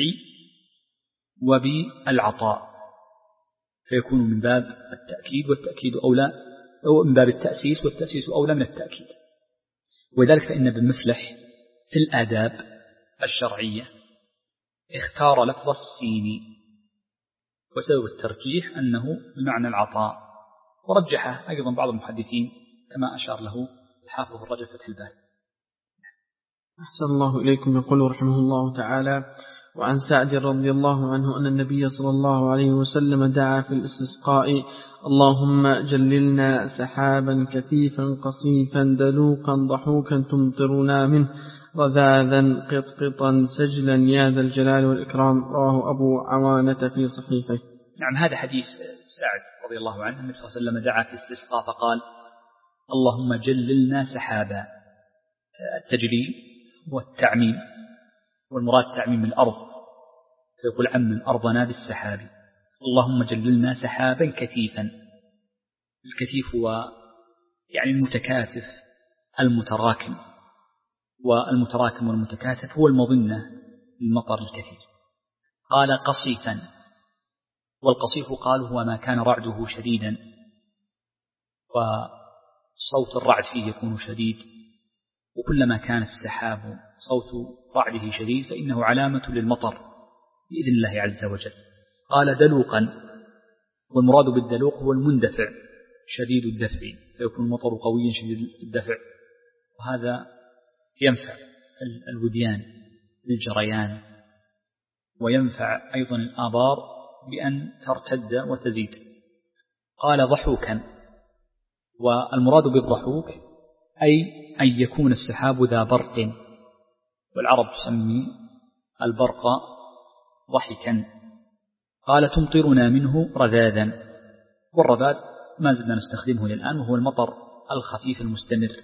وبالعطاء، فيكون من باب التأكيد، والتأكيد أولى، أو من باب التأسيس والتأسيس أولى من التأكيد. وذلك فإن ابن مفلح في الآداب الشرعية اختار لفظ السين، وسبب الترجيح أنه بمعنى العطاء، ورجحه أيضا بعض المحدثين كما أشار له الحافظ الرجل فتح الباري. أحسن الله إليكم. يقول رحمه الله تعالى: وعن سعد رضي الله عنه أن النبي صلى الله عليه وسلم دعا في الاستسقاء اللهم جللنا سحابا كثيفا قصيفا دلوقا ضحوكا تمطرنا منه رذاذا قطقطا سجلا يا ذا الجلال والإكرام. رواه أبو عوانة في صحيحه. نعم، هذا حديث سعد رضي الله عنه. النبي صلى الله عليه وسلم دعا في الاستسقاء فقال اللهم جللنا سحابا. التجليل هو التعميم، والمراد تعميم الأرض، فيقول عمم أرضنا بالسحاب. اللهم جللنا سحابا كثيفا. الكثيف هو يعني المتكاثف المتراكم، والمتراكم والمتكاثف هو المظنة للمطر الكثير. قال قصيفا، والقصيف قال هو ما كان رعده شديدا، وصوت الرعد فيه يكون شديد، وكلما كان السحاب صوت رعده شديد فإنه علامة للمطر بإذن الله عز وجل. قال دلوقا، والمراد بالدلوق هو المندفع شديد الدفع، فيكون المطر قويا شديد الدفع، وهذا ينفع الوديان للجريان، وينفع أيضا الآبار بأن ترتد وتزيد. قال ضحوكا، والمراد بالضحوك أي أن يكون السحاب ذا برق، والعرب تسمي البرق ضحكا. قال تمطرنا منه رذاذا، والرذاذ ما زلنا نستخدمه للآن، وهو المطر الخفيف المستمر.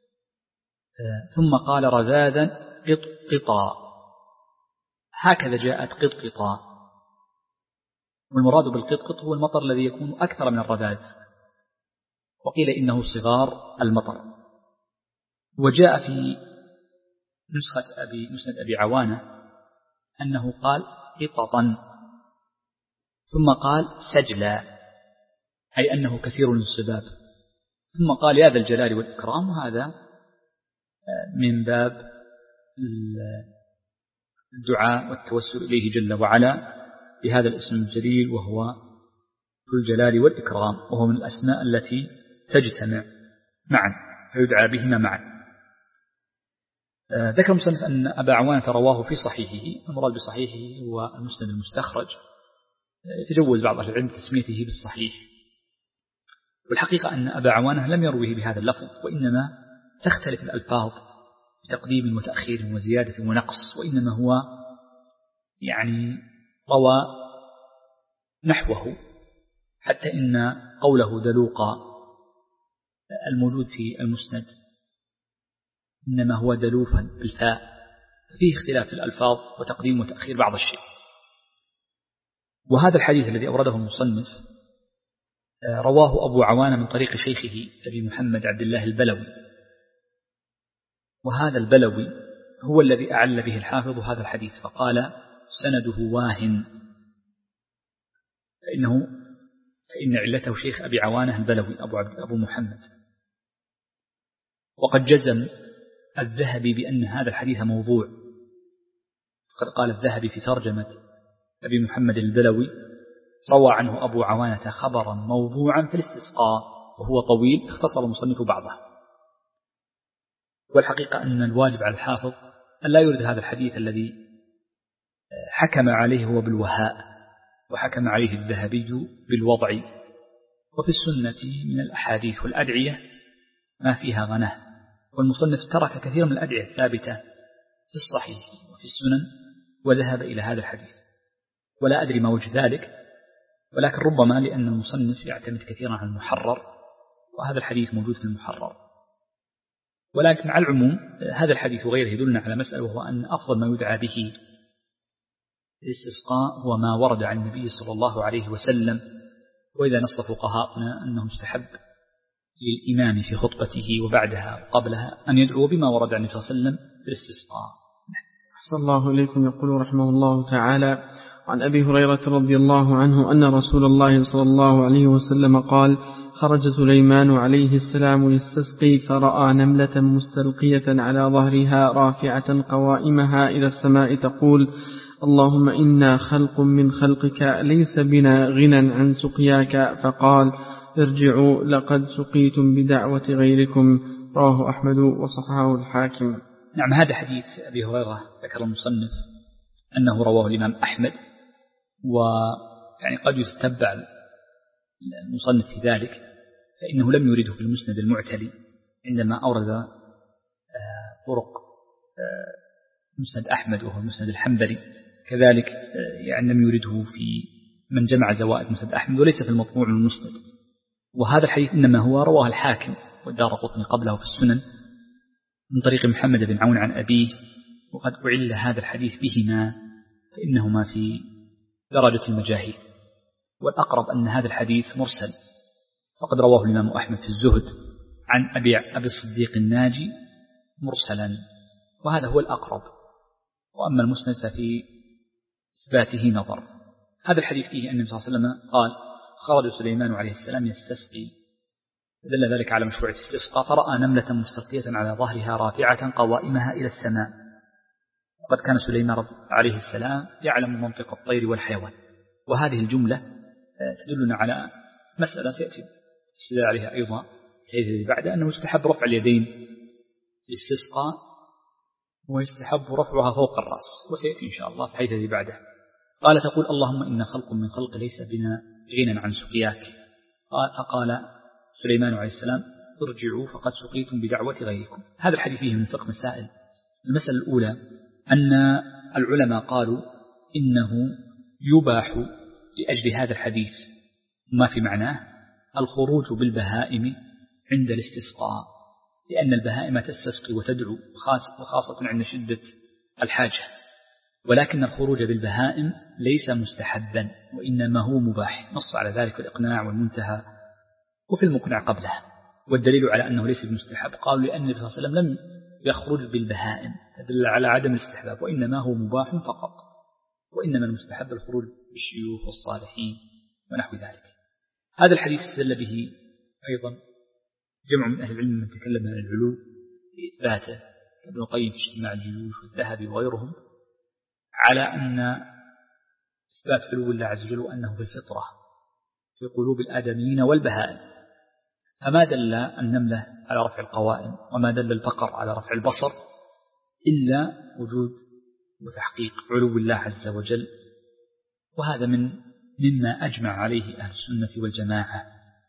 ثم قال رذاذا قطقطا، هكذا جاءت قطقطا، والمراد بالقطقط هو المطر الذي يكون أكثر من الرذاذ، وقيل إنه صغار المطر. وجاء في نسخة أبي مسند أبي عوانة أنه قال قططا، ثم قال سجلا، أي أنه كثير الانصباب، ثم قال يا ذا الجلال والإكرام، وهذا من باب الدعاء والتوسل إليه جل وعلا بهذا الاسم الجليل، وهو ذو الجلال والإكرام، وهو من الأسماء التي تجتمع معا فيدعى بهما معا. ذكر المصنف أن أبا عوانة رواه في صحيحه، المراد بصحيحه هو المسند المستخرج، يتجوز بعض أهل العلم تسميته بالصحيح، والحقيقة أن أبا عوانة لم يروه بهذا اللفظ، وإنما تختلف الألفاظ بتقديم وتأخير وزيادة ونقص، وإنما هو يعني روى نحوه، حتى إن قوله دلوقا الموجود في المسند إنما هو دلوفا بالفاء، فيه اختلاف في الألفاظ وتقديم وتأخير بعض الشيء. وهذا الحديث الذي أورده المصنف رواه أبو عوانة من طريق شيخه أبي محمد عبد الله البلوي، وهذا البلوي هو الذي أعل به الحافظ هذا الحديث، فقال سنده واهن، فإنه فإن علته شيخ أبي عوانة البلوي أبو, أبو محمد. وقد جزم الذهبي بأن هذا الحديث موضوع، قد قال الذهبي في ترجمة أبي محمد البلوي روى عنه أبو عوانة خبرا موضوعا في الاستسقاء، وهو طويل اختصر المصنف بعضه. والحقيقة أن الواجب على الحافظ أن لا يرد هذا الحديث الذي حكم عليه هو بالوهاء، وحكم عليه الذهبي بالوضع. وفي السنة من الأحاديث والأدعية ما فيها غناه، والمصنف ترك كثير من الأدعية الثابتة في الصحيح وفي السنن وذهب إلى هذا الحديث، ولا أدري ما وجه ذلك، ولكن ربما لأن المصنف يعتمد كثيرا على المحرر، وهذا الحديث موجود في المحرر. ولكن على العموم هذا الحديث وغيره يدلنا على مسألة، وهو أن أفضل ما يدعى به الاستسقاء هو ما ورد عن النبي صلى الله عليه وسلم. وإذا نص فقهاؤنا أنه مستحب للإمام في خطبته وبعدها وقبلها أن يدعو بما ورد عن النبي صلى الله عليه وسلم في الاستسقاء. أحسن الله إليكم. يقول رحمه الله تعالى عن أبي هريرة رضي الله عنه أن رسول الله صلى الله عليه وسلم قال: خرج سليمان عليه السلام يستسقي فرأى نملة مستلقية على ظهرها رافعة قوائمها إلى السماء تقول: اللهم إنا خلق من خلقك ليس بنا غنى عن سقياك. فقال: ارجعوا لقد سقيتم بدعوة غيركم. رواه أحمد وصححه الحاكم. نعم، هذا حديث أبي هريرة ذكر المصنف أنه رواه الإمام أحمد، ويعني قد يتبع المصنف في ذلك، فإنه لم يرده في المسند المعتلي عندما أورد طرق مسند أحمد وهو المسند الحنبلي، كذلك يعني لم يرده في من جمع زوائد مسند أحمد وليس في المطبوع من المسند. وهذا الحديث إنما هو رواه الحاكم والدارقطني قبله في السنن من طريق محمد بن عون عن أبيه، وقد أعل هذا الحديث بهما فإنهما في درجة المجاهيل. والأقرب أن هذا الحديث مرسل، فقد رواه الإمام أحمد في الزهد عن أبي, أبي الصديق الناجي مرسلا، وهذا هو الأقرب. وأما المسند ففي إثباته نظر. هذا الحديث فيه أن النبي صلى الله عليه وسلم قال: خرج سليمان عليه السلام يستسقي دل ذلك على مشروع الاستسقاء، فرأى نملة مستلقية على ظهرها رافعة قوائمها إلى السماء. وقد كان سليمان عليه السلام يعلم منطق الطير والحيوان. وهذه الجملة تدلنا على مسألة سيأتي السؤال عليها أيضا الحديث بعد، أنه يستحب رفع اليدين للاستسقاء ويستحب رفعها فوق الرأس، وسيأتي إن شاء الله في الحديث الذي بعده. قال تقول اللهم إن خلق من خلق ليس بنا غنى عن سقياك. فقال سليمان عليه السلام ارجعوا فقد سقيتم بدعوة غيركم. هذا الحديث فيه من فقه مسائل. المسألة الأولى أن العلماء قالوا إنه يباح لأجل هذا الحديث ما في معناه الخروج بالبهائم عند الاستسقاء، لأن البهائم تستسقي وتدعو وخاصة عند شدة الحاجة، ولكن الخروج بالبهائم ليس مستحبا وإنما هو مباح. نص على ذلك الإقناع والمنتهى وفي المقنع قبله. والدليل على أنه ليس بمستحب قالوا لأن النبي صلى الله عليه وسلم لم يخرج بالبهائم، تدل على عدم الاستحباب، وإنما هو مباح فقط، وإنما المستحب الخروج بالشيوخ والصالحين ونحو ذلك. هذا الحديث استدل به أيضا جمع من أهل العلم من تكلم عن العلو في إثباته كابن القيم في اجتماع الجيوش والذهبي وغيرهم، على أن إثبات علو الله عز وجل وأنه بالفطرة في قلوب الآدميين والبهائم. فما دل النملة على رفع القوائم وما دل البقر على رفع البصر إلا وجود وتحقيق علو الله عز وجل، وهذا من مما أجمع عليه أهل السنة والجماعة.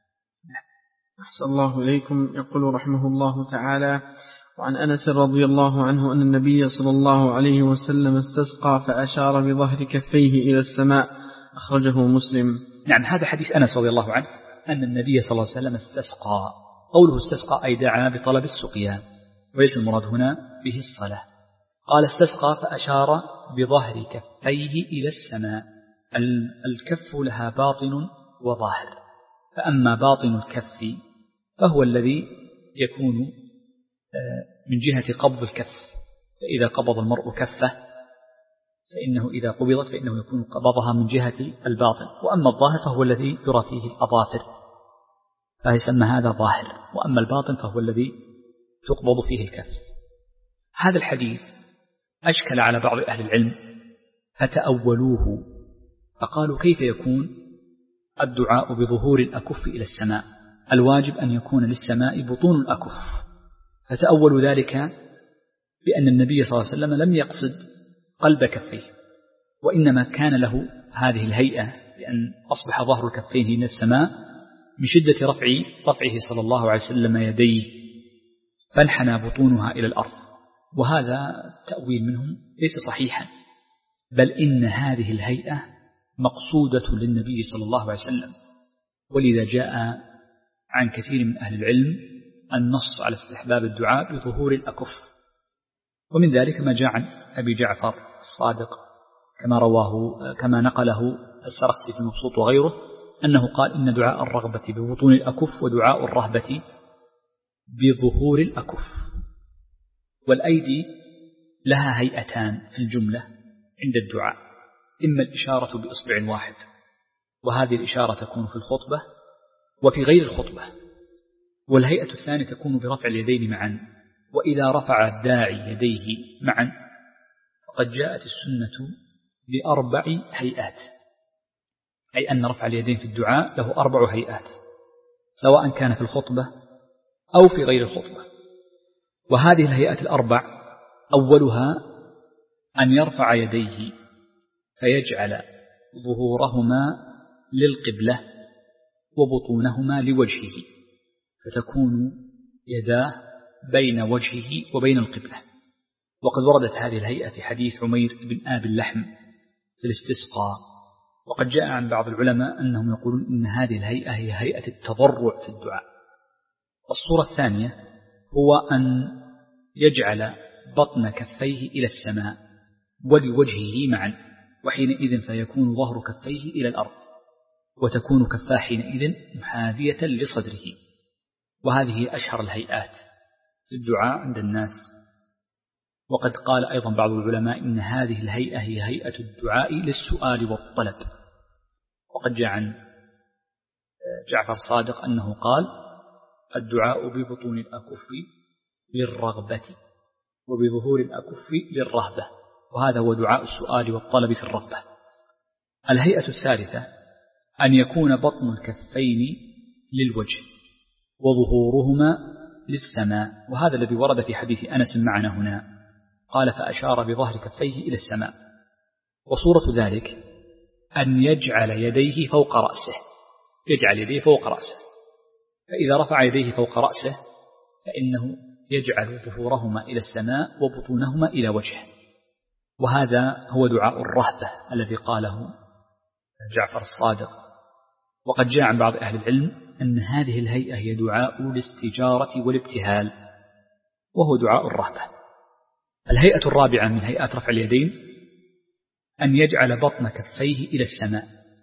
أحسن الله إليكم. يقول رحمه الله تعالى: وعن أنس رضي الله عنه أن النبي صلى الله عليه وسلم استسقى فأشار بظهر كفيه إلى السماء، أخرجه مسلم. نعم، هذا حديث أنس رضي الله عنه أن النبي صلى الله عليه وسلم استسقى. قوله استسقى أي دعا بطلب السقيا، وليس المراد هنا به الصلاة. قال استسقى فأشار بظهر كفيه إلى السماء. الكف لها باطن وظاهر، فأما باطن الكف فهو الذي يكون من جهة قبض الكف، فإذا قبض المرء كفه فإنه إذا قبضت فإنه يكون قبضها من جهة الباطن، وأما الظاهر فهو الذي يرى فيه الأظافر فيسمى هذا ظاهر، وأما الباطن فهو الذي تقبض فيه الكف. هذا الحديث أشكل على بعض أهل العلم فتأولوه، فقالوا كيف يكون الدعاء بظهور الأكف إلى السماء؟ الواجب أن يكون للسماء بطون الأكف، فتأولوا ذلك بأن النبي صلى الله عليه وسلم لم يقصد قلب كفيه، وإنما كان له هذه الهيئة لأن أصبح ظهر الكفين إلى السماء من شدة رفع رفعه صلى الله عليه وسلم يديه، فانحنى بطونها إلى الأرض. وهذا تأويل منهم ليس صحيحا، بل إن هذه الهيئة مقصودة للنبي صلى الله عليه وسلم، ولذا جاء عن كثير من أهل العلم النص على استحباب الدعاء بظهور الأكف. ومن ذلك ما جاء عن أبي جعفر الصادق كما رواه كما نقله السرخسي في المبسوط وغيره، أنه قال إن دعاء الرغبة ببطون الأكف ودعاء الرهبة بظهور الأكف. والأيدي لها هيئتان في الجملة عند الدعاء، إما الإشارة بإصبع واحد، وهذه الإشارة تكون في الخطبة وفي غير الخطبة، والهيئة الثانية تكون برفع اليدين معا. وإذا رفع الداعي يديه معا فقد جاءت السنة بأربع هيئات، أي أن رفع اليدين في الدعاء له أربع هيئات، سواء كان في الخطبة أو في غير الخطبة. وهذه الهيئات الأربع أولها أن يرفع يديه فيجعل ظهورهما للقبلة وبطونهما لوجهه، فتكون يداه بين وجهه وبين القبلة. وقد وردت هذه الهيئة في حديث عمير بن آب اللحم في الاستسقاء. وقد جاء عن بعض العلماء أنهم يقولون إن هذه الهيئة هي هيئة التضرع في الدعاء. الصورة الثانية هو أن يجعل بطن كفيه إلى السماء ولوجهه معا، وحينئذ فيكون ظهر كفيه إلى الأرض، وتكون كفاه حينئذ محاذية لصدره. وهذه أشهر الهيئات في الدعاء عند الناس. وقد قال أيضا بعض العلماء إن هذه الهيئة هي هيئة الدعاء للسؤال والطلب. وقد جاء عن جعفر الصادق أنه قال الدعاء ببطون الأكف للرغبة وبظهور الأكف للرهبة، وهذا هو دعاء السؤال والطلب في الرغبة. الهيئة الثالثة أن يكون بطن الكفين للوجه وظهورهما للسماء، وهذا الذي ورد في حديث أنس معنا هنا، قال فأشار بظهر كفيه إلى السماء. وصورة ذلك أن يجعل يديه فوق رأسه، يجعل يديه فوق رأسه، فإذا رفع يديه فوق رأسه فإنه يجعل ظهورهما إلى السماء وبطونهما إلى وجهه، وهذا هو دعاء الرهبة الذي قاله جعفر الصادق. وقد جاء عن بعض أهل العلم أن هذه الهيئة هي دعاء الاستجارة والابتهال، وهو دعاء الرهبة. الهيئة الرابعة من هيئات رفع اليدين أن يجعل بطن كفيه إلى السماء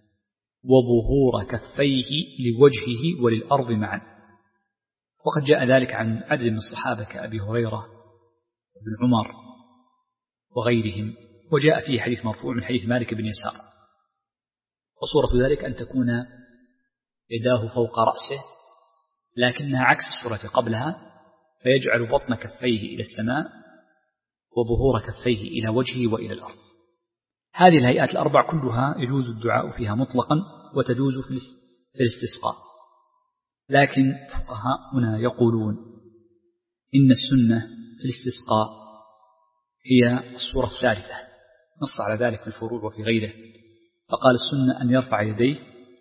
وظهور كفيه لوجهه وللأرض معا، وقد جاء ذلك عن عدد من الصحابة كأبي هريرة وابن عمر وغيرهم، وجاء فيه حديث مرفوع من حديث مالك بن يسار. وصورة ذلك أن تكون يداه فوق رأسه لكنها عكس الصورة قبلها، فيجعل بطن كفيه إلى السماء وظهور كفيه إلى وجهه وإلى الأرض. هذه الهيئات الأربع كلها يجوز الدعاء فيها مطلقا وتجوز في الاستسقاء، لكن فقهاء هنا يقولون إن السنة في الاستسقاء هي الصورة الثالثة، نص على ذلك في الفروع وفي غيره، فقال السنة أن يرفع يديه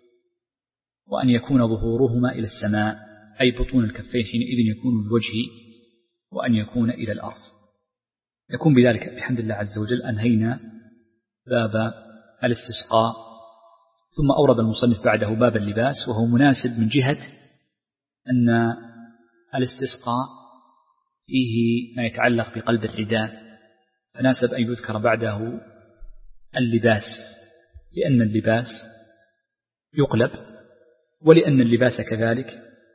وأن يكون ظهورهما إلى السماء، أي بطون الكفين حينئذ يكون الوجه، وأن يكون إلى الأرض. يكون بذلك بحمد الله عز وجل أنهينا باب الاستسقاء. ثم أورد المصنف بعده باب اللباس، وهو مناسب من جهة أن الاستسقاء فيه ما يتعلق بقلب الرداء، فناسب أن يذكر بعده اللباس، لأن اللباس يقلب، ولأن اللباس كذلك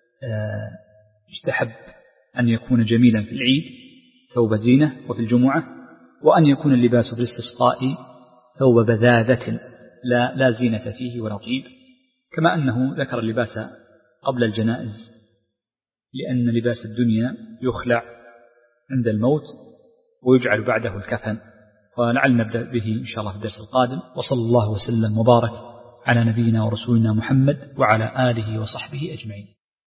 يستحب أن يكون جميلا في العيد ثوب زينة، وفي الجمعة، وأن يكون اللباس في الاستسقاء ثوب بذاذة لا, لا زينة فيه ولا طيب، كما أنه ذكر اللباس قبل الجنائز لأن لباس الدنيا يخلع عند الموت ويجعل بعده الكفن. ولعل نبدأ به إن شاء الله في الدرس القادم. وصلى الله وسلم وبارك على نبينا ورسولنا محمد وعلى آله وصحبه أجمعين.